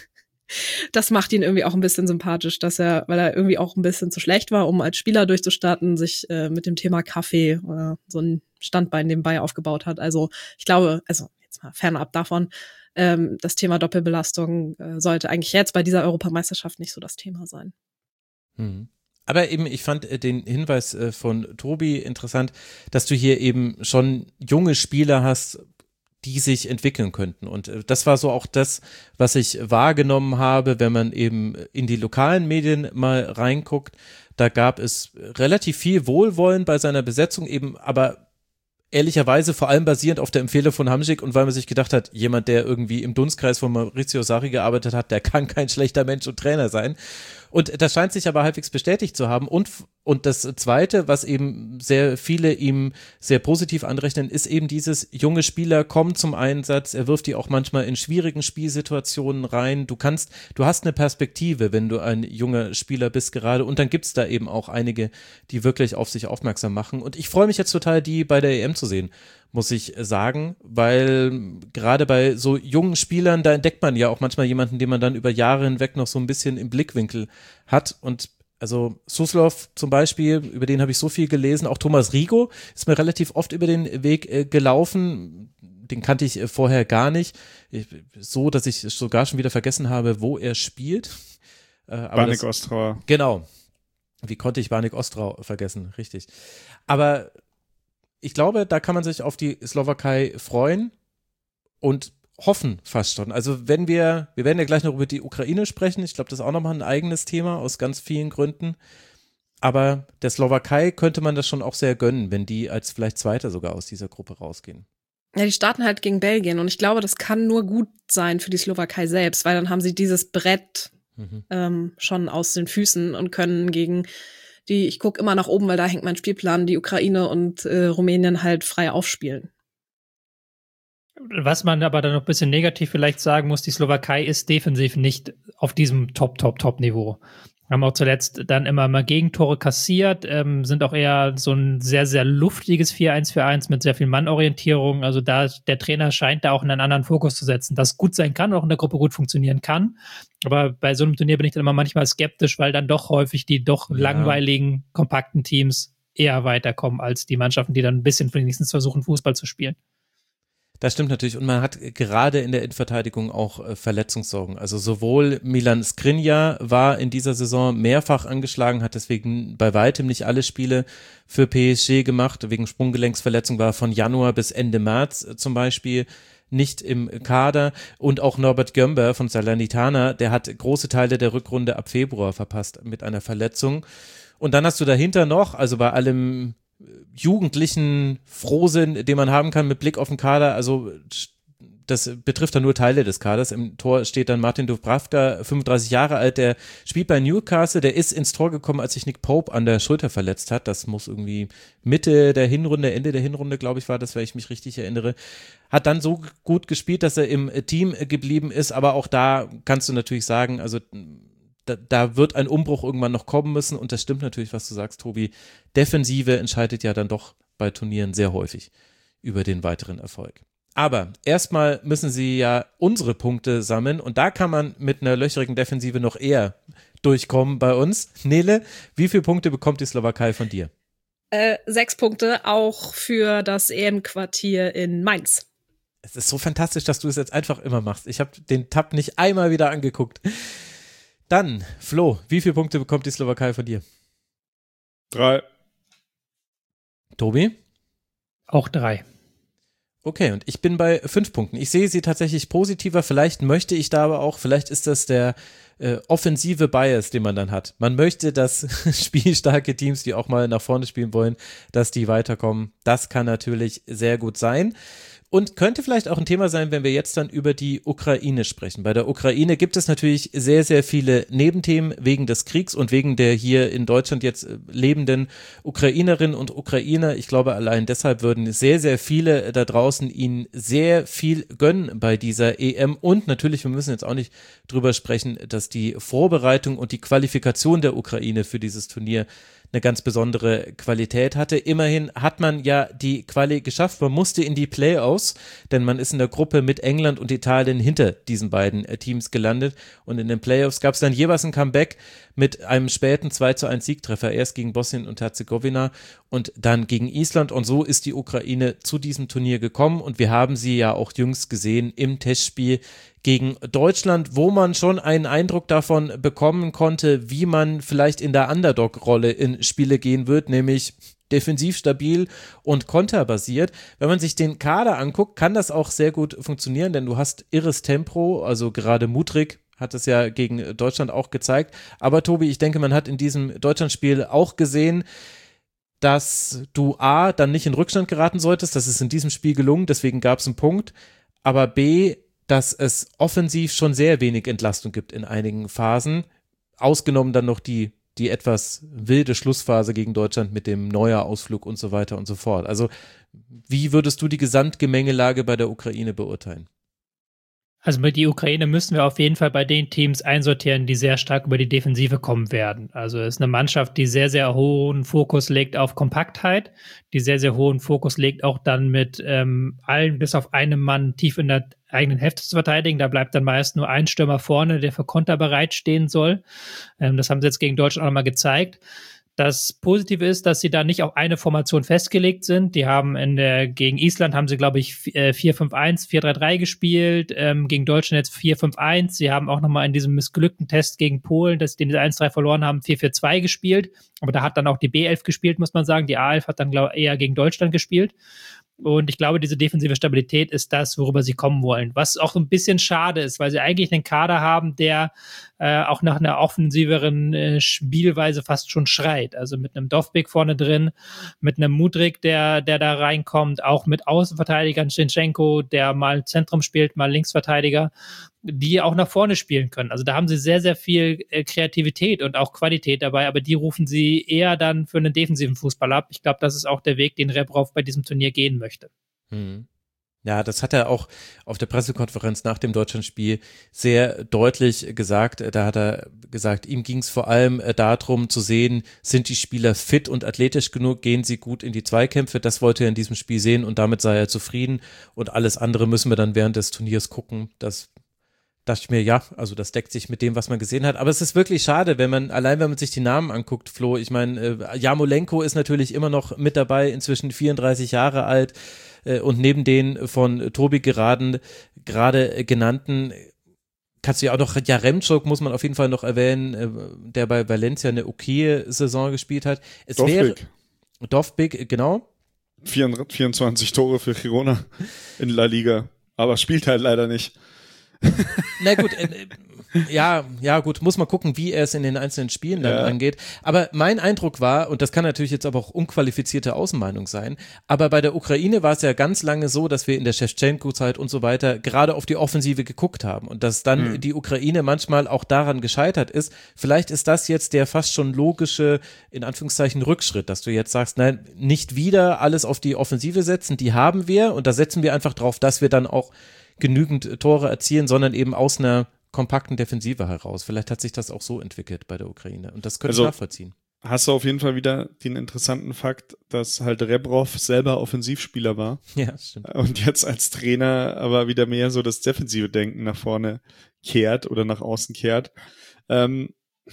das macht ihn irgendwie auch ein bisschen sympathisch, dass er, weil er irgendwie auch ein bisschen zu schlecht war, um als Spieler durchzustarten, sich äh, mit dem Thema Kaffee äh, so ein Standbein nebenbei aufgebaut hat. Also ich glaube, also jetzt mal fernab davon, ähm, das Thema Doppelbelastung äh, sollte eigentlich jetzt bei dieser Europameisterschaft nicht so das Thema sein. Mhm. Aber eben, ich fand äh, den Hinweis äh, von Tobi interessant, dass du hier eben schon junge Spieler hast, die sich entwickeln könnten. Und äh, das war so auch das, was ich wahrgenommen habe, wenn man eben in die lokalen Medien mal reinguckt. Da gab es relativ viel Wohlwollen bei seiner Besetzung eben, aber ehrlicherweise vor allem basierend auf der Empfehlung von Hamšík und weil man sich gedacht hat, jemand, der irgendwie im Dunstkreis von Maurizio Sarri gearbeitet hat, der kann kein schlechter Mensch und Trainer sein. Und das scheint sich aber halbwegs bestätigt zu haben. Und, und das Zweite, was eben sehr viele ihm sehr positiv anrechnen, ist eben dieses junge Spieler kommen zum Einsatz. Er wirft die auch manchmal in schwierigen Spielsituationen rein. Du kannst, du hast eine Perspektive, wenn du ein junger Spieler bist gerade. Und dann gibt's da eben auch einige, die wirklich auf sich aufmerksam machen. Und ich freue mich jetzt total, die bei der E M zu sehen, muss ich sagen, weil gerade bei so jungen Spielern, da entdeckt man ja auch manchmal jemanden, den man dann über Jahre hinweg noch so ein bisschen im Blickwinkel hat. Und also Suslov zum Beispiel, über den habe ich so viel gelesen, auch Thomas Rigo ist mir relativ oft über den Weg äh, gelaufen, den kannte ich äh, vorher gar nicht, ich, so, dass ich sogar schon wieder vergessen habe, wo er spielt. Äh, aber Banik das, Ostrauer. Genau, wie konnte ich Banik Ostrau vergessen, richtig. Aber ich glaube, da kann man sich auf die Slowakei freuen und hoffen fast schon. Also wenn wir, wir werden ja gleich noch über die Ukraine sprechen, ich glaube, das ist auch nochmal ein eigenes Thema aus ganz vielen Gründen, aber der Slowakei könnte man das schon auch sehr gönnen, wenn die als vielleicht Zweiter sogar aus dieser Gruppe rausgehen. Ja, die starten halt gegen Belgien und ich glaube, das kann nur gut sein für die Slowakei selbst, weil dann haben sie dieses Brett mhm. ähm, schon aus den Füßen und können gegen die, ich gucke immer nach oben, weil da hängt mein Spielplan, die Ukraine und äh, Rumänien halt frei aufspielen. Was man aber dann noch ein bisschen negativ vielleicht sagen muss, die Slowakei ist defensiv nicht auf diesem Top-Top-Top-Niveau. Haben auch zuletzt dann immer mal Gegentore kassiert, ähm, sind auch eher so ein sehr, sehr luftiges vier eins vier eins mit sehr viel Mannorientierung. Also da der Trainer scheint da auch einen anderen Fokus zu setzen, das gut sein kann, auch in der Gruppe gut funktionieren kann. Aber bei so einem Turnier bin ich dann immer manchmal skeptisch, weil dann doch häufig die doch ja. langweiligen, kompakten Teams eher weiterkommen als die Mannschaften, die dann ein bisschen wenigstens versuchen, Fußball zu spielen. Das stimmt natürlich und man hat gerade in der Innenverteidigung auch äh, Verletzungssorgen. Also sowohl Milan Skriniar war in dieser Saison mehrfach angeschlagen, hat deswegen bei weitem nicht alle Spiele für P S G gemacht. Wegen Sprunggelenksverletzung war von Januar bis Ende März äh, zum Beispiel nicht im Kader. Und auch Norbert Gömber von Salernitana, der hat große Teile der Rückrunde ab Februar verpasst mit einer Verletzung. Und dann hast du dahinter noch, also bei allem jugendlichen Frohsinn, den man haben kann mit Blick auf den Kader, also das betrifft dann nur Teile des Kaders. Im Tor steht dann Martin Dubravka, fünfunddreißig Jahre alt, der spielt bei Newcastle, der ist ins Tor gekommen, als sich Nick Pope an der Schulter verletzt hat. Das muss irgendwie Mitte der Hinrunde, Ende der Hinrunde, glaube ich, war das, wenn ich mich richtig erinnere. Hat dann so gut gespielt, dass er im Team geblieben ist, aber auch da kannst du natürlich sagen, also Da, da wird ein Umbruch irgendwann noch kommen müssen und das stimmt natürlich, was du sagst, Tobi. Defensive entscheidet ja dann doch bei Turnieren sehr häufig über den weiteren Erfolg. Aber erstmal müssen sie ja unsere Punkte sammeln und da kann man mit einer löcherigen Defensive noch eher durchkommen bei uns. Nele, wie viele Punkte bekommt die Slowakei von dir? Äh, sechs Punkte, auch für das E M-Quartier in Mainz. Es ist so fantastisch, dass du es jetzt einfach immer machst. Ich habe den Tab nicht einmal wieder angeguckt. Dann, Flo, wie viele Punkte bekommt die Slowakei von dir? Drei. Tobi? Auch drei. Okay, und ich bin bei fünf Punkten. Ich sehe sie tatsächlich positiver. Vielleicht möchte ich da aber auch, vielleicht ist das der äh, offensive Bias, den man dann hat. Man möchte, dass spielstarke Teams, die auch mal nach vorne spielen wollen, dass die weiterkommen. Das kann natürlich sehr gut sein. Und könnte vielleicht auch ein Thema sein, wenn wir jetzt dann über die Ukraine sprechen. Bei der Ukraine gibt es natürlich sehr, sehr viele Nebenthemen wegen des Kriegs und wegen der hier in Deutschland jetzt lebenden Ukrainerinnen und Ukrainer. Ich glaube, allein deshalb würden sehr, sehr viele da draußen ihnen sehr viel gönnen bei dieser E M. Und natürlich, wir müssen jetzt auch nicht drüber sprechen, dass die Vorbereitung und die Qualifikation der Ukraine für dieses Turnier eine ganz besondere Qualität hatte. Immerhin hat man ja die Quali geschafft. Man musste in die Playoffs, denn man ist in der Gruppe mit England und Italien hinter diesen beiden Teams gelandet. Und in den Playoffs gab es dann jeweils ein Comeback mit einem späten zwei zu eins Siegtreffer. Erst gegen Bosnien und Herzegowina und dann gegen Island. Und so ist die Ukraine zu diesem Turnier gekommen. Und wir haben sie ja auch jüngst gesehen im Testspiel gegen Deutschland, wo man schon einen Eindruck davon bekommen konnte, wie man vielleicht in der Underdog-Rolle in Spiele gehen wird, nämlich defensiv stabil und konterbasiert. Wenn man sich den Kader anguckt, kann das auch sehr gut funktionieren, denn du hast irres Tempo, also gerade Mudryk hat es ja gegen Deutschland auch gezeigt. Aber Tobi, ich denke, man hat in diesem Deutschlandspiel auch gesehen, dass du A, dann nicht in Rückstand geraten solltest, das ist in diesem Spiel gelungen, deswegen gab es einen Punkt, aber B, dass es offensiv schon sehr wenig Entlastung gibt in einigen Phasen, ausgenommen dann noch die, die etwas wilde Schlussphase gegen Deutschland mit dem Neuer-Ausflug und so weiter und so fort. Also wie würdest du die Gesamtgemengelage bei der Ukraine beurteilen? Also mit die Ukraine müssen wir auf jeden Fall bei den Teams einsortieren, die sehr stark über die Defensive kommen werden. Also es ist eine Mannschaft, die sehr, sehr hohen Fokus legt auf Kompaktheit, die sehr, sehr hohen Fokus legt auch dann mit ähm, allen bis auf einen Mann tief in der eigenen Hälfte zu verteidigen. Da bleibt dann meist nur ein Stürmer vorne, der für Konter bereitstehen soll. Ähm, das haben sie jetzt gegen Deutschland auch nochmal gezeigt. Das Positive ist, dass sie da nicht auf eine Formation festgelegt sind. Die haben in der, gegen Island haben sie, glaube ich, vier fünf eins, vier drei drei gespielt, ähm, gegen Deutschland jetzt vier fünf eins. Sie haben auch nochmal in diesem missglückten Test gegen Polen, das, den sie eins drei verloren haben, vier vier zwei gespielt. Aber da hat dann auch die B elf gespielt, muss man sagen. Die A elf hat dann, glaube ich, eher gegen Deutschland gespielt. Und ich glaube, diese defensive Stabilität ist das, worüber sie kommen wollen. Was auch so ein bisschen schade ist, weil sie eigentlich einen Kader haben, der äh, auch nach einer offensiveren äh, Spielweise fast schon schreit. Also mit einem Dovbyk vorne drin, mit einem Mudryk, der der da reinkommt, auch mit Außenverteidigern, Zinchenko, der mal Zentrum spielt, mal Linksverteidiger, die auch nach vorne spielen können. Also da haben sie sehr, sehr viel äh, Kreativität und auch Qualität dabei, aber die rufen sie eher dann für einen defensiven Fußball ab. Ich glaube, das ist auch der Weg, den Rebrov bei diesem Turnier gehen möchte. Hm. Ja, das hat er auch auf der Pressekonferenz nach dem Deutschlandspiel sehr deutlich gesagt. Da hat er gesagt, ihm ging es vor allem darum zu sehen, sind die Spieler fit und athletisch genug, gehen sie gut in die Zweikämpfe. Das wollte er in diesem Spiel sehen und damit sei er zufrieden. Und alles andere müssen wir dann während des Turniers gucken. Das dachte ich mir, ja, also das deckt sich mit dem, was man gesehen hat. Aber es ist wirklich schade, wenn man, allein wenn man sich die Namen anguckt, Flo, ich meine, äh, Jarmolenko ist natürlich immer noch mit dabei, inzwischen vierunddreißig Jahre alt äh, und neben den von Tobi geraden, gerade genannten, kannst du ja auch noch, Jaremczuk muss man auf jeden Fall noch erwähnen, äh, der bei Valencia eine okaye Saison gespielt hat. Es Dovbik. wäre Dovbik, genau. vierundzwanzig Tore für Girona in La Liga, aber spielt halt leider nicht. Na gut, äh, ja, ja gut, muss man gucken, wie er es in den einzelnen Spielen dann Ja. angeht. Aber mein Eindruck war, und das kann natürlich jetzt aber auch unqualifizierte Außenmeinung sein, aber bei der Ukraine war es ja ganz lange so, dass wir in der Schewtschenko-Zeit und so weiter gerade auf die Offensive geguckt haben und dass dann Mhm. die Ukraine manchmal auch daran gescheitert ist. Vielleicht ist das jetzt der fast schon logische, in Anführungszeichen, Rückschritt, dass du jetzt sagst, nein, nicht wieder alles auf die Offensive setzen, die haben wir und da setzen wir einfach drauf, dass wir dann auch genügend Tore erzielen, sondern eben aus einer kompakten Defensive heraus. Vielleicht hat sich das auch so entwickelt bei der Ukraine und das könnte Also, ich nachvollziehen. Hast du auf jeden Fall wieder den interessanten Fakt, dass halt Rebrov selber Offensivspieler war Ja, stimmt. und jetzt als Trainer aber wieder mehr so das defensive Denken nach vorne kehrt oder nach außen kehrt. Ähm,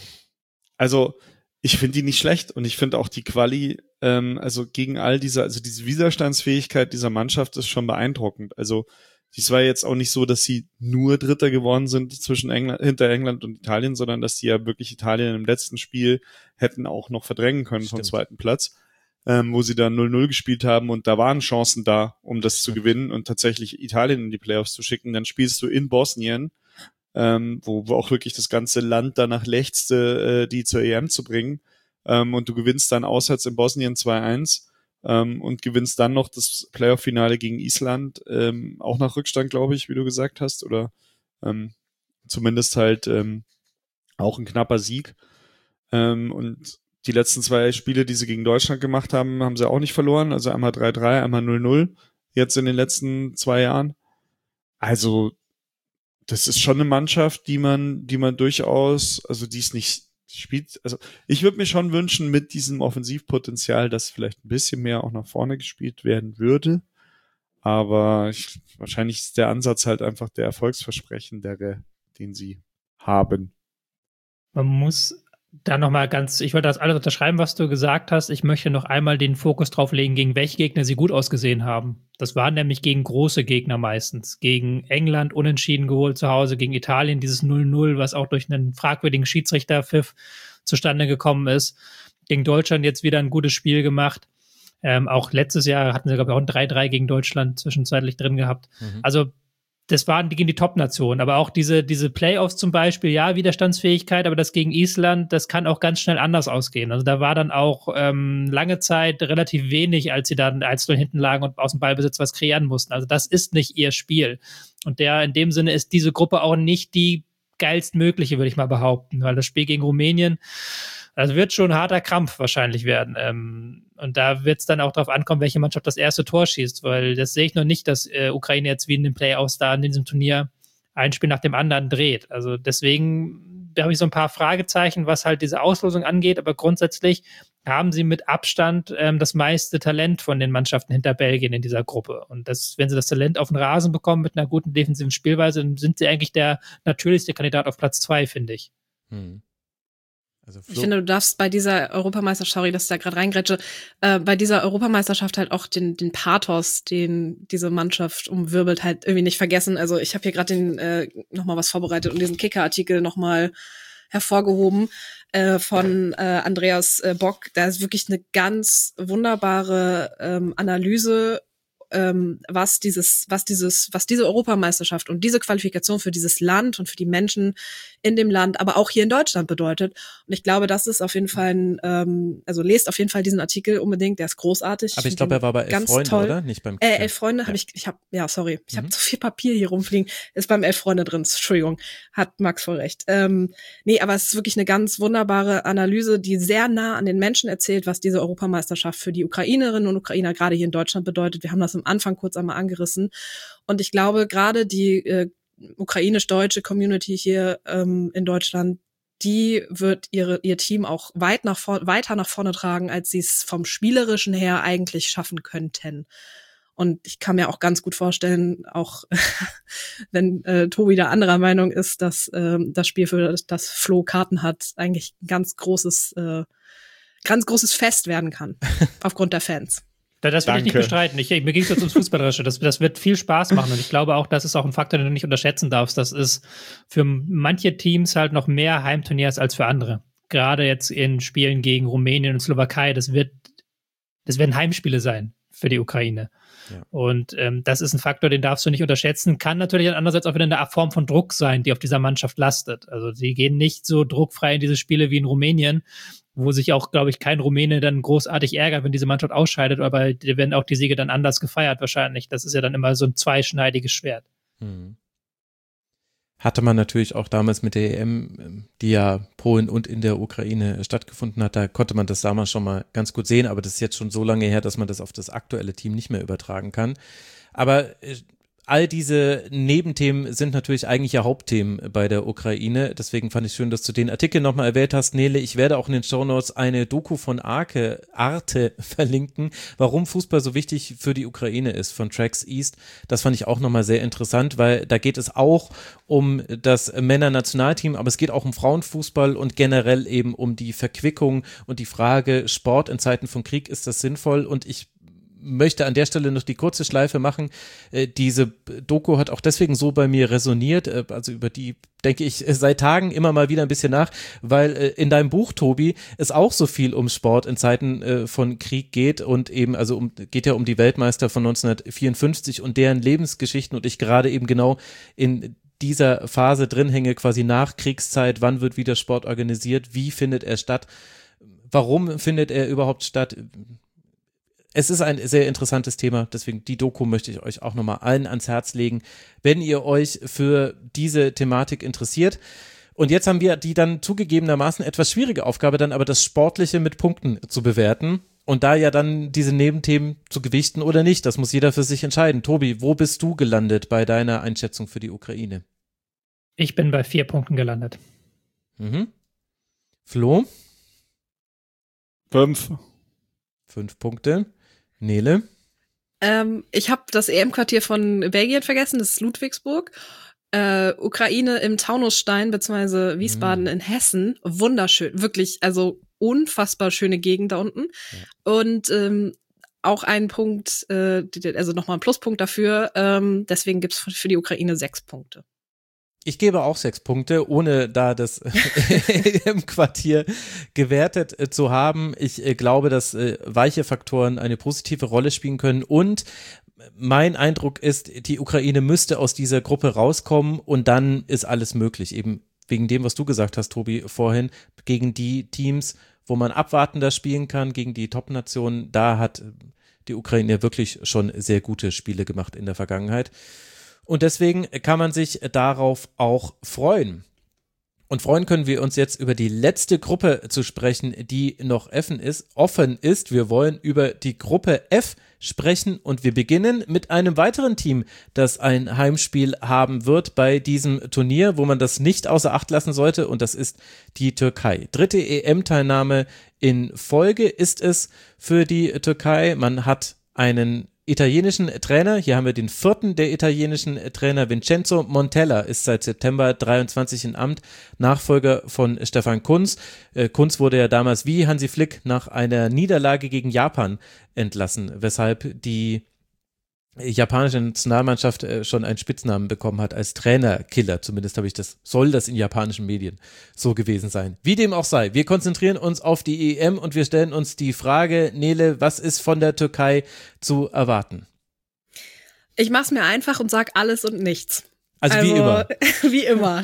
also ich finde die nicht schlecht und ich finde auch die Quali, ähm, also gegen all diese, also diese Widerstandsfähigkeit dieser Mannschaft ist schon beeindruckend. Also es war jetzt auch nicht so, dass sie nur Dritter geworden sind zwischen England, hinter England und Italien, sondern dass die ja wirklich Italien im letzten Spiel hätten auch noch verdrängen können vom Stimmt. zweiten Platz, ähm, wo sie dann null null gespielt haben und da waren Chancen da, um das zu gewinnen und tatsächlich Italien in die Playoffs zu schicken. Dann spielst du in Bosnien, ähm, wo, wo auch wirklich das ganze Land danach lechzte, äh, die zur E M zu bringen, ähm, und du gewinnst dann auswärts in Bosnien zwei eins. Ähm, und gewinnst dann noch das Playoff-Finale gegen Island, ähm, auch nach Rückstand, glaube ich, wie du gesagt hast, oder ähm, zumindest halt ähm, auch ein knapper Sieg. Ähm, und die letzten zwei Spiele, die sie gegen Deutschland gemacht haben, haben sie auch nicht verloren, also einmal drei drei, einmal null null, jetzt in den letzten zwei Jahren. Also das ist schon eine Mannschaft, die man, die man durchaus, also die es nicht spielt, also ich würde mir schon wünschen, mit diesem Offensivpotenzial, dass vielleicht ein bisschen mehr auch nach vorne gespielt werden würde, aber ich, wahrscheinlich ist der Ansatz halt einfach der erfolgsversprechendere, den sie haben. Man muss da nochmal ganz, ich wollte das alles unterschreiben, was du gesagt hast. Ich möchte noch einmal den Fokus drauf legen, gegen welche Gegner sie gut ausgesehen haben. Das waren nämlich gegen große Gegner meistens. Gegen England unentschieden geholt zu Hause, gegen Italien dieses null null, was auch durch einen fragwürdigen Schiedsrichterpfiff zustande gekommen ist. Gegen Deutschland jetzt wieder ein gutes Spiel gemacht. Ähm, auch letztes Jahr hatten sie, glaube ich, auch ein drei drei gegen Deutschland zwischenzeitlich drin gehabt. Mhm. Also das waren die gegen die Top-Nationen, aber auch diese, diese Playoffs zum Beispiel, ja, Widerstandsfähigkeit, aber das gegen Island, das kann auch ganz schnell anders ausgehen. Also da war dann auch ähm, lange Zeit relativ wenig, als sie dann eins null hinten lagen und aus dem Ballbesitz was kreieren mussten. Also das ist nicht ihr Spiel. Und der, in dem Sinne ist diese Gruppe auch nicht die geilstmögliche, würde ich mal behaupten, weil das Spiel gegen Rumänien, das wird schon ein harter Krampf wahrscheinlich werden. Ähm, und da wird es dann auch darauf ankommen, welche Mannschaft das erste Tor schießt, weil das sehe ich noch nicht, dass äh, Ukraine jetzt wie in den Playoffs da in diesem Turnier ein Spiel nach dem anderen dreht. Also deswegen habe ich so ein paar Fragezeichen, was halt diese Auslosung angeht, aber grundsätzlich haben sie mit Abstand ähm, das meiste Talent von den Mannschaften hinter Belgien in dieser Gruppe. Und das, wenn sie das Talent auf den Rasen bekommen mit einer guten defensiven Spielweise, dann sind sie eigentlich der natürlichste Kandidat auf Platz zwei, finde ich. Hm. Also ich finde, du darfst bei dieser Europameisterschaft, sorry, dass ich da gerade reingrätsche, äh, bei dieser Europameisterschaft halt auch den den Pathos, den diese Mannschaft umwirbelt, halt irgendwie nicht vergessen. Also ich habe hier gerade den äh, nochmal was vorbereitet und diesen Kicker-Artikel nochmal hervorgehoben äh, von äh, Andreas äh, Bock. Da ist wirklich eine ganz wunderbare ähm, Analyse, ähm, was dieses, was dieses, was diese Europameisterschaft und diese Qualifikation für dieses Land und für die Menschen in dem Land, aber auch hier in Deutschland bedeutet. Und ich glaube, das ist auf jeden Fall ein, ähm, also lest auf jeden Fall diesen Artikel unbedingt, der ist großartig. Aber ich glaube, er war bei Elf Freunde, toll. oder? Nicht beim Äh, Elf Freunde ja. habe ich, ich habe, ja, sorry, ich mhm. habe zu viel Papier hier rumfliegen. Ist beim Elf Freunde drin, Entschuldigung, hat Max voll recht. Ähm, nee, aber es ist wirklich eine ganz wunderbare Analyse, die sehr nah an den Menschen erzählt, was diese Europameisterschaft für die Ukrainerinnen und Ukrainer gerade hier in Deutschland bedeutet. Wir haben das am Anfang kurz einmal angerissen. Und ich glaube, gerade die äh, ukrainisch-deutsche Community hier ähm, in Deutschland, die wird ihre ihr Team auch weit nach vor, weiter nach vorne tragen, als sie es vom Spielerischen her eigentlich schaffen könnten. Und ich kann mir auch ganz gut vorstellen, auch wenn äh, Tobi da anderer Meinung ist, dass äh, das Spiel, für das, das Flo Karten hat, eigentlich ein ganz großes, äh, ganz großes Fest werden kann, aufgrund der Fans. Das will Danke. ich nicht bestreiten. Ich, mir ging es jetzt ums Fußballerische. Das, das wird viel Spaß machen. Und ich glaube auch, das ist auch ein Faktor, den du nicht unterschätzen darfst. Das ist für manche Teams halt noch mehr Heimturniers als für andere. Gerade jetzt in Spielen gegen Rumänien und Slowakei. Das wird, das werden Heimspiele sein für die Ukraine. Ja. Und ähm, das ist ein Faktor, den darfst du nicht unterschätzen. Kann natürlich andererseits auch wieder eine Form von Druck sein, die auf dieser Mannschaft lastet. Also sie gehen nicht so druckfrei in diese Spiele wie in Rumänien, wo sich auch, glaube ich, kein Rumäne dann großartig ärgert, wenn diese Mannschaft ausscheidet, aber die werden auch die Siege dann anders gefeiert wahrscheinlich. Das ist ja dann immer so ein zweischneidiges Schwert. Hm. Hatte man natürlich auch damals mit der E M, die ja Polen und in der Ukraine stattgefunden hat, da konnte man das damals schon mal ganz gut sehen, aber das ist jetzt schon so lange her, dass man das auf das aktuelle Team nicht mehr übertragen kann. Aber all diese Nebenthemen sind natürlich eigentlich ja Hauptthemen bei der Ukraine. Deswegen fand ich schön, dass du den Artikel nochmal erwähnt hast, Nele. Ich werde auch in den Shownotes eine Doku von Arke, Arte verlinken, warum Fußball so wichtig für die Ukraine ist, von Tracks East. Das fand ich auch nochmal sehr interessant, weil da geht es auch um das Männer-Nationalteam, aber es geht auch um Frauenfußball und generell eben um die Verquickung und die Frage, Sport in Zeiten von Krieg, ist das sinnvoll? Und ich möchte an der Stelle noch die kurze Schleife machen. Äh, diese Doku hat auch deswegen so bei mir resoniert, äh, also über die denke ich seit Tagen immer mal wieder ein bisschen nach, weil äh, in deinem Buch, Tobi, es auch so viel um Sport in Zeiten äh, von Krieg geht und eben, also um, geht ja um die Weltmeister von neunzehnhundertvierundfünfzig und deren Lebensgeschichten und ich gerade eben genau in dieser Phase drin hänge, quasi nach Kriegszeit, wann wird wieder Sport organisiert, wie findet er statt, warum findet er überhaupt statt. Es ist ein sehr interessantes Thema, deswegen die Doku möchte ich euch auch nochmal allen ans Herz legen, wenn ihr euch für diese Thematik interessiert. Und jetzt haben wir die dann zugegebenermaßen etwas schwierige Aufgabe, dann aber das Sportliche mit Punkten zu bewerten und da ja dann diese Nebenthemen zu gewichten oder nicht, das muss jeder für sich entscheiden. Tobi, wo bist du gelandet bei deiner Einschätzung für die Ukraine? Ich bin bei vier Punkten gelandet. Mhm. Flo? Fünf. Fünf Punkte. Nele? Ähm, ich habe das E M-Quartier von Belgien vergessen, das ist Ludwigsburg. Äh, Ukraine im Taunusstein, beziehungsweise Wiesbaden mm. in Hessen. Wunderschön, wirklich, also unfassbar schöne Gegend da unten. Ja. Und ähm, auch ein Punkt, äh, also nochmal ein Pluspunkt dafür, ähm, deswegen gibt's für die Ukraine sechs Punkte. Ich gebe auch sechs Punkte, ohne da das im Quartier gewertet äh, zu haben. Ich äh, glaube, dass äh, weiche Faktoren eine positive Rolle spielen können und mein Eindruck ist, die Ukraine müsste aus dieser Gruppe rauskommen und dann ist alles möglich. Eben wegen dem, was du gesagt hast, Tobi, vorhin, gegen die Teams, wo man abwartender spielen kann, gegen die Top-Nationen, da hat die Ukraine wirklich schon sehr gute Spiele gemacht in der Vergangenheit. Und deswegen kann man sich darauf auch freuen. Und freuen können wir uns jetzt über die letzte Gruppe zu sprechen, die noch offen ist. Offen ist. Wir wollen über die Gruppe F sprechen und wir beginnen mit einem weiteren Team, das ein Heimspiel haben wird bei diesem Turnier, wo man das nicht außer Acht lassen sollte und das ist die Türkei. Dritte E M-Teilnahme in Folge ist es für die Türkei. Man hat einen italienischen Trainer, hier haben wir den vierten der italienischen Trainer, Vincenzo Montella ist seit September dreiundzwanzig in Amt, Nachfolger von Stefan Kuntz. Äh, Kuntz wurde ja damals wie Hansi Flick nach einer Niederlage gegen Japan entlassen, weshalb die japanische Nationalmannschaft äh, schon einen Spitznamen bekommen hat als Trainerkiller, zumindest habe ich das, soll das in japanischen Medien so gewesen sein. Wie dem auch sei, wir konzentrieren uns auf die E M und wir stellen uns die Frage, Nele, was ist von der Türkei zu erwarten? Ich mach's mir einfach und sag alles und nichts. Also, also wie immer. Wie immer.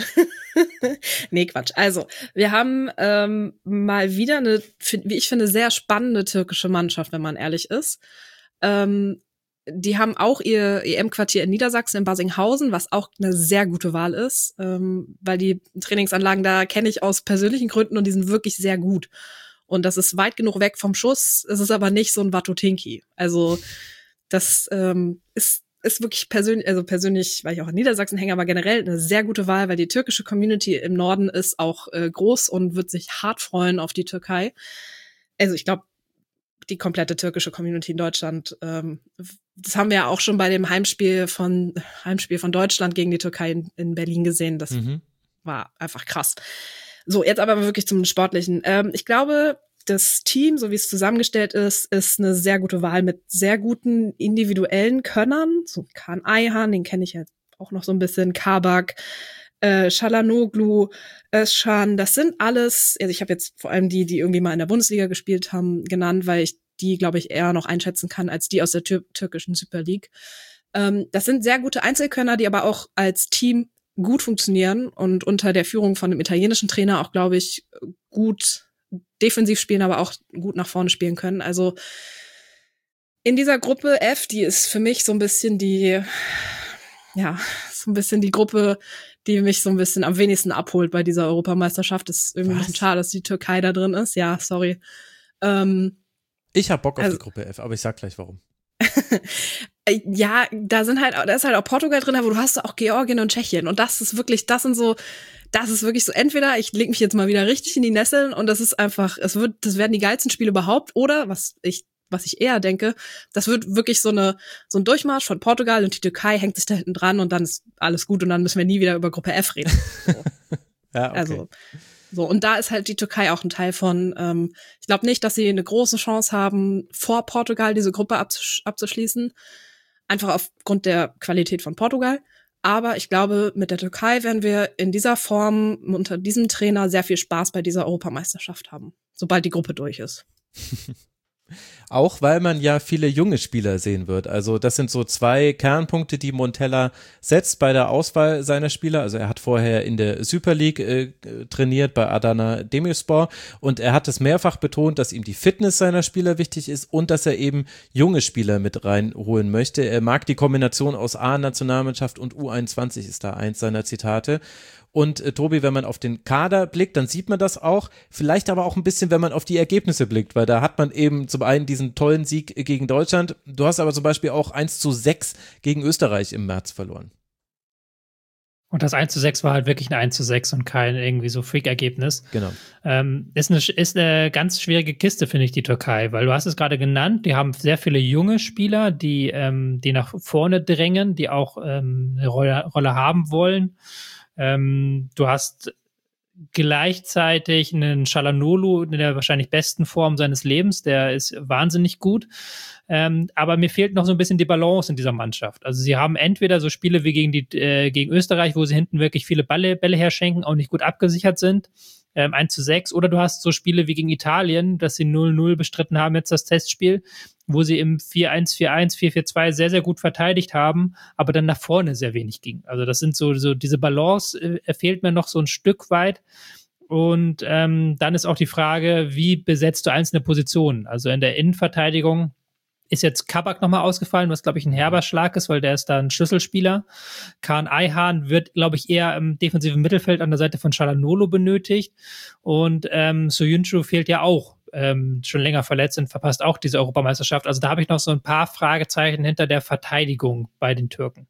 Nee, Quatsch. Also, wir haben ähm, mal wieder eine, wie ich finde, sehr spannende türkische Mannschaft, wenn man ehrlich ist. Ähm, Die haben auch ihr E M-Quartier in Niedersachsen, in Barsinghausen, was auch eine sehr gute Wahl ist, ähm, weil die Trainingsanlagen da kenne ich aus persönlichen Gründen und die sind wirklich sehr gut. Und das ist weit genug weg vom Schuss, es ist aber nicht so ein Watutinki. Also das ähm, ist ist wirklich persönlich, also persönlich, weil ich auch in Niedersachsen hänge, aber generell eine sehr gute Wahl, weil die türkische Community im Norden ist auch äh, groß und wird sich hart freuen auf die Türkei. Also ich glaube, die komplette türkische Community in Deutschland, ähm, das haben wir ja auch schon bei dem Heimspiel von Heimspiel von Deutschland gegen die Türkei in, in Berlin gesehen. Das mhm. war einfach krass. So, jetzt aber wirklich zum Sportlichen. Ähm, ich glaube, das Team, so wie es zusammengestellt ist, ist eine sehr gute Wahl mit sehr guten individuellen Könnern. So Kaan Ayhan, den kenne ich ja auch noch so ein bisschen, Kabak, äh, Çalhanoğlu, Özcan, das sind alles, also ich habe jetzt vor allem die, die irgendwie mal in der Bundesliga gespielt haben, genannt, weil ich die, glaube ich, eher noch einschätzen kann als die aus der tür- türkischen Super League. Ähm, das sind sehr gute Einzelkönner, die aber auch als Team gut funktionieren und unter der Führung von einem italienischen Trainer auch, glaube ich, gut defensiv spielen, aber auch gut nach vorne spielen können. Also in dieser Gruppe F, die ist für mich so ein bisschen die, ja, so ein bisschen die Gruppe, die mich so ein bisschen am wenigsten abholt bei dieser Europameisterschaft. Ist irgendwie Was? ein bisschen schade, dass die Türkei da drin ist. Ja, sorry. Ähm, ich hab Bock auf also, die Gruppe F, aber ich sag gleich warum. Ja, da sind halt, da ist halt auch Portugal drin, aber du hast auch Georgien und Tschechien. Und das ist wirklich, das sind so, das ist wirklich so, entweder ich leg mich jetzt mal wieder richtig in die Nesseln und das ist einfach, es wird, das werden die geilsten Spiele überhaupt, oder was ich, was ich eher denke, das wird wirklich so eine, so ein Durchmarsch von Portugal und die Türkei hängt sich da hinten dran und dann ist alles gut und dann müssen wir nie wieder über Gruppe F reden. So. Ja, okay. Also, so, und da ist halt die Türkei auch ein Teil von, ähm, ich glaube nicht, dass sie eine große Chance haben, vor Portugal diese Gruppe abzusch- abzuschließen. Einfach aufgrund der Qualität von Portugal. Aber ich glaube, mit der Türkei werden wir in dieser Form unter diesem Trainer sehr viel Spaß bei dieser Europameisterschaft haben, sobald die Gruppe durch ist. Auch weil man ja viele junge Spieler sehen wird. Also das sind so zwei Kernpunkte, die Montella setzt bei der Auswahl seiner Spieler. Also er hat vorher in der Super League äh, trainiert bei Adana Demirspor und er hat es mehrfach betont, dass ihm die Fitness seiner Spieler wichtig ist und dass er eben junge Spieler mit reinholen möchte. Er mag die Kombination aus A-Nationalmannschaft und U einundzwanzig, ist da eins seiner Zitate. Und äh, Tobi, wenn man auf den Kader blickt, dann sieht man das auch, vielleicht aber auch ein bisschen, wenn man auf die Ergebnisse blickt, weil da hat man eben zum einen diesen tollen Sieg gegen Deutschland, du hast aber zum Beispiel auch eins zu sechs gegen Österreich im März verloren. Und das eins zu sechs war halt wirklich ein eins zu sechs und kein irgendwie so Freak-Ergebnis. Genau. Ähm, ist, eine, ist eine ganz schwierige Kiste, finde ich, die Türkei, weil du hast es gerade genannt, die haben sehr viele junge Spieler, die, ähm, die nach vorne drängen, die auch ähm, eine Rolle, Rolle haben wollen. Ähm, du hast gleichzeitig einen Çalhanoğlu in der wahrscheinlich besten Form seines Lebens, der ist wahnsinnig gut, ähm, aber mir fehlt noch so ein bisschen die Balance in dieser Mannschaft. Also sie haben entweder so Spiele wie gegen die äh, gegen Österreich, wo sie hinten wirklich viele Bälle, Bälle herschenken, auch nicht gut abgesichert sind, ähm, eins zu sechs, oder du hast so Spiele wie gegen Italien, dass sie null null bestritten haben, jetzt das Testspiel, wo sie im vier eins, vier eins, vier vier zwei sehr, sehr gut verteidigt haben, aber dann nach vorne sehr wenig ging. Also das sind so, so diese Balance äh, fehlt mir noch so ein Stück weit. Und ähm, dann ist auch die Frage, wie besetzt du einzelne Positionen? Also in der Innenverteidigung ist jetzt Kabak nochmal ausgefallen, was, glaube ich, ein herber Schlag ist, weil der ist da ein Schlüsselspieler. Kaan Ayhan wird, glaube ich, eher im defensiven Mittelfeld an der Seite von Çalhanoğlu benötigt. Und ähm, Söyüncü fehlt ja auch. Ähm, schon länger verletzt und verpasst auch diese Europameisterschaft. Also da habe ich noch so ein paar Fragezeichen hinter der Verteidigung bei den Türken.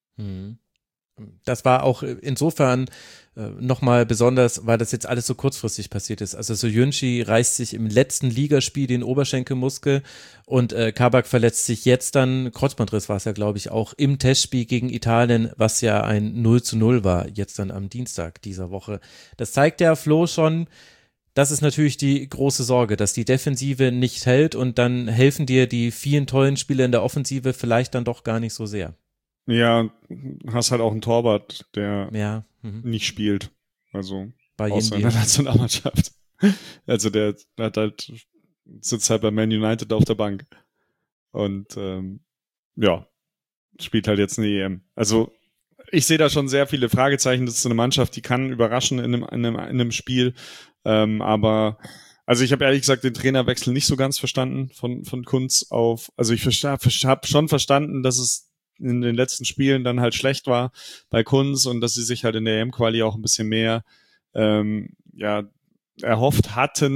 Das war auch insofern äh, nochmal besonders, weil das jetzt alles so kurzfristig passiert ist. Also Söyüncü reißt sich im letzten Ligaspiel den Oberschenkelmuskel und äh, Kabak verletzt sich jetzt dann, Kreuzbandriss war es ja, glaube ich, auch im Testspiel gegen Italien, was ja ein null zu null war, jetzt dann am Dienstag dieser Woche. Das zeigt ja Flo schon. Das ist natürlich die große Sorge, dass die Defensive nicht hält und dann helfen dir die vielen tollen Spieler in der Offensive vielleicht dann doch gar nicht so sehr. Ja, hast halt auch einen Torwart, der ja. mhm. nicht spielt. Also bei aus seiner Nationalmannschaft. Also der hat halt, sitzt halt bei Man United auf der Bank. Und ähm, ja, spielt halt jetzt eine E M. Also ich sehe da schon sehr viele Fragezeichen. Das ist so eine Mannschaft, die kann überraschen in einem, in einem, in einem Spiel. Ähm, aber also ich habe ehrlich gesagt den Trainerwechsel nicht so ganz verstanden von von Kuntz auf. Also ich habe schon verstanden, dass es in den letzten Spielen dann halt schlecht war bei Kuntz und dass sie sich halt in der E M-Quali auch ein bisschen mehr ähm, ja erhofft hatten,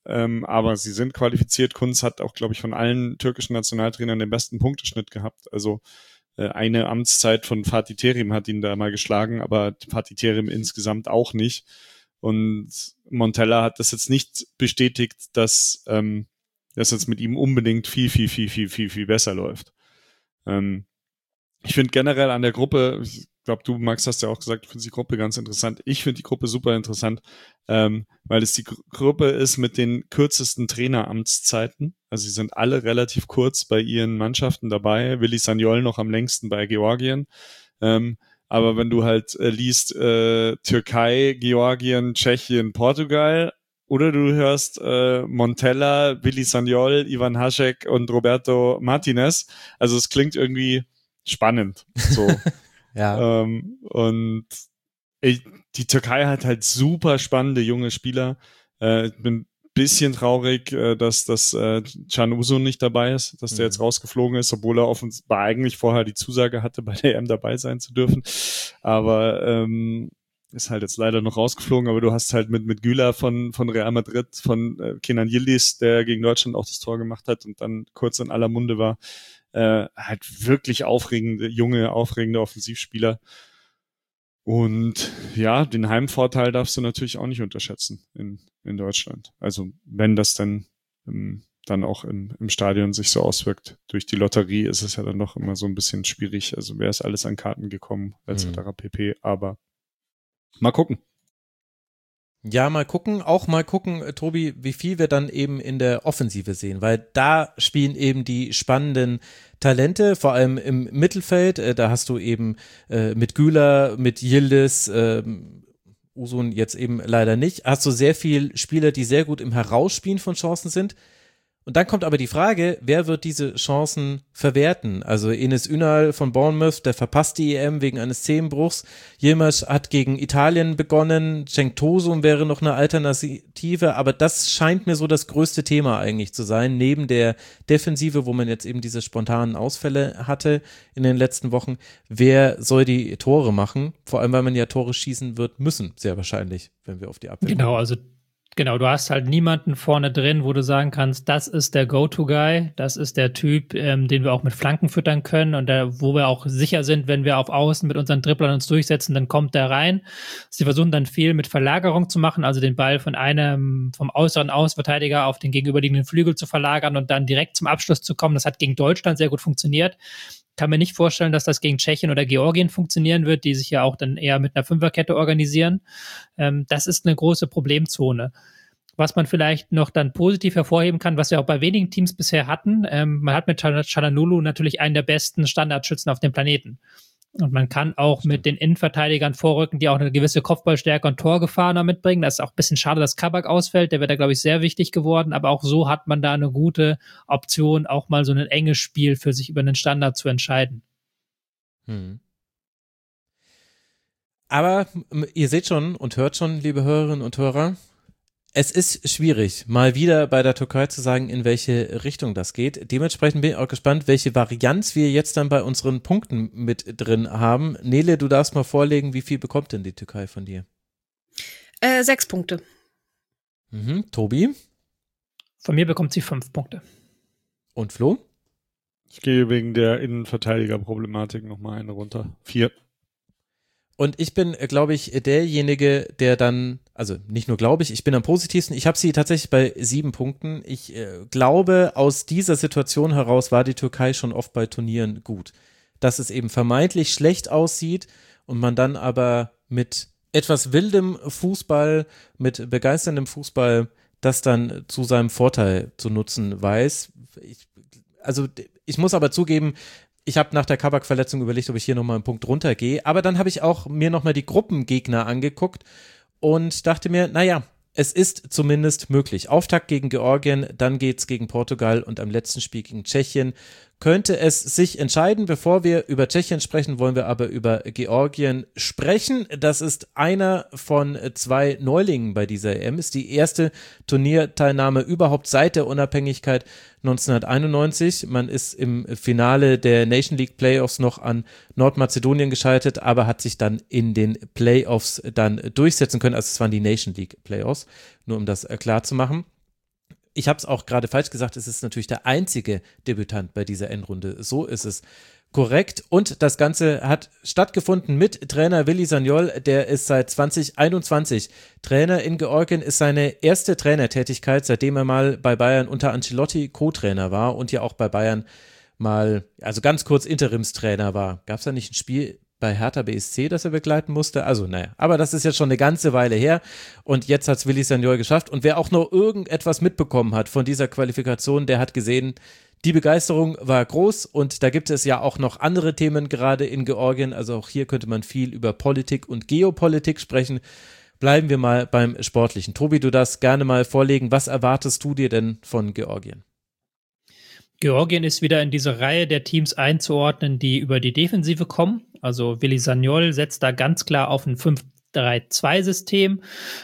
ähm, aber sie sind qualifiziert. Kuntz hat auch, glaube ich, von allen türkischen Nationaltrainern den besten Punkteschnitt gehabt. Also äh, eine Amtszeit von Fatih Terim hat ihn da mal geschlagen, aber Fatih Terim insgesamt auch nicht. Und Montella hat das jetzt nicht bestätigt, dass ähm, das jetzt mit ihm unbedingt viel, viel, viel, viel, viel, viel besser läuft. Ähm, ich finde generell an der Gruppe, ich glaube, du, Max, hast ja auch gesagt, du findest die Gruppe ganz interessant. Ich finde die Gruppe super interessant, ähm, weil es die Gru- Gruppe ist mit den kürzesten Traineramtszeiten. Also sie sind alle relativ kurz bei ihren Mannschaften dabei. Willi Sagnol noch am längsten bei Georgien. Ähm, aber wenn du halt äh, liest äh, Türkei, Georgien, Tschechien, Portugal, oder du hörst äh, Montella, Willi Sagnol, Ivan Hašek und Roberto Martinez. Also es klingt irgendwie spannend. So. Ja. ähm, und ich, die Türkei hat halt super spannende junge Spieler. Äh, ich bin ein bisschen traurig, äh, dass dass äh, Can Uzun nicht dabei ist, dass der Mhm. jetzt rausgeflogen ist, obwohl er offenbar eigentlich vorher die Zusage hatte, bei der E M dabei sein zu dürfen. Aber ähm, ist halt jetzt leider noch rausgeflogen, aber du hast halt mit mit Güler von von Real Madrid, von äh, Kenan Yildiz, der gegen Deutschland auch das Tor gemacht hat und dann kurz in aller Munde war, äh, halt wirklich aufregende, junge, aufregende Offensivspieler. Und ja, den Heimvorteil darfst du natürlich auch nicht unterschätzen in in Deutschland. Also wenn das dann ähm, dann auch im, im Stadion sich so auswirkt. Durch die Lotterie ist es ja dann doch immer so ein bisschen schwierig. Also wer ist alles an Karten gekommen, et cetera Mhm. pp. Aber mal gucken. Ja, mal gucken, auch mal gucken, äh, Tobi, wie viel wir dann eben in der Offensive sehen, weil da spielen eben die spannenden Talente, vor allem im Mittelfeld, äh, da hast du eben äh, mit Güler, mit Yildiz, ähm, Uzun jetzt eben leider nicht, hast du sehr viel Spieler, die sehr gut im Herausspielen von Chancen sind. Und dann kommt aber die Frage, wer wird diese Chancen verwerten? Also Enes Ünal von Bournemouth, der verpasst die E M wegen eines Zehenbruchs. Yilmaz hat gegen Italien begonnen. Cenk Tosun wäre noch eine Alternative, aber das scheint mir so das größte Thema eigentlich zu sein, neben der Defensive, wo man jetzt eben diese spontanen Ausfälle hatte in den letzten Wochen. Wer soll die Tore machen? Vor allem, weil man ja Tore schießen wird müssen, sehr wahrscheinlich, wenn wir auf die Abwehr Genau, gucken. also Genau, du hast halt niemanden vorne drin, wo du sagen kannst, das ist der Go-To-Guy, das ist der Typ, ähm, den wir auch mit Flanken füttern können und der, wo wir auch sicher sind, wenn wir auf Außen mit unseren Dribblern uns durchsetzen, dann kommt der rein. Sie versuchen dann viel mit Verlagerung zu machen, also den Ball von einem, vom äußeren Außenverteidiger auf den gegenüberliegenden Flügel zu verlagern und dann direkt zum Abschluss zu kommen. Das hat gegen Deutschland sehr gut funktioniert. Kann mir nicht vorstellen, dass das gegen Tschechien oder Georgien funktionieren wird, die sich ja auch dann eher mit einer Fünferkette organisieren. Ähm, das ist eine große Problemzone. Was man vielleicht noch dann positiv hervorheben kann, was wir auch bei wenigen Teams bisher hatten, ähm, man hat mit Çalhanoğlu natürlich einen der besten Standardschützen auf dem Planeten. Und man kann auch Stimmt. mit den Innenverteidigern vorrücken, die auch eine gewisse Kopfballstärke und Torgefahr noch mitbringen. Das ist auch ein bisschen schade, dass Kabak ausfällt. Der wäre da, glaube ich, sehr wichtig geworden. Aber auch so hat man da eine gute Option, auch mal so ein enges Spiel für sich über einen Standard zu entscheiden. Hm. Aber m- ihr seht schon und hört schon, liebe Hörerinnen und Hörer, es ist schwierig, mal wieder bei der Türkei zu sagen, in welche Richtung das geht. Dementsprechend bin ich auch gespannt, welche Varianz wir jetzt dann bei unseren Punkten mit drin haben. Nele, du darfst mal vorlegen, wie viel bekommt denn die Türkei von dir? Äh, sechs Punkte. Mhm. Tobi Von mir bekommt sie fünf Punkte. und Flo? Ich gehe wegen der Innenverteidiger-Problematik nochmal eine runter. Vier. Und ich bin, äh, glaube ich, derjenige, der dann, also nicht nur glaube ich, ich bin am positivsten. Ich habe sie tatsächlich bei sieben Punkten. Ich äh, glaube, aus dieser Situation heraus war die Türkei schon oft bei Turnieren gut. Dass es eben vermeintlich schlecht aussieht und man dann aber mit etwas wildem Fußball, mit begeisterndem Fußball, das dann zu seinem Vorteil zu nutzen weiß. Ich, also ich muss aber zugeben, ich habe nach der Kabak-Verletzung überlegt, ob ich hier nochmal einen Punkt runtergehe, aber dann habe ich auch mir nochmal die Gruppengegner angeguckt und dachte mir, naja, es ist zumindest möglich. Auftakt gegen Georgien, dann geht's gegen Portugal und am letzten Spiel gegen Tschechien könnte es sich entscheiden. Bevor wir über Tschechien sprechen, wollen wir aber über Georgien sprechen. Das ist einer von zwei Neulingen bei dieser E M, ist die erste Turnierteilnahme überhaupt seit der Unabhängigkeit neunzehnhunderteinundneunzig. Man ist im Finale der Nation League Playoffs noch an Nordmazedonien gescheitert, aber hat sich dann in den Playoffs dann durchsetzen können. Also es waren die Nation League Playoffs, nur um das klar zu machen. ich habe es auch gerade falsch gesagt, es ist natürlich der einzige Debütant bei dieser Endrunde. So ist es korrekt. Und das Ganze hat stattgefunden mit Trainer Willi Sagnol, der ist seit zwanzig einundzwanzig Trainer in Georgien, ist seine erste Trainertätigkeit, seitdem er mal bei Bayern unter Ancelotti Co-Trainer war und ja auch bei Bayern mal, also ganz kurz Interimstrainer war. Gab es da nicht ein Spiel bei Hertha B S C, das er begleiten musste? Also naja, aber das ist jetzt schon eine ganze Weile her und jetzt hat es Willi Sagnol geschafft und wer auch nur irgendetwas mitbekommen hat von dieser Qualifikation, der hat gesehen, die Begeisterung war groß und da gibt es ja auch noch andere Themen gerade in Georgien, also auch hier könnte man viel über Politik und Geopolitik sprechen. Bleiben wir mal beim Sportlichen. Tobi, du darfst gerne mal vorlegen, was erwartest du dir denn von Georgien? Georgien ist wieder in diese Reihe der Teams einzuordnen, die über die Defensive kommen. Also Willi Sagnol setzt da ganz klar auf ein fünf drei zwei System.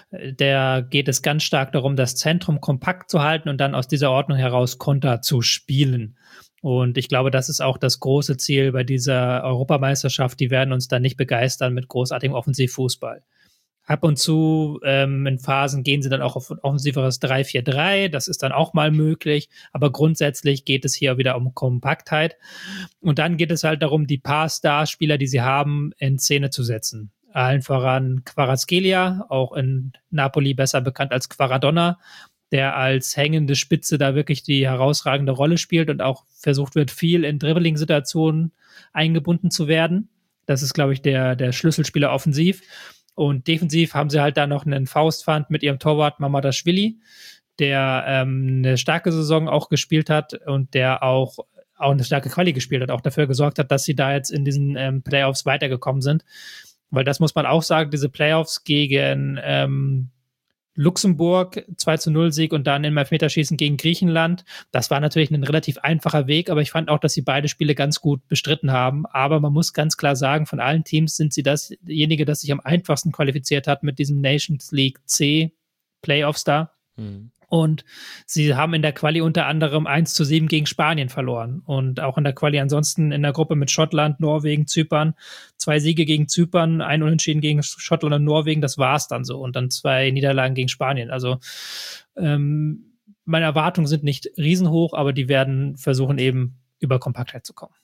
Da geht es ganz stark darum, das Zentrum kompakt zu halten und dann aus dieser Ordnung heraus Konter zu spielen. Und ich glaube, das ist auch das große Ziel bei dieser Europameisterschaft. Die werden uns dann nicht begeistern mit großartigem Offensivfußball. Ab und zu ähm, in Phasen gehen sie dann auch auf ein offensiveres drei vier drei. Das ist dann auch mal möglich. Aber grundsätzlich geht es hier wieder um Kompaktheit. Und dann geht es halt darum, die paar Starspieler, die sie haben, in Szene zu setzen. Allen voran Kvaratskhelia, auch in Napoli besser bekannt als Kvaradonna, der als hängende Spitze da wirklich die herausragende Rolle spielt und auch versucht wird, viel in Dribbling-Situationen eingebunden zu werden. Das ist, glaube ich, der, der Schlüsselspieler offensiv. Und defensiv haben sie halt da noch einen Faustpfand mit ihrem Torwart Mamardashvili, der ähm, eine starke Saison auch gespielt hat und der auch, auch eine starke Quali gespielt hat, auch dafür gesorgt hat, dass sie da jetzt in diesen ähm, Playoffs weitergekommen sind. Weil das muss man auch sagen, diese Playoffs gegen ähm, Luxemburg, zwei zu null Sieg und dann im Elfmeterschießen gegen Griechenland, das war natürlich ein relativ einfacher Weg, aber ich fand auch, dass sie beide Spiele ganz gut bestritten haben. Aber man muss ganz klar sagen, von allen Teams sind sie dasjenige, das sich am einfachsten qualifiziert hat mit diesem Nations League C Playoffs da. Mhm. Und sie haben in der Quali unter anderem eins zu sieben gegen Spanien verloren. Und auch in der Quali ansonsten in der Gruppe mit Schottland, Norwegen, Zypern. Zwei Siege gegen Zypern, ein Unentschieden gegen Schottland und Norwegen, das war's dann so. Und dann zwei Niederlagen gegen Spanien. Also ähm, meine Erwartungen sind nicht riesenhoch, aber die werden versuchen eben über Kompaktheit zu kommen.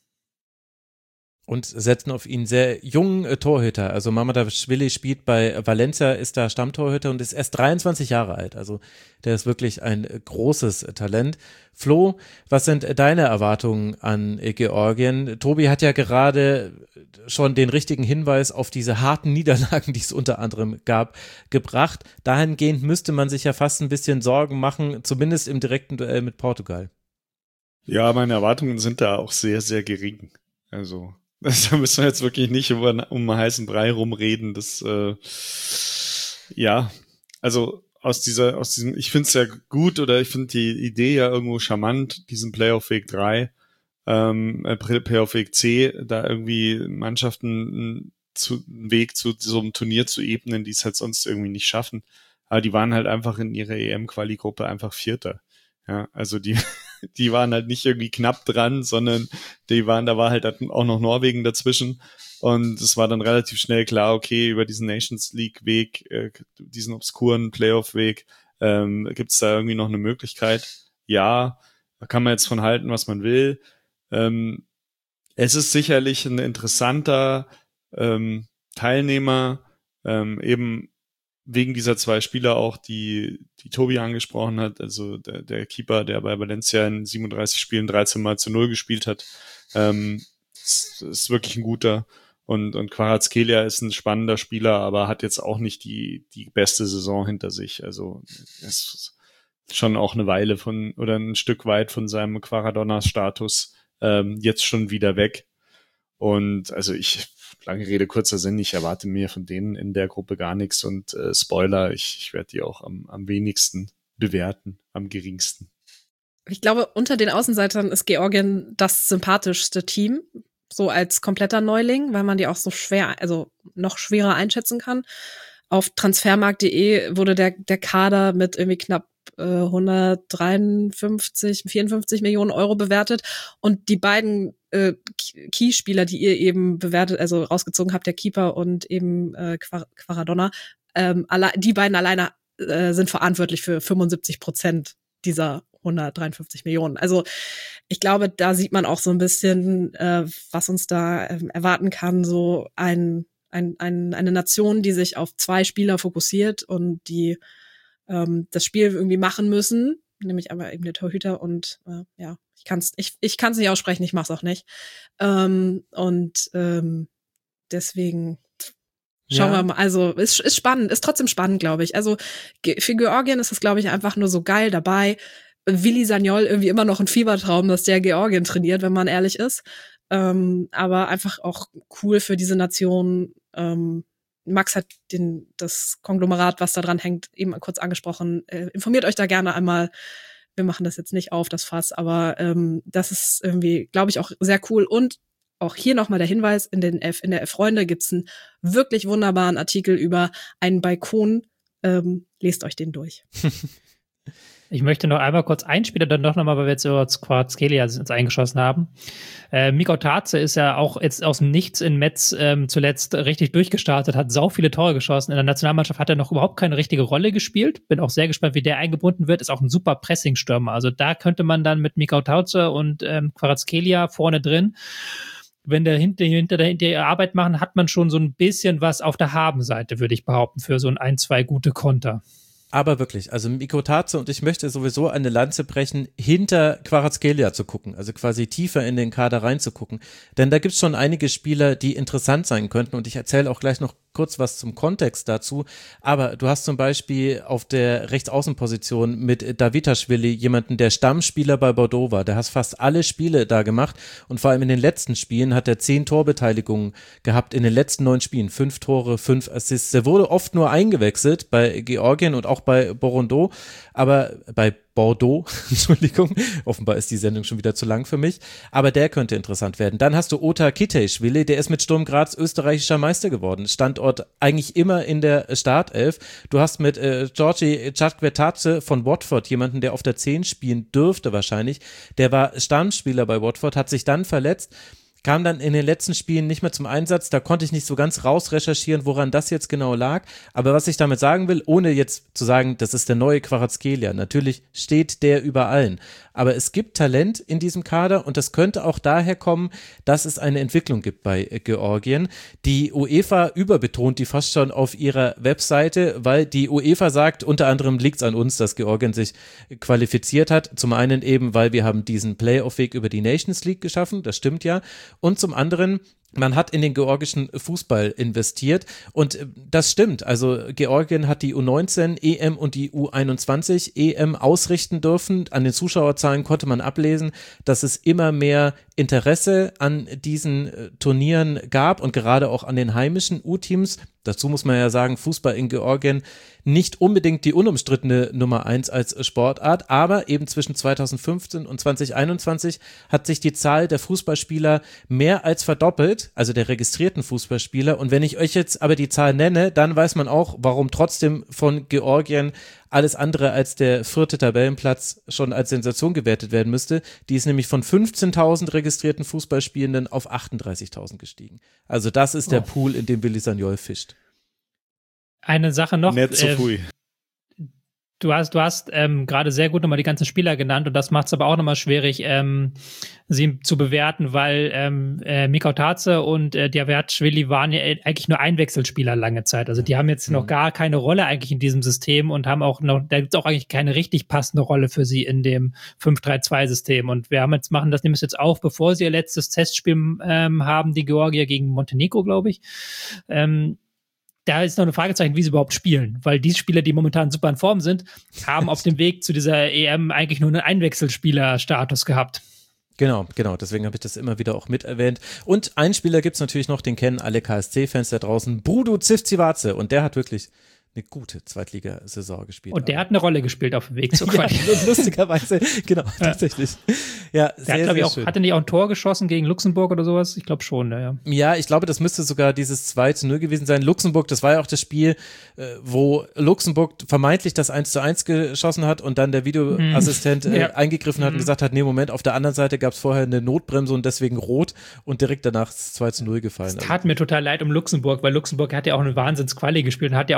Und setzen auf ihn sehr jungen äh, Torhüter. Also Mamardashvili spielt bei Valencia, ist da Stammtorhüter und ist erst dreiundzwanzig Jahre alt. Also der ist wirklich ein äh, großes äh, Talent. Flo, was sind äh, deine Erwartungen an äh, Georgien? Tobi hat ja gerade schon den richtigen Hinweis auf diese harten Niederlagen, die es unter anderem gab, gebracht. Dahingehend müsste man sich ja fast ein bisschen Sorgen machen, zumindest im direkten Duell mit Portugal. Ja, meine Erwartungen sind da auch sehr, sehr gering. Also da müssen wir jetzt wirklich nicht über, um einen heißen Brei rumreden. Das, äh, ja, also aus dieser, aus diesem, ich finde es ja gut oder ich finde die Idee ja irgendwo charmant, diesen Playoff-Weg drei, ähm, Playoff-Weg C, da irgendwie Mannschaften zu, einen Weg zu so einem Turnier zu ebnen, die es halt sonst irgendwie nicht schaffen. Aber die waren halt einfach in ihrer E M-Quali-Gruppe einfach Vierter. Ja, also die, die waren halt nicht irgendwie knapp dran, sondern die waren, da war halt auch noch Norwegen dazwischen und es war dann relativ schnell klar, okay, über diesen Nations League Weg, äh, diesen obskuren Playoff Weg, ähm, gibt's da irgendwie noch eine Möglichkeit? Ja, da kann man jetzt von halten, was man will. Ähm, es ist sicherlich ein interessanter ähm, Teilnehmer, ähm, eben wegen dieser zwei Spieler auch, die die Tobi angesprochen hat, also der, der Keeper, der bei Valencia in siebenunddreißig Spielen dreizehn Mal zu null gespielt hat, ähm, ist, ist wirklich ein guter. Und, und Kvaratskhelia ist ein spannender Spieler, aber hat jetzt auch nicht die die beste Saison hinter sich. Also ist schon auch eine Weile von oder ein Stück weit von seinem Kvaradonna-Status ähm, jetzt schon wieder weg. Und also ich lange Rede, kurzer Sinn, ich erwarte mir von denen in der Gruppe gar nichts und äh, Spoiler, ich, ich werde die auch am, am wenigsten bewerten, am geringsten. Ich glaube, unter den Außenseitern ist Georgien das sympathischste Team, so als kompletter Neuling, weil man die auch so schwer, also noch schwerer einschätzen kann. Auf transfermarkt punkt de wurde der, der Kader mit irgendwie knapp äh, hundertdreiundfünfzig, vierundfünfzig Millionen Euro bewertet und die beiden äh, Key-Spieler, die ihr eben bewertet, also rausgezogen habt, der Keeper und eben äh, Kvaradonna, ähm, alle, die beiden alleine äh, sind verantwortlich für fünfundsiebzig Prozent dieser hundertdreiundfünfzig Millionen. Also ich glaube, da sieht man auch so ein bisschen, äh, was uns da äh, erwarten kann, so ein, ein, ein, eine Nation, die sich auf zwei Spieler fokussiert und die ähm, das Spiel irgendwie machen müssen, nämlich aber eben der Torhüter und äh, ja, ich kann's, ich, ich kann's nicht aussprechen, ich mach's auch nicht. Ähm, und ähm, deswegen schauen ja. wir mal. Also ist, ist spannend, ist trotzdem spannend, glaube ich. Also ge- für Georgien ist es, glaube ich, einfach nur so geil dabei. Willi Sagnol irgendwie immer noch ein Fiebertraum, dass der Georgien trainiert, wenn man ehrlich ist. Ähm, aber einfach auch cool für diese Nation. Ähm, Max hat den, das Konglomerat, was da dran hängt, eben kurz angesprochen. Äh, informiert euch da gerne einmal. Wir machen das jetzt nicht auf, das Fass, aber ähm, das ist irgendwie, glaube ich, auch sehr cool. Und auch hier nochmal der Hinweis, in, den F, in der F-Freunde gibt's einen wirklich wunderbaren Artikel über einen Balkon. Ähm, lest euch den durch. Ich möchte noch einmal kurz einspielen, dann doch nochmal, weil wir jetzt über Kvaratskhelia uns eingeschossen haben. Äh, Mikko Tarze ist ja auch jetzt aus dem Nichts in Metz ähm, zuletzt richtig durchgestartet, hat sau viele Tore geschossen. In der Nationalmannschaft hat er noch überhaupt keine richtige Rolle gespielt. Bin auch sehr gespannt, wie der eingebunden wird. Ist auch ein super Pressing-Stürmer. Also da könnte man dann mit Mikko Tarze und ähm, Kvaratskhelia vorne drin, wenn der hinter, hinter der, der Arbeit machen, hat man schon so ein bisschen was auf der Habenseite, würde ich behaupten, für so ein, ein, zwei gute Konter. Aber wirklich, also Mikko Tarze und ich möchte sowieso eine Lanze brechen, hinter Kvaratskhelia zu gucken, also quasi tiefer in den Kader reinzugucken. Denn da gibt's schon einige Spieler, die interessant sein könnten und ich erzähle auch gleich noch kurz was zum Kontext dazu. Aber du hast zum Beispiel auf der Rechtsaußenposition mit Davitaschwili jemanden, der Stammspieler bei Bordeaux war. Der hat fast alle Spiele da gemacht und vor allem in den letzten Spielen hat er zehn Torbeteiligungen gehabt in den letzten neun Spielen. Fünf Tore, fünf Assists. Er wurde oft nur eingewechselt bei Georgien und auch bei Bordeaux, aber bei Bordeaux, Entschuldigung, offenbar ist die Sendung schon wieder zu lang für mich, aber der könnte interessant werden. Dann hast du Ota Kiteishvili, der ist mit Sturm Graz österreichischer Meister geworden, Standort eigentlich immer in der Startelf. Du hast mit äh, Georgi Chakvetadze von Watford jemanden, der auf der zehn spielen dürfte wahrscheinlich, der war Stammspieler bei Watford, hat sich dann verletzt, kam dann in den letzten Spielen nicht mehr zum Einsatz, da konnte ich nicht so ganz rausrecherchieren, woran das jetzt genau lag, aber was ich damit sagen will, ohne jetzt zu sagen, das ist der neue Kvaratskhelia, natürlich steht der über allen, aber es gibt Talent in diesem Kader und das könnte auch daher kommen, dass es eine Entwicklung gibt bei Georgien. Die UEFA überbetont die fast schon auf ihrer Webseite, weil die UEFA sagt, unter anderem liegt es an uns, dass Georgien sich qualifiziert hat, zum einen eben, weil wir haben diesen Playoff-Weg über die Nations League geschaffen, das stimmt ja, und zum anderen, man hat in den georgischen Fußball investiert und das stimmt, also Georgien hat die U neunzehn E M und die U einundzwanzig E M ausrichten dürfen. An den Zuschauerzahlen konnte man ablesen, dass es immer mehr Interesse an diesen Turnieren gab und gerade auch an den heimischen U-Teams. Dazu muss man ja sagen, Fußball in Georgien nicht unbedingt die unumstrittene Nummer eins als Sportart, aber eben zwischen zweitausendfünfzehn und zweitausendeinundzwanzig hat sich die Zahl der Fußballspieler mehr als verdoppelt, also der registrierten Fußballspieler. Und wenn ich euch jetzt aber die Zahl nenne, dann weiß man auch, warum trotzdem von Georgien alles andere als der vierte Tabellenplatz schon als Sensation gewertet werden müsste. Die ist nämlich von fünfzehntausend registrierten Fußballspielenden auf achtunddreißigtausend gestiegen. Also das ist der oh. Pool, in dem Willi Sagnol fischt. Eine Sache noch. Nicht so früh. Äh, Du hast, du hast ähm, gerade sehr gut nochmal die ganzen Spieler genannt und das macht es aber auch nochmal schwierig, ähm, sie zu bewerten, weil ähm, äh, Mikko Tarze und äh, Davitaschvili waren ja eigentlich nur Einwechselspieler lange Zeit. Also die haben jetzt mhm. noch gar keine Rolle eigentlich in diesem System und haben auch noch, da gibt es auch eigentlich keine richtig passende Rolle für sie in dem fünf drei zwei System. Und wir haben jetzt, machen das nämlich jetzt auf, bevor sie ihr letztes Testspiel ähm, haben, die Georgier gegen Montenegro, glaube ich. Ähm, Da ist noch ein Fragezeichen, wie sie überhaupt spielen, weil die Spieler, die momentan super in Form sind, haben auf dem Weg zu dieser E M eigentlich nur einen Einwechselspieler-Status gehabt. Genau, genau, deswegen habe ich das immer wieder auch mit erwähnt. Und einen Spieler gibt's natürlich noch, den kennen alle K S C-Fans da draußen, Brudu Civcivace, und der hat wirklich eine gute Zweitligasaison gespielt. Und der aber. hat eine Rolle gespielt auf dem Weg zur Qualität. Ja, lustigerweise, genau, ja. tatsächlich. Ja, der sehr, hat, sehr auch, schön. Hat er nicht auch ein Tor geschossen gegen Luxemburg oder sowas? Ich glaube schon, ja. Ja, ich glaube, das müsste sogar dieses zwei zu null gewesen sein. Luxemburg, das war ja auch das Spiel, wo Luxemburg vermeintlich das eins zu eins geschossen hat und dann der Videoassistent mm. ja. eingegriffen hat mm. und gesagt hat, nee, Moment, auf der anderen Seite gab es vorher eine Notbremse und deswegen rot und direkt danach ist zwei zu null gefallen. Es tat mir total leid um Luxemburg, weil Luxemburg hat ja auch eine Wahnsinns-Quali gespielt und hat ja auch diese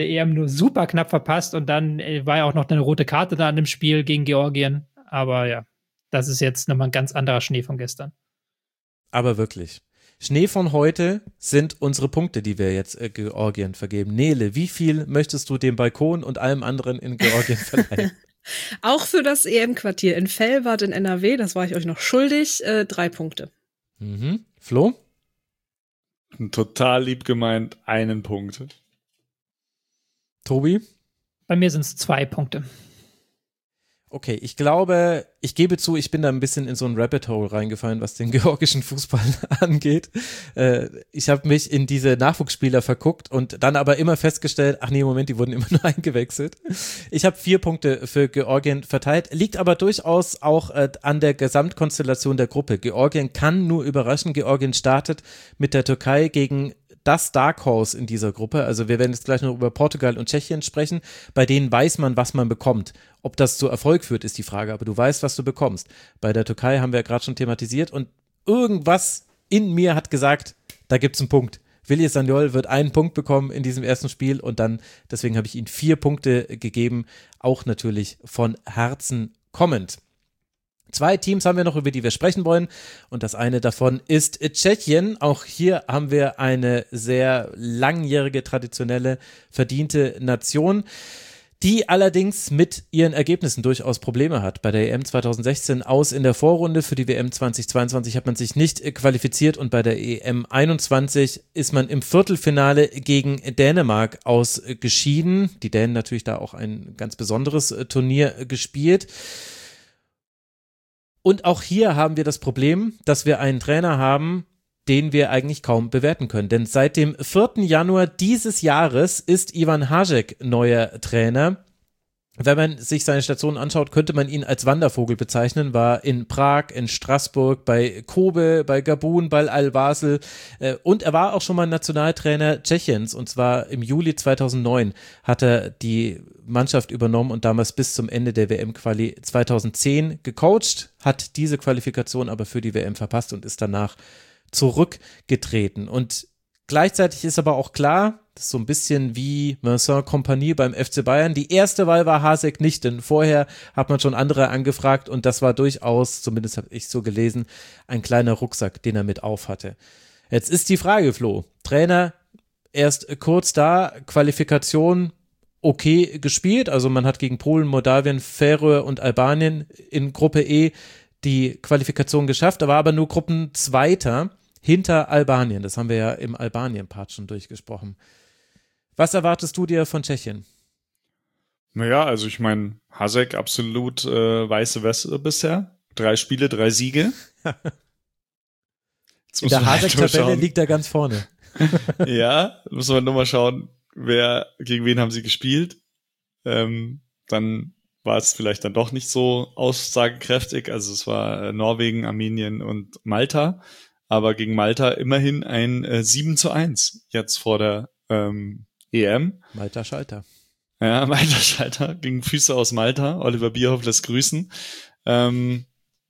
E M nur super knapp verpasst und dann äh, war ja auch noch eine rote Karte da an dem Spiel gegen Georgien. Aber ja, das ist jetzt nochmal ein ganz anderer Schnee von gestern. Aber wirklich. Schnee von heute sind unsere Punkte, die wir jetzt äh, Georgien vergeben. Nele, wie viel möchtest du dem Balkon und allem anderen in Georgien verleihen? Auch für das E M-Quartier in Velbert in N R W, das war ich euch noch schuldig, äh, drei Punkte. Mhm. Flo? Total lieb gemeint, einen Punkt. Tobi? Bei mir sind es zwei Punkte. Okay, ich glaube, ich gebe zu, ich bin da ein bisschen in so ein Rabbit Hole reingefallen, was den georgischen Fußball angeht. Äh, ich habe mich in diese Nachwuchsspieler verguckt und dann aber immer festgestellt, ach nee, Moment, die wurden immer nur eingewechselt. Ich habe vier Punkte für Georgien verteilt, liegt aber durchaus auch äh, an der Gesamtkonstellation der Gruppe. Georgien kann nur überraschen. Georgien startet mit der Türkei gegen das Dark Horse in dieser Gruppe. Also wir werden jetzt gleich noch über Portugal und Tschechien sprechen. Bei denen weiß man, was man bekommt. Ob das zu Erfolg führt, ist die Frage, aber du weißt, was du bekommst. Bei der Türkei haben wir ja gerade schon thematisiert und irgendwas in mir hat gesagt, da gibt's einen Punkt. Willi Sagnol wird einen Punkt bekommen in diesem ersten Spiel und dann, deswegen habe ich ihm vier Punkte gegeben, auch natürlich von Herzen kommend. Zwei Teams haben wir noch, über die wir sprechen wollen und das eine davon ist Tschechien. Auch hier haben wir eine sehr langjährige, traditionelle, verdiente Nation, die allerdings mit ihren Ergebnissen durchaus Probleme hat. Bei der E M zwanzig sechzehn aus in der Vorrunde, für die W M zwanzig zweiundzwanzig hat man sich nicht qualifiziert und bei der E M einundzwanzig ist man im Viertelfinale gegen Dänemark ausgeschieden. Die Dänen natürlich da auch ein ganz besonderes Turnier gespielt. Und auch hier haben wir das Problem, dass wir einen Trainer haben, den wir eigentlich kaum bewerten können. Denn seit dem vierten Januar dieses Jahres ist Ivan Hacek neuer Trainer. Wenn man sich seine Station anschaut, könnte man ihn als Wandervogel bezeichnen, war in Prag, in Straßburg, bei Kobe, bei Gabun, bei Al-Wasl und er war auch schon mal Nationaltrainer Tschechiens und zwar im Juli zweitausendneun hat er die Mannschaft übernommen und damals bis zum Ende der W M-Quali zweitausendzehn gecoacht, hat diese Qualifikation aber für die W M verpasst und ist danach zurückgetreten und gleichzeitig ist aber auch klar, das ist so ein bisschen wie Vincent Kompany beim F C Bayern. Die erste Wahl war Hacek nicht, denn vorher hat man schon andere angefragt und das war durchaus, zumindest habe ich so gelesen, ein kleiner Rucksack, den er mit auf hatte. Jetzt ist die Frage, Flo, Trainer erst kurz da, Qualifikation okay gespielt, also man hat gegen Polen, Moldawien, Färöer und Albanien in Gruppe E die Qualifikation geschafft, da war aber nur Gruppenzweiter hinter Albanien. Das haben wir ja im Albanien-Part schon durchgesprochen. Was erwartest du dir von Tschechien? Naja, also ich meine, Hacek absolut äh, weiße Weste bisher. Drei Spiele, drei Siege. In der Hacek-Tabelle liegt er ganz vorne. Ja, müssen wir nur mal schauen, wer, gegen wen haben sie gespielt. Ähm, dann war es vielleicht dann doch nicht so aussagekräftig. Also es war äh, Norwegen, Armenien und Malta. Aber gegen Malta immerhin ein äh, sieben zu eins jetzt vor der ähm, E M. Malta Schalter. Ja, Malta Schalter gegen Füße aus Malta. Oliver Bierhoff lässt grüßen. Ähm,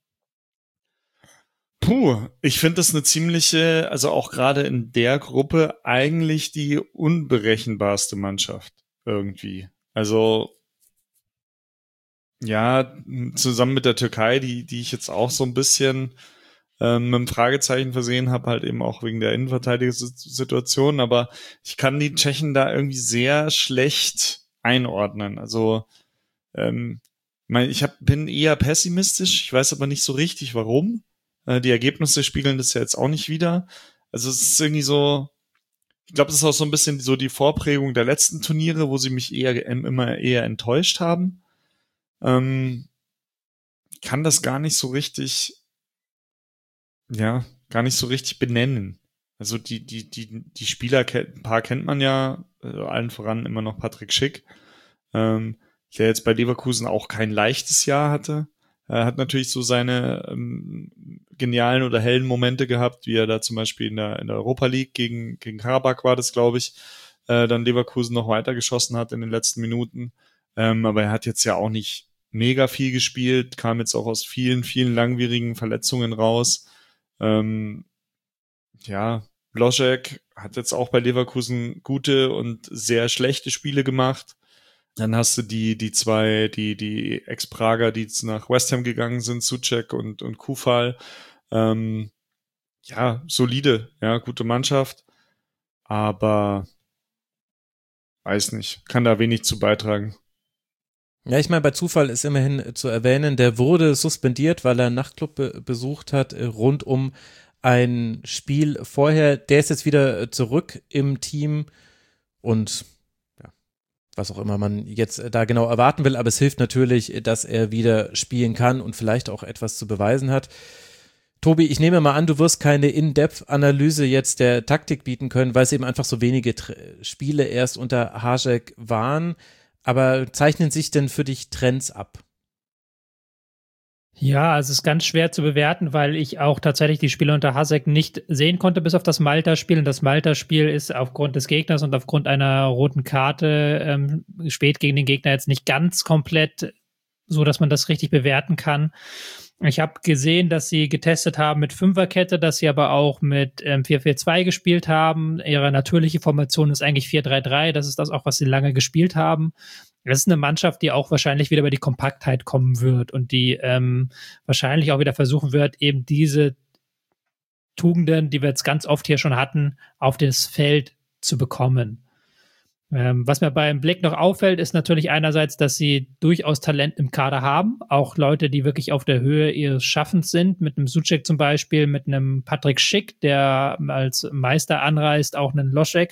puh, ich finde das eine ziemliche, also auch gerade in der Gruppe eigentlich die unberechenbarste Mannschaft irgendwie. Also ja, zusammen mit der Türkei, die die ich jetzt auch so ein bisschen ähm, mit einem Fragezeichen versehen habe, halt eben auch wegen der Innenverteidigungssituation, aber ich kann die Tschechen da irgendwie sehr schlecht einordnen. Also ähm, mein, ich hab, bin eher pessimistisch, ich weiß aber nicht so richtig, warum. Äh, die Ergebnisse spiegeln das ja jetzt auch nicht wider. Also es ist irgendwie so, ich glaube, das ist auch so ein bisschen so die Vorprägung der letzten Turniere, wo sie mich eher immer eher enttäuscht haben. Ähm, kann das gar nicht so richtig ja, gar nicht so richtig benennen. Also die, die, die, die Spieler, ein paar kennt man ja, also allen voran immer noch Patrick Schick, ähm, der jetzt bei Leverkusen auch kein leichtes Jahr hatte. Er hat natürlich so seine ähm, genialen oder hellen Momente gehabt, wie er da zum Beispiel in der, in der Europa League gegen, gegen Karabakh war das, glaube ich, äh, dann Leverkusen noch weitergeschossen hat in den letzten Minuten. Ähm, aber er hat jetzt ja auch nicht mega viel gespielt, kam jetzt auch aus vielen, vielen langwierigen Verletzungen raus. Ähm, ja, Loschek hat jetzt auch bei Leverkusen gute und sehr schlechte Spiele gemacht. Dann hast du die, die zwei, die, die Ex-Prager, die jetzt nach West Ham gegangen sind, Souček und, und Kufal. Ähm, ja, solide, ja, gute Mannschaft. Aber weiß nicht, kann da wenig zu beitragen. Ja, ich meine, bei Zufall ist immerhin zu erwähnen, der wurde suspendiert, weil er einen Nachtclub be- besucht hat, äh, rund um ein Spiel vorher. Der ist jetzt wieder äh, zurück im Team und ja, was auch immer man jetzt äh, da genau erwarten will, aber es hilft natürlich, dass er wieder spielen kann und vielleicht auch etwas zu beweisen hat. Tobi, ich nehme mal an, du wirst keine In-Depth-Analyse jetzt der Taktik bieten können, weil es eben einfach so wenige Tr- Spiele erst unter Hašek waren. Aber zeichnen sich denn für dich Trends ab? Ja, also es ist ganz schwer zu bewerten, weil ich auch tatsächlich die Spiele unter Hašek nicht sehen konnte, bis auf das Malta-Spiel. Und das Malta-Spiel ist aufgrund des Gegners und aufgrund einer roten Karte ähm, spät gegen den Gegner jetzt nicht ganz komplett so, dass man das richtig bewerten kann. Ich habe gesehen, dass sie getestet haben mit Fünferkette, dass sie aber auch mit ähm, vier vier zwei gespielt haben. Ihre natürliche Formation ist eigentlich vier drei drei. Das ist das auch, was sie lange gespielt haben. Das ist eine Mannschaft, die auch wahrscheinlich wieder über die Kompaktheit kommen wird und die ähm, wahrscheinlich auch wieder versuchen wird, eben diese Tugenden, die wir jetzt ganz oft hier schon hatten, auf das Feld zu bekommen. Ähm, was mir beim Blick noch auffällt, ist natürlich einerseits, dass sie durchaus Talent im Kader haben. Auch Leute, die wirklich auf der Höhe ihres Schaffens sind. Mit einem Souček zum Beispiel, mit einem Patrick Schick, der als Meister anreist, auch einen Loschek.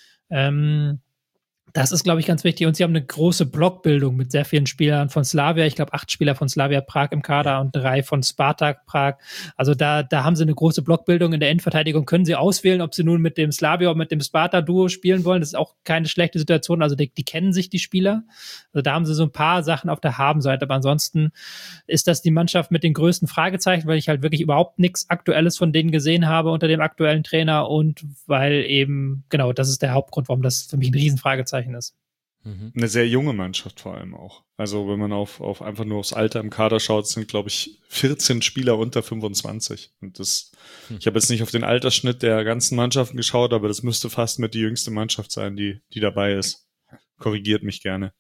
Ähm, Das ist, glaube ich, ganz wichtig. Und sie haben eine große Blockbildung mit sehr vielen Spielern von Slavia. Ich glaube, acht Spieler von Slavia Prag im Kader und drei von Spartak Prag. Also da, da haben sie eine große Blockbildung. In der Endverteidigung können sie auswählen, ob sie nun mit dem Slavia oder mit dem Sparta-Duo spielen wollen. Das ist auch keine schlechte Situation. Also die, die kennen sich, die Spieler. Also da haben sie so ein paar Sachen auf der Habenseite. Aber ansonsten ist das die Mannschaft mit den größten Fragezeichen, weil ich halt wirklich überhaupt nichts Aktuelles von denen gesehen habe unter dem aktuellen Trainer und weil eben, genau, das ist der Hauptgrund, warum das für mich ein Riesenfragezeichen ist. Eine sehr junge Mannschaft vor allem auch. Also wenn man auf, auf einfach nur aufs Alter im Kader schaut, sind, glaube ich, vierzehn Spieler unter fünfundzwanzig. Und das, ich habe jetzt nicht auf den Altersschnitt der ganzen Mannschaften geschaut, aber das müsste fast mit die jüngste Mannschaft sein, die, die dabei ist. Korrigiert mich gerne.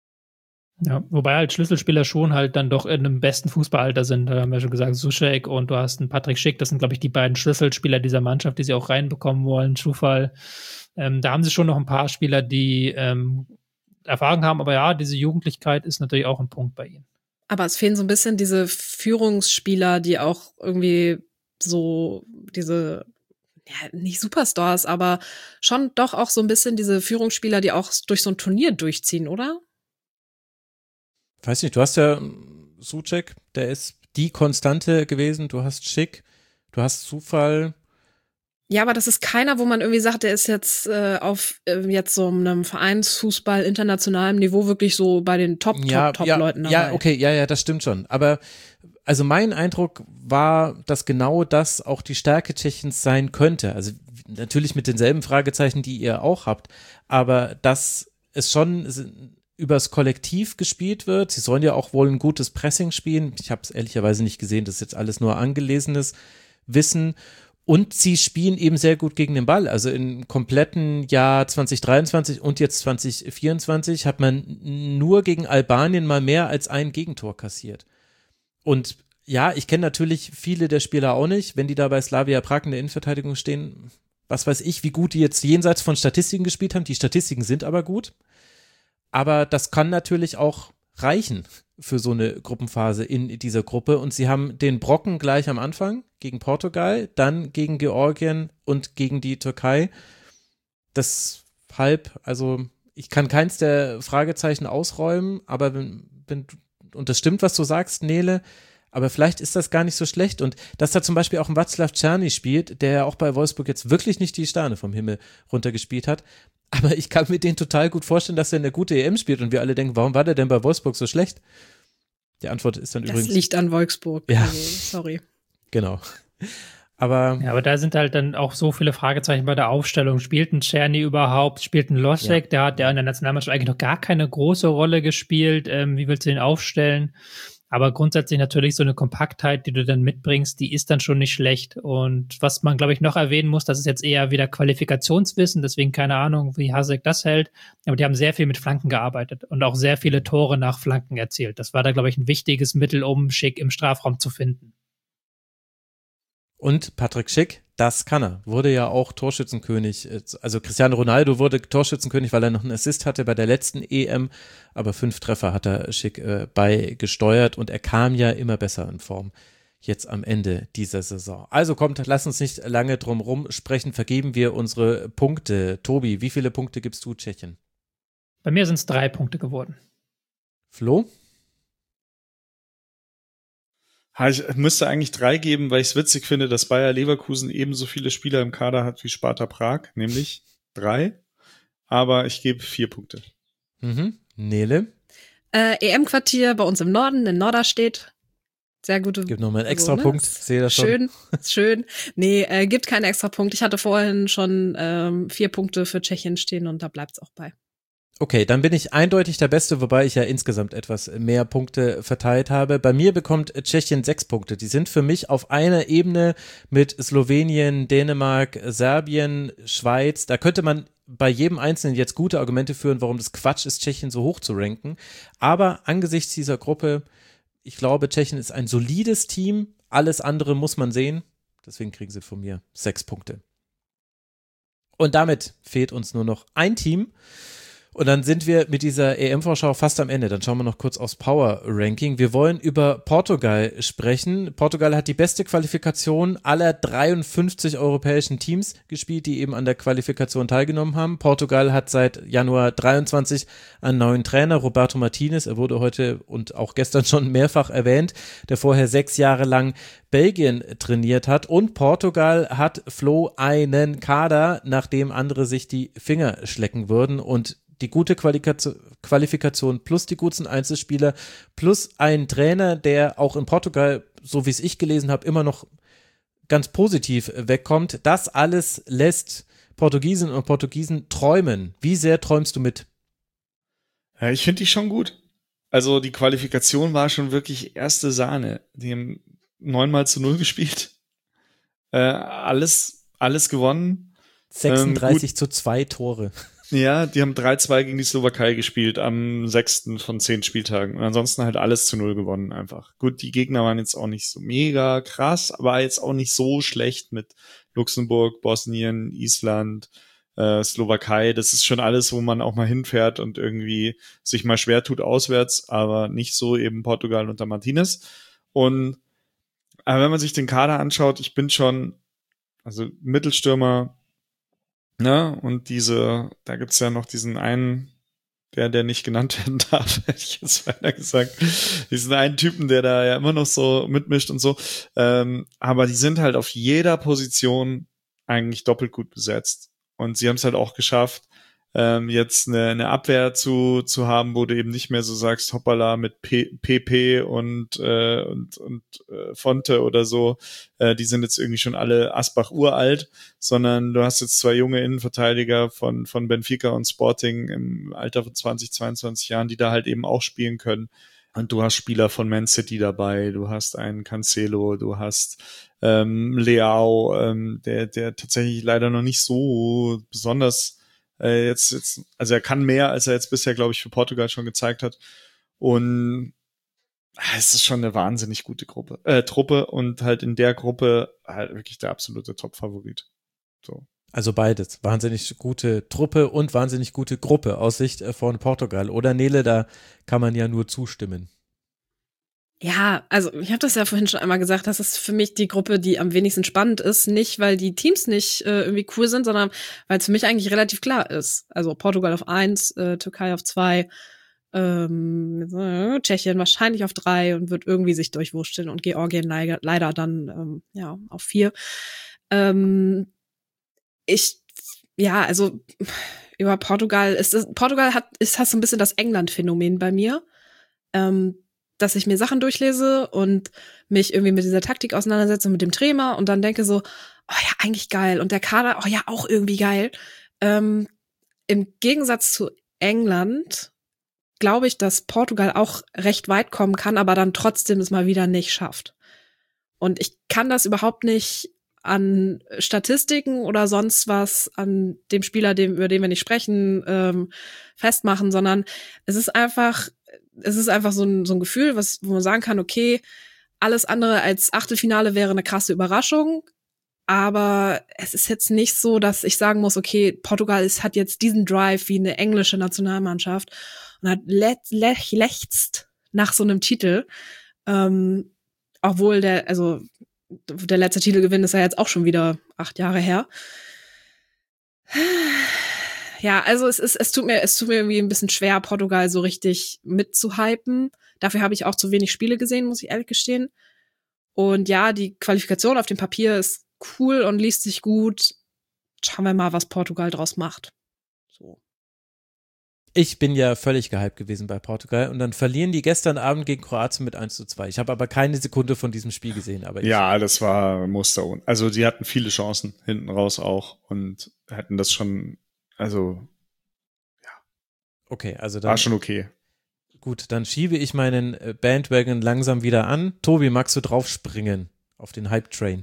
Ja, wobei halt Schlüsselspieler schon halt dann doch in einem besten Fußballalter sind. Da haben wir schon gesagt, Souček und du hast einen Patrick Schick. Das sind, glaube ich, die beiden Schlüsselspieler dieser Mannschaft, die sie auch reinbekommen wollen. Zufall. Ähm, da haben sie schon noch ein paar Spieler, die ähm, Erfahrung haben. Aber ja, diese Jugendlichkeit ist natürlich auch ein Punkt bei ihnen. Aber es fehlen so ein bisschen diese Führungsspieler, die auch irgendwie so diese, ja, nicht Superstars, aber schon doch auch so ein bisschen diese Führungsspieler, die auch durch so ein Turnier durchziehen, oder? Weiß nicht, du hast ja Souček, der ist die Konstante gewesen, du hast Schick, du hast Zufall. Ja, aber das ist keiner, wo man irgendwie sagt, der ist jetzt äh, auf äh, jetzt so einem Vereinsfußball internationalem Niveau wirklich so bei den Top, ja, Top, Top ja, Leuten dabei. Ja, okay, ja, ja, das stimmt schon. Aber also mein Eindruck war, dass genau das auch die Stärke Tschechiens sein könnte. Also natürlich mit denselben Fragezeichen, die ihr auch habt, aber dass es schon übers Kollektiv gespielt wird. Sie sollen ja auch wohl ein gutes Pressing spielen. Ich habe es ehrlicherweise nicht gesehen, das ist jetzt alles nur angelesenes Wissen. Und sie spielen eben sehr gut gegen den Ball. Also im kompletten Jahr zwanzig dreiundzwanzig und jetzt zwanzig vierundzwanzig hat man nur gegen Albanien mal mehr als ein Gegentor kassiert. Und ja, ich kenne natürlich viele der Spieler auch nicht. Wenn die da bei Slavia Prag in der Innenverteidigung stehen, was weiß ich, wie gut die jetzt jenseits von Statistiken gespielt haben. Die Statistiken sind aber gut. Aber das kann natürlich auch reichen für so eine Gruppenphase in dieser Gruppe. Und sie haben den Brocken gleich am Anfang gegen Portugal, dann gegen Georgien und gegen die Türkei. Deshalb, also ich kann keins der Fragezeichen ausräumen, aber wenn, wenn, und das stimmt, was du sagst, Nele, aber vielleicht ist das gar nicht so schlecht. Und dass da zum Beispiel auch ein Václav Czerny spielt, der ja auch bei Wolfsburg jetzt wirklich nicht die Sterne vom Himmel runtergespielt hat. Aber ich kann mir den total gut vorstellen, dass er eine gute E M spielt und wir alle denken, warum war der denn bei Wolfsburg so schlecht? Die Antwort ist dann das übrigens... Das liegt an Wolfsburg. Ja. Also, sorry. Genau. Aber, ja, aber da sind halt dann auch so viele Fragezeichen bei der Aufstellung. Spielt ein Czerny überhaupt? Spielt ein Loschek? Ja. Der hat ja in der Nationalmannschaft eigentlich noch gar keine große Rolle gespielt. Ähm, wie willst du den aufstellen? Aber grundsätzlich natürlich so eine Kompaktheit, die du dann mitbringst, die ist dann schon nicht schlecht. Und was man, glaube ich, noch erwähnen muss, das ist jetzt eher wieder Qualifikationswissen, deswegen keine Ahnung, wie Hasek das hält. Aber die haben sehr viel mit Flanken gearbeitet und auch sehr viele Tore nach Flanken erzielt. Das war da, glaube ich, ein wichtiges Mittel, um Schick im Strafraum zu finden. Und Patrick Schick, das kann er. Wurde ja auch Torschützenkönig. Also Cristiano Ronaldo wurde Torschützenkönig, weil er noch einen Assist hatte bei der letzten E M. Aber fünf Treffer hat er Schick äh, beigesteuert und er kam ja immer besser in Form jetzt am Ende dieser Saison. Also kommt, lass uns nicht lange drum rum sprechen. Vergeben wir unsere Punkte. Tobi, wie viele Punkte gibst du Tschechien? Bei mir sind es drei Punkte geworden. Flo? Ich müsste eigentlich drei geben, weil ich es witzig finde, dass Bayer Leverkusen ebenso viele Spieler im Kader hat wie Sparta Prag, nämlich drei. Aber ich gebe vier Punkte. Mhm. Nele? Äh, E M-Quartier bei uns im Norden, in Norderstedt. Sehr gute. Gibt nochmal einen extra also, ne? Punkt. Sehe das schon. Schön, schön. Nee, äh, gibt keinen extra Punkt. Ich hatte vorhin schon ähm, vier Punkte für Tschechien stehen und da bleibt's auch bei. Okay, dann bin ich eindeutig der Beste, wobei ich ja insgesamt etwas mehr Punkte verteilt habe. Bei mir bekommt Tschechien sechs Punkte. Die sind für mich auf einer Ebene mit Slowenien, Dänemark, Serbien, Schweiz. Da könnte man bei jedem Einzelnen jetzt gute Argumente führen, warum das Quatsch ist, Tschechien so hoch zu ranken. Aber angesichts dieser Gruppe, ich glaube, Tschechien ist ein solides Team. Alles andere muss man sehen. Deswegen kriegen sie von mir sechs Punkte. Und damit fehlt uns nur noch ein Team. Und dann sind wir mit dieser E M-Vorschau fast am Ende. Dann schauen wir noch kurz aufs Power-Ranking. Wir wollen über Portugal sprechen. Portugal hat die beste Qualifikation aller dreiundfünfzig europäischen Teams gespielt, die eben an der Qualifikation teilgenommen haben. Portugal hat seit Januar dreiundzwanzig einen neuen Trainer, Roberto Martinez. Er wurde heute und auch gestern schon mehrfach erwähnt, der vorher sechs Jahre lang Belgien trainiert hat. Und Portugal hat, Flo, einen Kader, nachdem andere sich die Finger schlecken würden. Und die gute Qualifikation plus die guten Einzelspieler plus ein Trainer, der auch in Portugal, so wie es ich gelesen habe, immer noch ganz positiv wegkommt. Das alles lässt Portugiesinnen und Portugiesen träumen. Wie sehr träumst du mit? Ja, ich finde die schon gut. Also die Qualifikation war schon wirklich erste Sahne. Die haben neunmal zu null gespielt. Äh, alles, alles gewonnen. sechsunddreißig ähm, zu zwei Tore. Ja, die haben drei zwei gegen die Slowakei gespielt am sechsten von zehn Spieltagen und ansonsten halt alles zu null gewonnen einfach. Gut, die Gegner waren jetzt auch nicht so mega krass, aber jetzt auch nicht so schlecht mit Luxemburg, Bosnien, Island, äh, Slowakei. Das ist schon alles, wo man auch mal hinfährt und irgendwie sich mal schwer tut auswärts, aber nicht so eben Portugal unter Martinez. Und aber wenn man sich den Kader anschaut, ich bin schon, also Mittelstürmer, ne, und diese, da gibt's ja noch diesen einen, der, der nicht genannt werden darf, hätte ich jetzt weiter gesagt, diesen einen Typen, der da ja immer noch so mitmischt und so, ähm, aber die sind halt auf jeder Position eigentlich doppelt gut besetzt und sie haben es halt auch geschafft, ähm, jetzt eine, eine Abwehr zu zu haben, wo du eben nicht mehr so sagst, hoppala, mit P P und äh, und und äh, Fonte oder so, äh, die sind jetzt irgendwie schon alle Asbach uralt, sondern du hast jetzt zwei junge Innenverteidiger von von Benfica und Sporting im Alter von zwanzig, zweiundzwanzig Jahren, die da halt eben auch spielen können. Und du hast Spieler von Man City dabei, du hast einen Cancelo, du hast ähm, Leao, ähm, der der tatsächlich leider noch nicht so besonders Äh, jetzt, jetzt, also er kann mehr, als er jetzt bisher, glaube ich, für Portugal schon gezeigt hat. Und ah, es ist schon eine wahnsinnig gute Gruppe, äh, Truppe und halt in der Gruppe halt wirklich der absolute Top-Favorit. So. Also beides. Wahnsinnig gute Truppe und wahnsinnig gute Gruppe aus Sicht von Portugal. Oder Nele, da kann man ja nur zustimmen. Ja, also ich habe das ja vorhin schon einmal gesagt, das ist für mich die Gruppe, die am wenigsten spannend ist. Nicht, weil die Teams nicht äh, irgendwie cool sind, sondern weil es für mich eigentlich relativ klar ist. Also Portugal auf eins, äh, Türkei auf zwei, ähm, äh, Tschechien wahrscheinlich auf drei und wird irgendwie sich durchwursteln und Georgien leider, leider dann ähm, ja auf vier. Ähm, ich, ja, also über Portugal ist das, Portugal hat ist hast so ein bisschen das England-Phänomen bei mir. Ähm, dass ich mir Sachen durchlese und mich irgendwie mit dieser Taktik auseinandersetze und mit dem Trainer und dann denke so, oh ja, eigentlich geil. Und der Kader, oh ja, auch irgendwie geil. Ähm, im Gegensatz zu England glaube ich, dass Portugal auch recht weit kommen kann, aber dann trotzdem es mal wieder nicht schafft. Und ich kann das überhaupt nicht an Statistiken oder sonst was, an dem Spieler, dem, über den wir nicht sprechen, ähm, festmachen, sondern es ist einfach, es ist einfach so ein, so ein Gefühl, was, wo man sagen kann, okay, alles andere als Achtelfinale wäre eine krasse Überraschung, aber es ist jetzt nicht so, dass ich sagen muss, okay, Portugal ist, hat jetzt diesen Drive wie eine englische Nationalmannschaft und hat le- le- lechzt nach so einem Titel, ähm, obwohl der, also der letzte Titelgewinn ist ja jetzt auch schon wieder acht Jahre her. Ja, also es ist, es tut mir, es tut mir irgendwie ein bisschen schwer, Portugal so richtig mitzuhypen. Dafür habe ich auch zu wenig Spiele gesehen, muss ich ehrlich gestehen. Und ja, die Qualifikation auf dem Papier ist cool und liest sich gut. Schauen wir mal, was Portugal draus macht. So. Ich bin ja völlig gehypt gewesen bei Portugal und dann verlieren die gestern Abend gegen Kroatien mit eins zu zwei. Ich habe aber keine Sekunde von diesem Spiel gesehen. Aber ich ja, das war Muster. Also die hatten viele Chancen hinten raus auch und hätten das schon, also ja. Okay, also dann. War schon okay. Gut, dann schiebe ich meinen Bandwagon langsam wieder an. Tobi, magst du draufspringen auf den Hype-Train?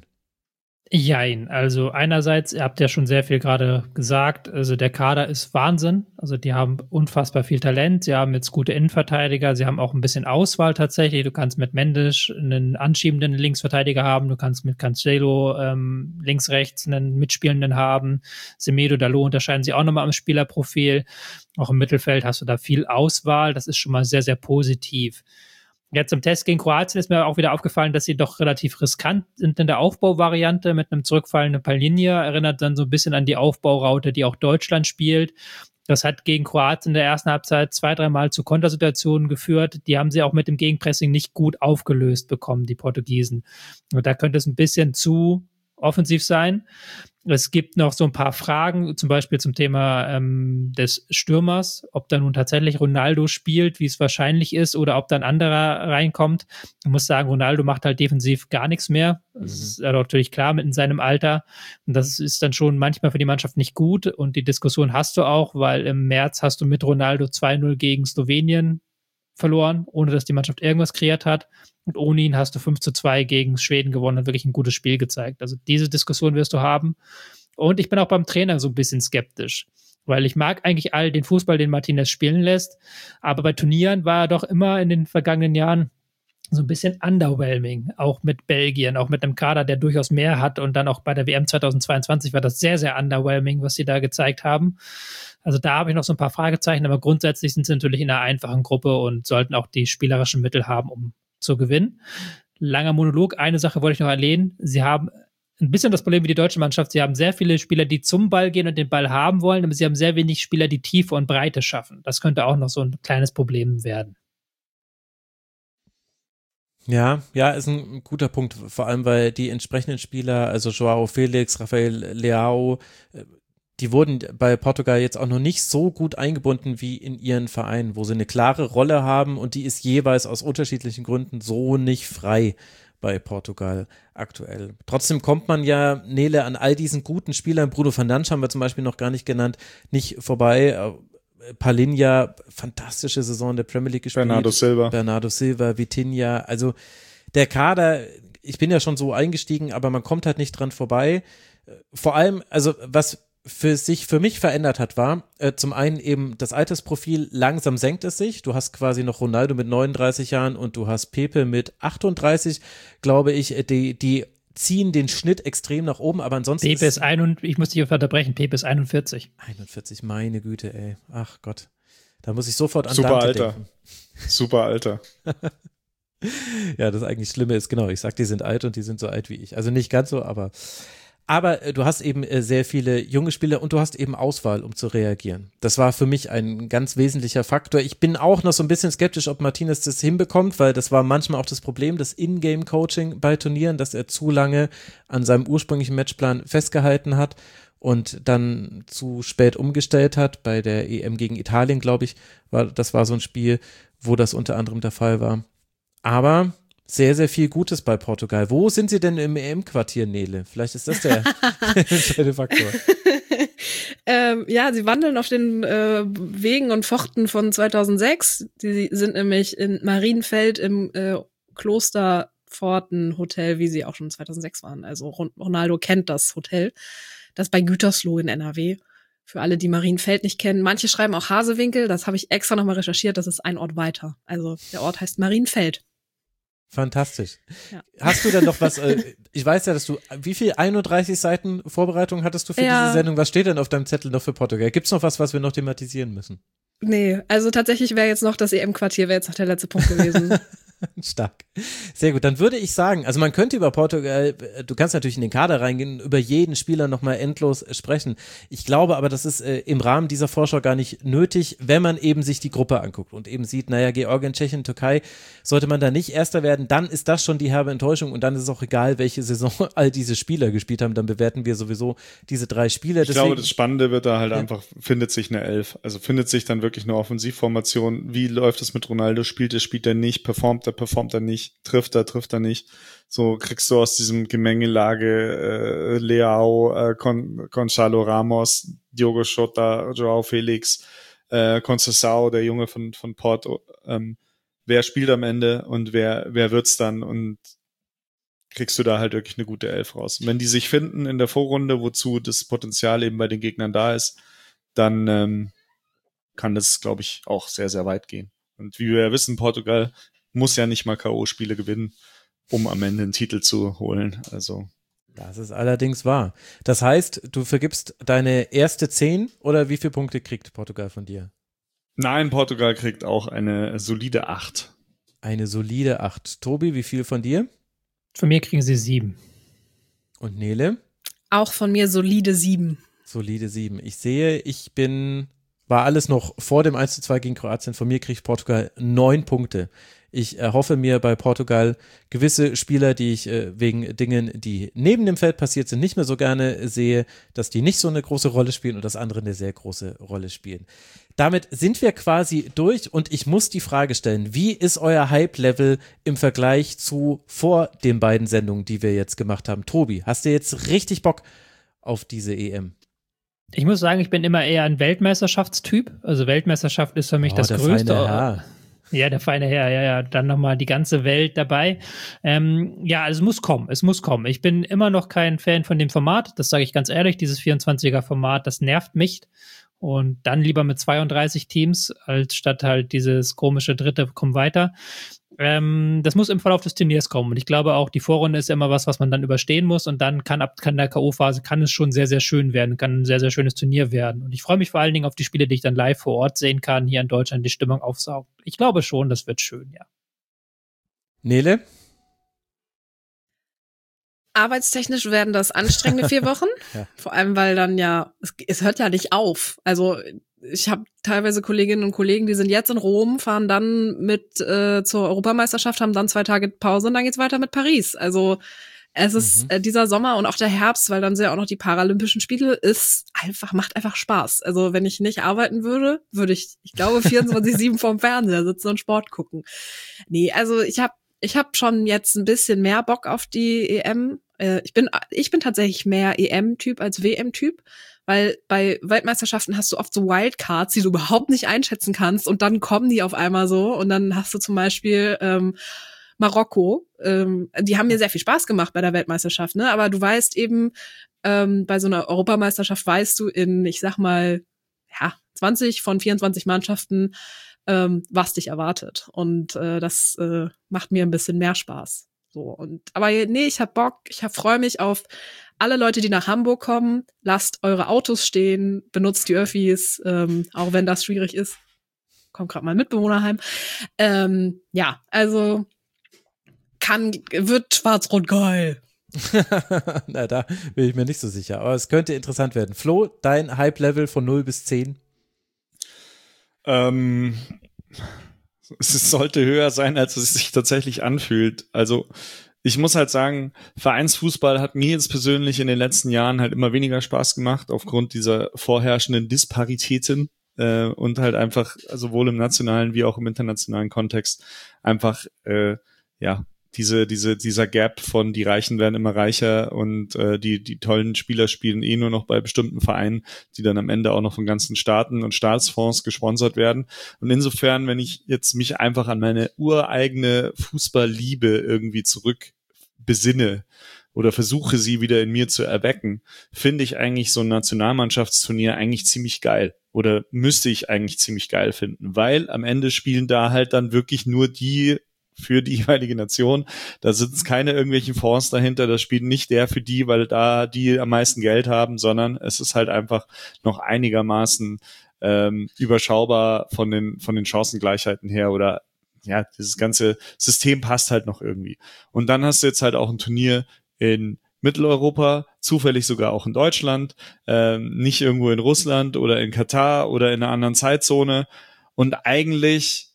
Jein, also einerseits, ihr habt ja schon sehr viel gerade gesagt, also der Kader ist Wahnsinn, also die haben unfassbar viel Talent, sie haben jetzt gute Innenverteidiger, sie haben auch ein bisschen Auswahl tatsächlich, du kannst mit Mendes einen anschiebenden Linksverteidiger haben, du kannst mit Cancelo ähm, links, rechts einen Mitspielenden haben, Semedo, Dalot unterscheiden sie auch nochmal am Spielerprofil, auch im Mittelfeld hast du da viel Auswahl, das ist schon mal sehr, sehr positiv. Jetzt im Test gegen Kroatien ist mir auch wieder aufgefallen, dass sie doch relativ riskant sind in der Aufbauvariante mit einem zurückfallenden Palhinha. Erinnert dann so ein bisschen an die Aufbauraute, die auch Deutschland spielt. Das hat gegen Kroatien in der ersten Halbzeit zwei, dreimal zu Kontersituationen geführt. Die haben sie auch mit dem Gegenpressing nicht gut aufgelöst bekommen, die Portugiesen. Und da könnte es ein bisschen zu offensiv sein. Es gibt noch so ein paar Fragen, zum Beispiel zum Thema ähm, des Stürmers, ob da nun tatsächlich Ronaldo spielt, wie es wahrscheinlich ist, oder ob da ein anderer reinkommt. Ich muss sagen, Ronaldo macht halt defensiv gar nichts mehr. Das mhm. ist natürlich klar mit in seinem Alter. Und das ist dann schon manchmal für die Mannschaft nicht gut. Und die Diskussion hast du auch, weil im März hast du mit Ronaldo zwei null gegen Slowenien verloren, ohne dass die Mannschaft irgendwas kreiert hat. Und ohne ihn hast du fünf zu zwei gegen Schweden gewonnen und wirklich ein gutes Spiel gezeigt. Also diese Diskussion wirst du haben. Und ich bin auch beim Trainer so ein bisschen skeptisch, weil ich mag eigentlich all den Fußball, den Martinez spielen lässt, aber bei Turnieren war er doch immer in den vergangenen Jahren so ein bisschen underwhelming, auch mit Belgien, auch mit einem Kader, der durchaus mehr hat, und dann auch bei der W M zweitausendzweiundzwanzig war das sehr, sehr underwhelming, was sie da gezeigt haben. Also da habe ich noch so ein paar Fragezeichen, aber grundsätzlich sind sie natürlich in einer einfachen Gruppe und sollten auch die spielerischen Mittel haben, um zu gewinnen. Langer Monolog, eine Sache wollte ich noch erwähnen, sie haben ein bisschen das Problem wie die deutsche Mannschaft, sie haben sehr viele Spieler, die zum Ball gehen und den Ball haben wollen, aber sie haben sehr wenig Spieler, die Tiefe und Breite schaffen. Das könnte auch noch so ein kleines Problem werden. Ja, ja, ist ein guter Punkt, vor allem weil die entsprechenden Spieler, also Joao Felix, Rafael Leao, die wurden bei Portugal jetzt auch noch nicht so gut eingebunden wie in ihren Vereinen, wo sie eine klare Rolle haben und die ist jeweils aus unterschiedlichen Gründen so nicht frei bei Portugal aktuell. Trotzdem kommt man ja, Nele, an all diesen guten Spielern, Bruno Fernandes haben wir zum Beispiel noch gar nicht genannt, nicht vorbei. Palhinha, fantastische Saison in der Premier League gespielt. Bernardo Silva. Bernardo Silva, Vitinha, also der Kader, ich bin ja schon so eingestiegen, aber man kommt halt nicht dran vorbei. Vor allem, also was für sich für mich verändert hat, war äh, zum einen eben das Altersprofil, langsam senkt es sich. Du hast quasi noch Ronaldo mit neununddreißig Jahren und du hast Pepe mit achtunddreißig, glaube ich, die, die ziehen den Schnitt extrem nach oben, aber ansonsten Pepe ist ein und ich muss dich unterbrechen, Pepe ist einundvierzig. einundvierzig, meine Güte, ey. Ach Gott. Da muss ich sofort an Super Dante Alter. denken. Super Alter. Ja, das eigentlich Schlimme ist, genau, ich sag, die sind alt und die sind so alt wie ich. Also nicht ganz so, aber Aber äh, du hast eben äh, sehr viele junge Spieler und du hast eben Auswahl, um zu reagieren. Das war für mich ein ganz wesentlicher Faktor. Ich bin auch noch so ein bisschen skeptisch, ob Martinez das hinbekommt, weil das war manchmal auch das Problem, das In-Game-Coaching bei Turnieren, dass er zu lange an seinem ursprünglichen Matchplan festgehalten hat und dann zu spät umgestellt hat. Bei der E M gegen Italien, glaube ich, war das war so ein Spiel, wo das unter anderem der Fall war. Aber sehr, sehr viel Gutes bei Portugal. Wo sind sie denn im E M-Quartier, Nele? Vielleicht ist das der entscheidende Faktor. Ähm, ja, sie wandeln auf den äh, Wegen und Pfosten von zweitausendsechs. Die sind nämlich in Marienfeld im äh, Klosterpforten-Hotel, wie sie auch schon zweitausendsechs waren. Also Ronaldo kennt das Hotel. Das ist bei Gütersloh in N R W. Für alle, die Marienfeld nicht kennen. Manche schreiben auch Hasewinkel. Das habe ich extra nochmal recherchiert. Das ist ein Ort weiter. Also der Ort heißt Marienfeld. Fantastisch. Ja. Hast du denn noch was, äh, ich weiß ja, dass du, wie viel, einunddreißig Seiten Vorbereitung hattest du für Ja. diese Sendung? Was steht denn auf deinem Zettel noch für Portugal? Gibt's noch was, was wir noch thematisieren müssen? Nee, also tatsächlich wäre jetzt noch das E M-Quartier, wäre jetzt noch der letzte Punkt gewesen. Stark. Sehr gut. Dann würde ich sagen, also man könnte über Portugal, du kannst natürlich in den Kader reingehen, über jeden Spieler nochmal endlos sprechen. Ich glaube aber, das ist äh, im Rahmen dieser Vorschau gar nicht nötig, wenn man eben sich die Gruppe anguckt und eben sieht, naja, Georgien, Tschechien, Türkei, sollte man da nicht Erster werden, dann ist das schon die herbe Enttäuschung und dann ist es auch egal, welche Saison all diese Spieler gespielt haben, dann bewerten wir sowieso diese drei Spieler. Ich Deswegen, glaube, das Spannende wird da halt Ja. einfach, findet sich eine Elf. Also findet sich dann wirklich eine Offensivformation. Wie läuft es mit Ronaldo? Spielt er, spielt er nicht? Performt er, performt er nicht? Trifft er, trifft er nicht? So kriegst du aus diesem Gemengelage äh, Leao, äh, Con, Gonzalo Ramos, Diogo Jota, Joao Felix, äh, Conceição, der Junge von, von Porto. Ähm, wer spielt am Ende und wer, wer wird's dann? Und kriegst du da halt wirklich eine gute Elf raus. Und wenn die sich finden in der Vorrunde, wozu das Potenzial eben bei den Gegnern da ist, dann ähm, kann das, glaube ich, auch sehr, sehr weit gehen. Und wie wir ja wissen, Portugal muss ja nicht mal K O-Spiele gewinnen, um am Ende einen Titel zu holen. Also das ist allerdings wahr. Das heißt, du vergibst deine erste zehn oder wie viele Punkte kriegt Portugal von dir? nein, Portugal kriegt auch eine solide acht. Eine solide acht. Tobi, wie viel von dir? Von mir kriegen sie sieben. Und Nele? Auch von mir solide sieben. Solide sieben. Ich sehe, ich bin, war alles noch vor dem eins zu zwei gegen Kroatien. Von mir kriegt Portugal neun Punkte. Ich erhoffe mir bei Portugal gewisse Spieler, die ich äh, wegen Dingen, die neben dem Feld passiert sind, nicht mehr so gerne sehe, dass die nicht so eine große Rolle spielen und dass andere eine sehr große Rolle spielen. Damit sind wir quasi durch und ich muss die Frage stellen, wie ist euer Hype-Level im Vergleich zu vor den beiden Sendungen, die wir jetzt gemacht haben? Tobi, hast du jetzt richtig Bock auf diese E M? Ich muss sagen, ich bin immer eher ein Weltmeisterschaftstyp. Also Weltmeisterschaft ist für mich Oh, das der Größte. feine Herr. Ja, der feine Herr, ja, ja, dann nochmal die ganze Welt dabei. Ähm, ja, es muss kommen, es muss kommen. Ich bin immer noch kein Fan von dem Format, das sage ich ganz ehrlich, dieses vierundzwanziger-Format, das nervt mich. Und dann lieber mit zweiunddreißig Teams, als statt halt dieses komische dritte, komm weiter. Ähm, das muss im Verlauf des Turniers kommen. Und ich glaube auch, die Vorrunde ist immer was, was man dann überstehen muss. Und dann kann ab kann der K O-Phase kann es schon sehr, sehr schön werden, kann ein sehr, sehr schönes Turnier werden. Und ich freue mich vor allen Dingen auf die Spiele, die ich dann live vor Ort sehen kann, hier in Deutschland die Stimmung aufsaugt. Ich glaube schon, das wird schön, ja. Nele? Arbeitstechnisch werden das anstrengende vier Wochen. Ja. Vor allem, weil dann ja, es, es hört ja nicht auf. Also ich habe teilweise Kolleginnen und Kollegen, die sind jetzt in Rom, fahren dann mit äh, zur Europameisterschaft, haben dann zwei Tage Pause und dann geht's weiter mit Paris. Also es ist Mhm. äh, dieser Sommer und auch der Herbst, weil dann sind ja auch noch die Paralympischen Spiele, ist einfach, macht einfach Spaß. Also wenn ich nicht arbeiten würde, würde ich, ich glaube, vierundzwanzig sieben vorm Fernseher sitzen und Sport gucken. Nee, also ich habe ich hab schon jetzt ein bisschen mehr Bock auf die E M. Äh, ich bin ich bin tatsächlich mehr E M-Typ als W M-Typ, weil bei Weltmeisterschaften hast du oft so Wildcards, die du überhaupt nicht einschätzen kannst und dann kommen die auf einmal so und dann hast du zum Beispiel ähm, Marokko, ähm, die haben mir sehr viel Spaß gemacht bei der Weltmeisterschaft, ne? Aber du weißt eben, ähm, bei so einer Europameisterschaft weißt du in, ich sag mal, ja, zwanzig von vierundzwanzig Mannschaften, ähm, was dich erwartet. Und äh, das äh, macht mir ein bisschen mehr Spaß. So, und aber nee, ich hab Bock, ich hab, freue mich auf alle Leute, die nach Hamburg kommen. Lasst eure Autos stehen, benutzt die Öffis, ähm, auch wenn das schwierig ist. Kommt gerade mein Mitbewohner heim. Ähm, ja, also kann, wird schwarz-rot geil. Na, da bin ich mir nicht so sicher. Aber es könnte interessant werden. Flo, dein Hype-Level von null bis zehn? Ähm, es sollte höher sein, als es sich tatsächlich anfühlt. Also ich muss halt sagen, Vereinsfußball hat mir jetzt persönlich in den letzten Jahren halt immer weniger Spaß gemacht, aufgrund dieser vorherrschenden Disparitäten äh, und halt einfach sowohl im nationalen wie auch im internationalen Kontext einfach, äh, ja, diese, diese, dieser Gap von die Reichen werden immer reicher und äh, die, die tollen Spieler spielen eh nur noch bei bestimmten Vereinen, die dann am Ende auch noch von ganzen Staaten und Staatsfonds gesponsert werden. Und insofern, wenn ich jetzt mich einfach an meine ureigene Fußballliebe irgendwie zurück besinne oder versuche, sie wieder in mir zu erwecken, finde ich eigentlich so ein Nationalmannschaftsturnier eigentlich ziemlich geil. Oder müsste ich eigentlich ziemlich geil finden, weil am Ende spielen da halt dann wirklich nur die für die jeweilige Nation. Da sitzen keine irgendwelchen Fonds dahinter, das spielt nicht der für die, weil da die am meisten Geld haben, sondern es ist halt einfach noch einigermaßen ähm, überschaubar von den von den Chancengleichheiten her oder ja, dieses ganze System passt halt noch irgendwie. Und dann hast du jetzt halt auch ein Turnier in Mitteleuropa, zufällig sogar auch in Deutschland, ähm, nicht irgendwo in Russland oder in Katar oder in einer anderen Zeitzone. Und eigentlich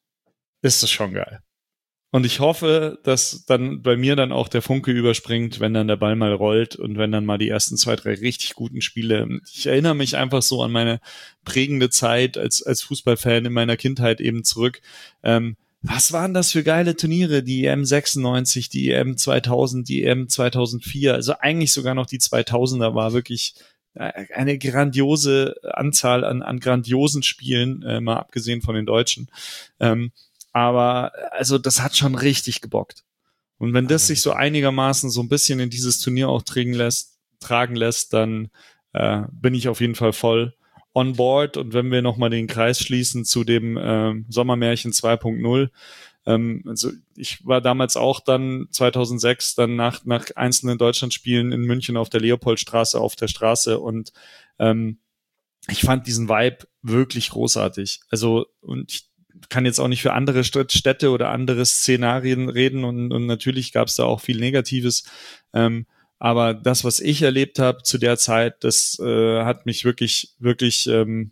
ist das schon geil. Und ich hoffe, dass dann bei mir dann auch der Funke überspringt, wenn dann der Ball mal rollt und wenn dann mal die ersten zwei, drei richtig guten Spiele. Ich erinnere mich einfach so an meine prägende Zeit als als Fußballfan in meiner Kindheit eben zurück. Ähm, was waren das für geile Turniere? Die E M sechsundneunzig, die E M zweitausend, die E M zweitausendvier. Also eigentlich sogar noch die zweitausender war wirklich eine grandiose Anzahl an, an grandiosen Spielen, äh, mal abgesehen von den Deutschen. Ähm, Aber also das hat schon richtig gebockt. Und wenn das sich so einigermaßen so ein bisschen in dieses Turnier auch tragen lässt, tragen lässt, dann äh, bin ich auf jeden Fall voll on board. Und wenn wir nochmal den Kreis schließen zu dem äh, Sommermärchen zwei Punkt null, ähm, also ich war damals auch dann zweitausendsechs dann nach, nach einzelnen Deutschlandspielen in München auf der Leopoldstraße auf der Straße und ähm, ich fand diesen Vibe wirklich großartig. Also und ich kann jetzt auch nicht für andere Städte oder andere Szenarien reden und, und natürlich gab es da auch viel Negatives. Ähm, aber das, was ich erlebt habe zu der Zeit, das äh, hat mich wirklich, wirklich, ähm,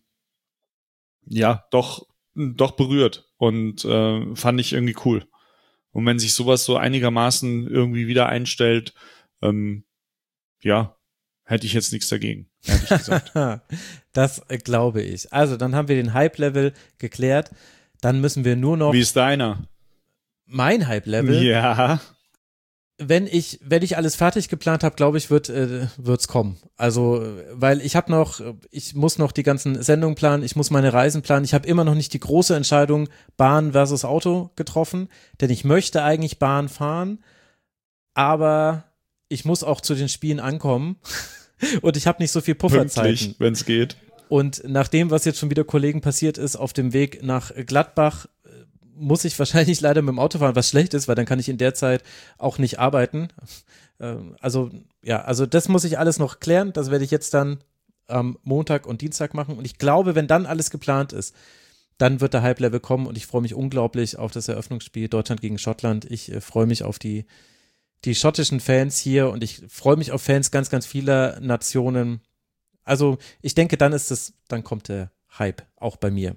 ja, doch, doch berührt und äh, fand ich irgendwie cool. Und wenn sich sowas so einigermaßen irgendwie wieder einstellt, ähm, ja, hätte ich jetzt nichts dagegen, ehrlich gesagt. Das äh, glaube ich. Also, dann haben wir den Hype-Level geklärt. Dann müssen wir nur noch. Wie ist deiner? Mein Hype-Level? Ja. Wenn ich, wenn ich alles fertig geplant habe, glaube ich, wird äh, wird's kommen. Also, weil ich habe noch, ich muss noch die ganzen Sendungen planen, ich muss meine Reisen planen. Ich habe immer noch nicht die große Entscheidung Bahn versus Auto getroffen, denn ich möchte eigentlich Bahn fahren, aber ich muss auch zu den Spielen ankommen und ich habe nicht so viel Pufferzeiten. Wenn es geht. Und nach dem, was jetzt schon wieder Kollegen passiert ist, auf dem Weg nach Gladbach, muss ich wahrscheinlich leider mit dem Auto fahren, was schlecht ist, weil dann kann ich in der Zeit auch nicht arbeiten. Also, ja, also das muss ich alles noch klären. Das werde ich jetzt dann am Montag und Dienstag machen. Und ich glaube, wenn dann alles geplant ist, dann wird der Hype-Level kommen und ich freue mich unglaublich auf das Eröffnungsspiel Deutschland gegen Schottland. Ich äh, freue mich auf die, die schottischen Fans hier und ich freue mich auf Fans ganz, ganz vieler Nationen. Also ich denke, dann ist es, dann kommt der Hype auch bei mir.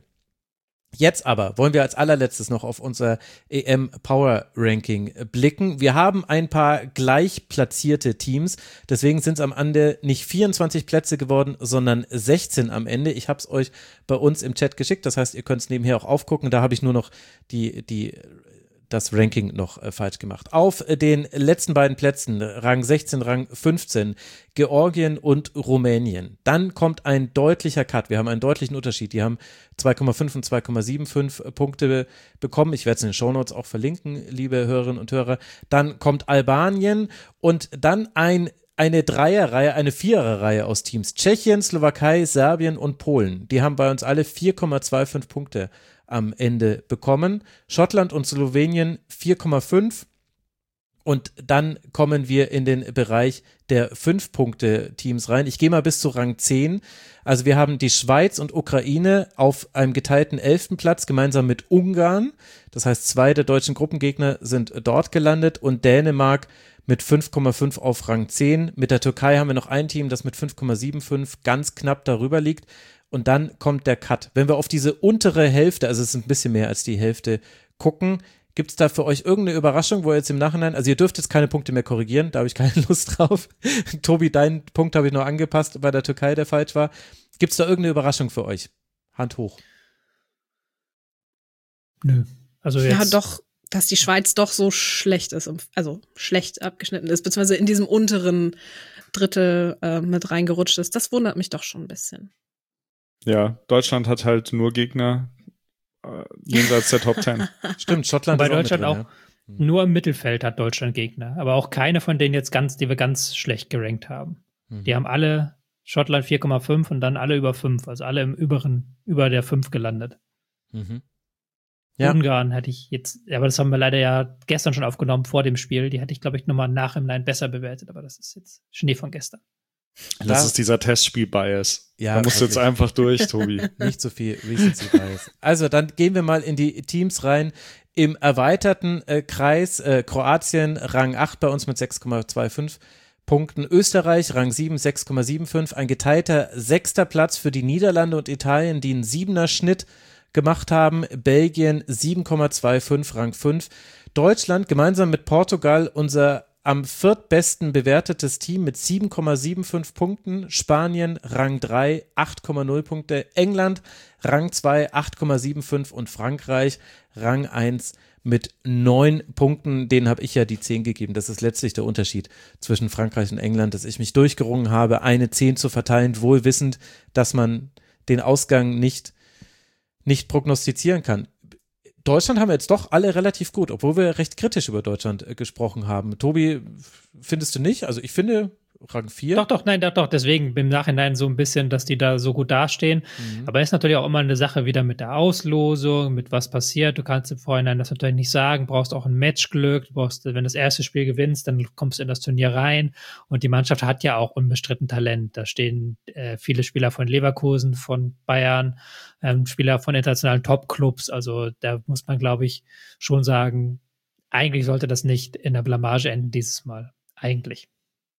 Jetzt aber wollen wir als allerletztes noch auf unser E M Power Ranking blicken. Wir haben ein paar gleich platzierte Teams, deswegen sind es am Ende nicht vierundzwanzig Plätze geworden, sondern sechzehn am Ende. Ich habe es euch bei uns im Chat geschickt, das heißt, ihr könnt es nebenher auch aufgucken. Da habe ich nur noch die, die das Ranking noch äh, falsch gemacht. Auf äh, den letzten beiden Plätzen, Rang sechzehn, Rang fünfzehn, Georgien und Rumänien. Dann kommt ein deutlicher Cut. Wir haben einen deutlichen Unterschied. Die haben zwei Komma fünf und zwei Komma fünfundsiebzig Punkte be- bekommen. Ich werde es in den Shownotes auch verlinken, liebe Hörerinnen und Hörer. Dann kommt Albanien und dann ein eine Dreierreihe, eine Viererreihe aus Teams. Tschechien, Slowakei, Serbien und Polen. Die haben bei uns alle vier Komma fünfundzwanzig Punkte am Ende bekommen. Schottland und Slowenien vier Komma fünf und dann kommen wir in den Bereich der fünf-Punkte-Teams rein. Ich gehe mal bis zu Rang zehn. Also wir haben die Schweiz und Ukraine auf einem geteilten elften Platz gemeinsam mit Ungarn. Das heißt, zwei der deutschen Gruppengegner sind dort gelandet und Dänemark mit fünf Komma fünf auf Rang zehn. Mit der Türkei haben wir noch ein Team, das mit fünf Komma fünfundsiebzig ganz knapp darüber liegt. Und dann kommt der Cut. Wenn wir auf diese untere Hälfte, also es ist ein bisschen mehr als die Hälfte, gucken, gibt es da für euch irgendeine Überraschung, wo ihr jetzt im Nachhinein, also ihr dürft jetzt keine Punkte mehr korrigieren, da habe ich keine Lust drauf. Tobi, deinen Punkt habe ich noch angepasst bei der Türkei, der falsch war. Gibt es da irgendeine Überraschung für euch? Hand hoch. Nö. Also jetzt, ja, doch. dass die Schweiz doch so schlecht ist, also schlecht abgeschnitten ist, beziehungsweise in diesem unteren Drittel äh, mit reingerutscht ist. Das wundert mich doch schon ein bisschen. Ja, Deutschland hat halt nur Gegner äh, jenseits der Top Ten. Stimmt, Schottland Bei ist auch Deutschland mit drin, auch ja. nur im Mittelfeld hat Deutschland Gegner, aber auch keine von denen jetzt ganz, die wir ganz schlecht gerankt haben. Mhm. Die haben alle Schottland vier Komma fünf und dann alle über fünf, also alle im überen, über der fünf gelandet. Mhm. Ja. Ungarn hätte ich jetzt, aber das haben wir leider ja gestern schon aufgenommen vor dem Spiel. Die hätte ich, glaube ich, nochmal nach im Nein besser bewertet, aber das ist jetzt Schnee von gestern. Das Da- ist dieser Testspiel-Bias. Ja, da musst du jetzt wirklich. einfach durch, Tobi. Nicht so viel Recency Bias. Also dann gehen wir mal in die Teams rein. Im erweiterten äh, Kreis äh, Kroatien Rang acht bei uns mit sechs Komma fünfundzwanzig Punkten. Österreich Rang sieben, sechs Komma fünfundsiebzig. Ein geteilter sechster Platz für die Niederlande und Italien, die einen siebener Schnitt gemacht haben. Belgien sieben Komma fünfundzwanzig, Rang fünf. Deutschland gemeinsam mit Portugal unser am viertbesten bewertetes Team mit sieben Komma fünfundsiebzig Punkten. Spanien Rang drei, acht Komma null Punkte. England Rang zwei, acht Komma fünfundsiebzig und Frankreich Rang eins mit neun Punkten. Denen habe ich ja die zehn gegeben. Das ist letztlich der Unterschied zwischen Frankreich und England, dass ich mich durchgerungen habe, eine zehn zu verteilen, wohl wissend, dass man den Ausgang nicht, nicht prognostizieren kann. Deutschland haben wir jetzt doch alle relativ gut, obwohl wir recht kritisch über Deutschland äh, gesprochen haben. Tobi, findest du nicht? Also ich finde Rang vier. Doch, doch, nein, doch, doch. Deswegen im Nachhinein so ein bisschen, dass die da so gut dastehen. Mhm. Aber ist natürlich auch immer eine Sache wieder mit der Auslosung, mit was passiert. Du kannst im Vorhinein das natürlich nicht sagen. Du brauchst auch ein Matchglück. Du brauchst, wenn du das erste Spiel gewinnst, dann kommst du in das Turnier rein. Und die Mannschaft hat ja auch unbestritten Talent. Da stehen äh, viele Spieler von Leverkusen, von Bayern, ähm, Spieler von internationalen Top-Clubs. Also da muss man, glaube ich, schon sagen, eigentlich sollte das nicht in der Blamage enden dieses Mal. Eigentlich.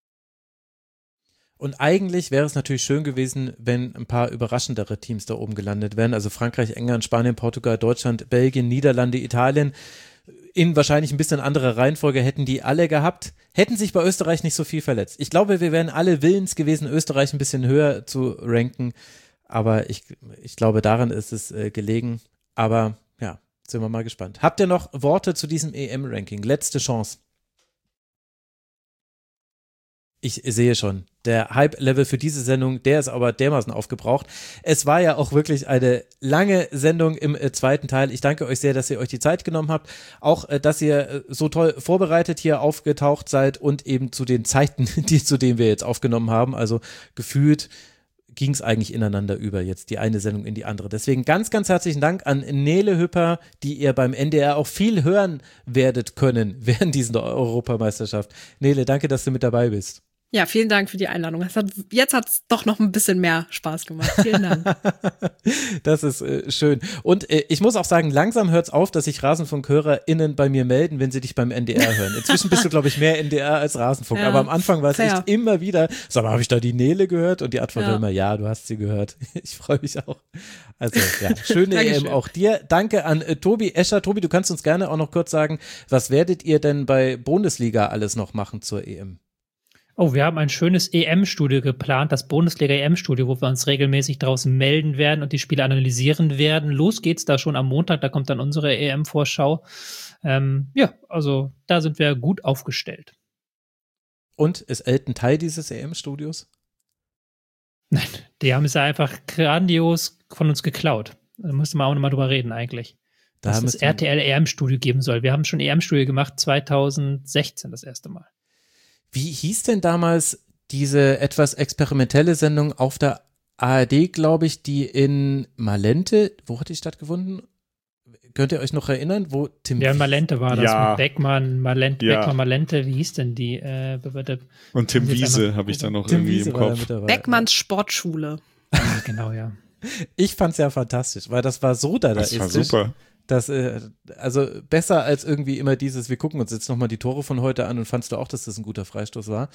Und eigentlich wäre es natürlich schön gewesen, wenn ein paar überraschendere Teams da oben gelandet wären. Also Frankreich, England, Spanien, Portugal, Deutschland, Belgien, Niederlande, Italien. In wahrscheinlich ein bisschen anderer Reihenfolge hätten die alle gehabt. Hätten sich bei Österreich nicht so viel verletzt. Ich glaube, wir wären alle willens gewesen, Österreich ein bisschen höher zu ranken. Aber ich, ich glaube, daran ist es äh, gelegen. Aber ja, sind wir mal gespannt. Habt ihr noch Worte zu diesem E M-Ranking? Letzte Chance. Ich sehe schon, der Hype-Level für diese Sendung, der ist aber dermaßen aufgebraucht. Es war ja auch wirklich eine lange Sendung im äh, zweiten Teil. Ich danke euch sehr, dass ihr euch die Zeit genommen habt. Auch, äh, dass ihr äh, so toll vorbereitet hier aufgetaucht seid und eben zu den Zeiten, die, zu denen wir jetzt aufgenommen haben. Also gefühlt ging es eigentlich ineinander über, jetzt die eine Sendung in die andere. Deswegen ganz, ganz herzlichen Dank an Nele Hüpper, die ihr beim N D R auch viel hören werdet können während dieser Europameisterschaft. Nele, danke, dass du mit dabei bist. Ja, vielen Dank für die Einladung. Es hat, jetzt hat es doch noch ein bisschen mehr Spaß gemacht. Vielen Dank. Das ist äh, schön. Und äh, ich muss auch sagen, langsam hört es auf, dass sich Rasenfunk-HörerInnen bei mir melden, wenn sie dich beim N D R hören. Inzwischen bist du, glaube ich, mehr N D R als Rasenfunk. Ja, aber am Anfang war es fair. echt immer wieder, sag mal, habe ich da die Nele gehört? Und die Antwort Ja. war immer, ja, du hast sie gehört. Ich freue mich auch. Also, ja, schöne E M Dankeschön. auch dir. Danke an äh, Tobi Escher. Tobi, du kannst uns gerne auch noch kurz sagen, was werdet ihr denn bei Bundesliga alles noch machen zur E M? Oh, wir haben ein schönes E M-Studio geplant, das Bundesliga-E M-Studio, wo wir uns regelmäßig draußen melden werden und die Spiele analysieren werden. Los geht's da schon am Montag, da kommt dann unsere E M-Vorschau. Ähm, ja, also da sind wir gut aufgestellt. Und ist Elton Teil dieses E M-Studios? Nein, die haben es ja einfach grandios von uns geklaut. Da müsste man auch nochmal drüber reden eigentlich. Da Dass es müssen- R T L-E M-Studio geben soll. Wir haben schon E M-Studio gemacht, zweitausendsechzehn das erste Mal. Wie hieß denn damals diese etwas experimentelle Sendung auf der A R D, glaube ich, die in Malente, wo hat die stattgefunden? Könnt ihr euch noch erinnern, wo Tim Ja, Malente war das Ja. mit Beckmann, Malente, Ja. Beckmann, Malente, wie hieß denn die? Äh, b- b- b- Und Tim Jetzt Wiese einmal- habe ich da noch Tim irgendwie Wiese im war da Kopf. mit dabei. Beckmanns Sportschule. ah, genau, ja. Ich fand's ja fantastisch, weil das war so dadaistisch. Das war super. Das, äh, also besser als irgendwie immer dieses, wir gucken uns jetzt nochmal die Tore von heute an und fandst du auch, dass das ein guter Freistoß war?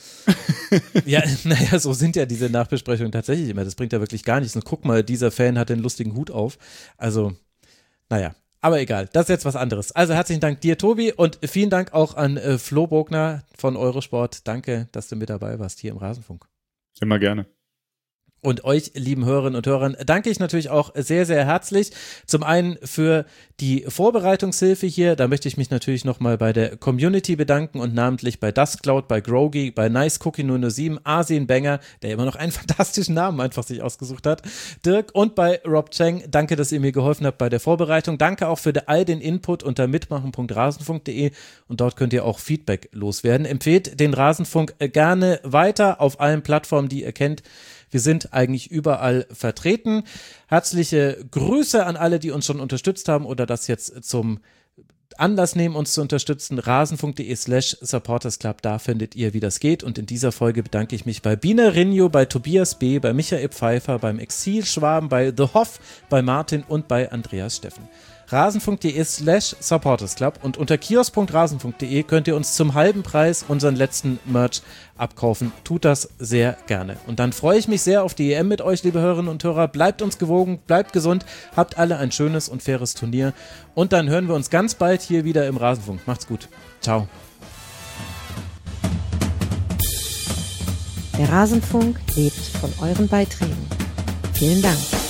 Ja, naja, so sind ja diese Nachbesprechungen tatsächlich immer. Das bringt ja wirklich gar nichts. Und guck mal, dieser Fan hat den lustigen Hut auf. Also, naja. Aber egal, das ist jetzt was anderes. Also herzlichen Dank dir, Tobi, und vielen Dank auch an äh, Flo Bogner von Eurosport. Danke, dass du mit dabei warst hier im Rasenfunk. Immer gerne. Und euch, lieben Hörerinnen und Hörern, danke ich natürlich auch sehr, sehr herzlich. Zum einen für die Vorbereitungshilfe hier. Da möchte ich mich natürlich nochmal bei der Community bedanken und namentlich bei Duskcloud, bei Grogi, bei Nice Cookie null null sieben, Arsene Banger, der immer noch einen fantastischen Namen einfach sich ausgesucht hat, Dirk und bei Rob Cheng. Danke, dass ihr mir geholfen habt bei der Vorbereitung. Danke auch für all den Input unter mitmachen punkt rasenfunk punkt de und dort könnt ihr auch Feedback loswerden. Empfehlt den Rasenfunk gerne weiter auf allen Plattformen, die ihr kennt. Wir sind eigentlich überall vertreten. Herzliche Grüße an alle, die uns schon unterstützt haben oder das jetzt zum Anlass nehmen, uns zu unterstützen. rasenfunk.de slash supportersclub, da findet ihr, wie das geht. Und in dieser Folge bedanke ich mich bei Bina Rinjo, bei Tobias B., bei Michael Pfeiffer, beim Exilschwaben, bei The Hoff, bei Martin und bei Andreas Steffen. rasenfunk.de slash supportersclub und unter kiosk punkt rasenfunk punkt de könnt ihr uns zum halben Preis unseren letzten Merch abkaufen. Tut das sehr gerne. Und dann freue ich mich sehr auf die E M mit euch, liebe Hörerinnen und Hörer. Bleibt uns gewogen, bleibt gesund, habt alle ein schönes und faires Turnier. Und dann hören wir uns ganz bald hier wieder im Rasenfunk. Macht's gut. Ciao. Der Rasenfunk lebt von euren Beiträgen. Vielen Dank.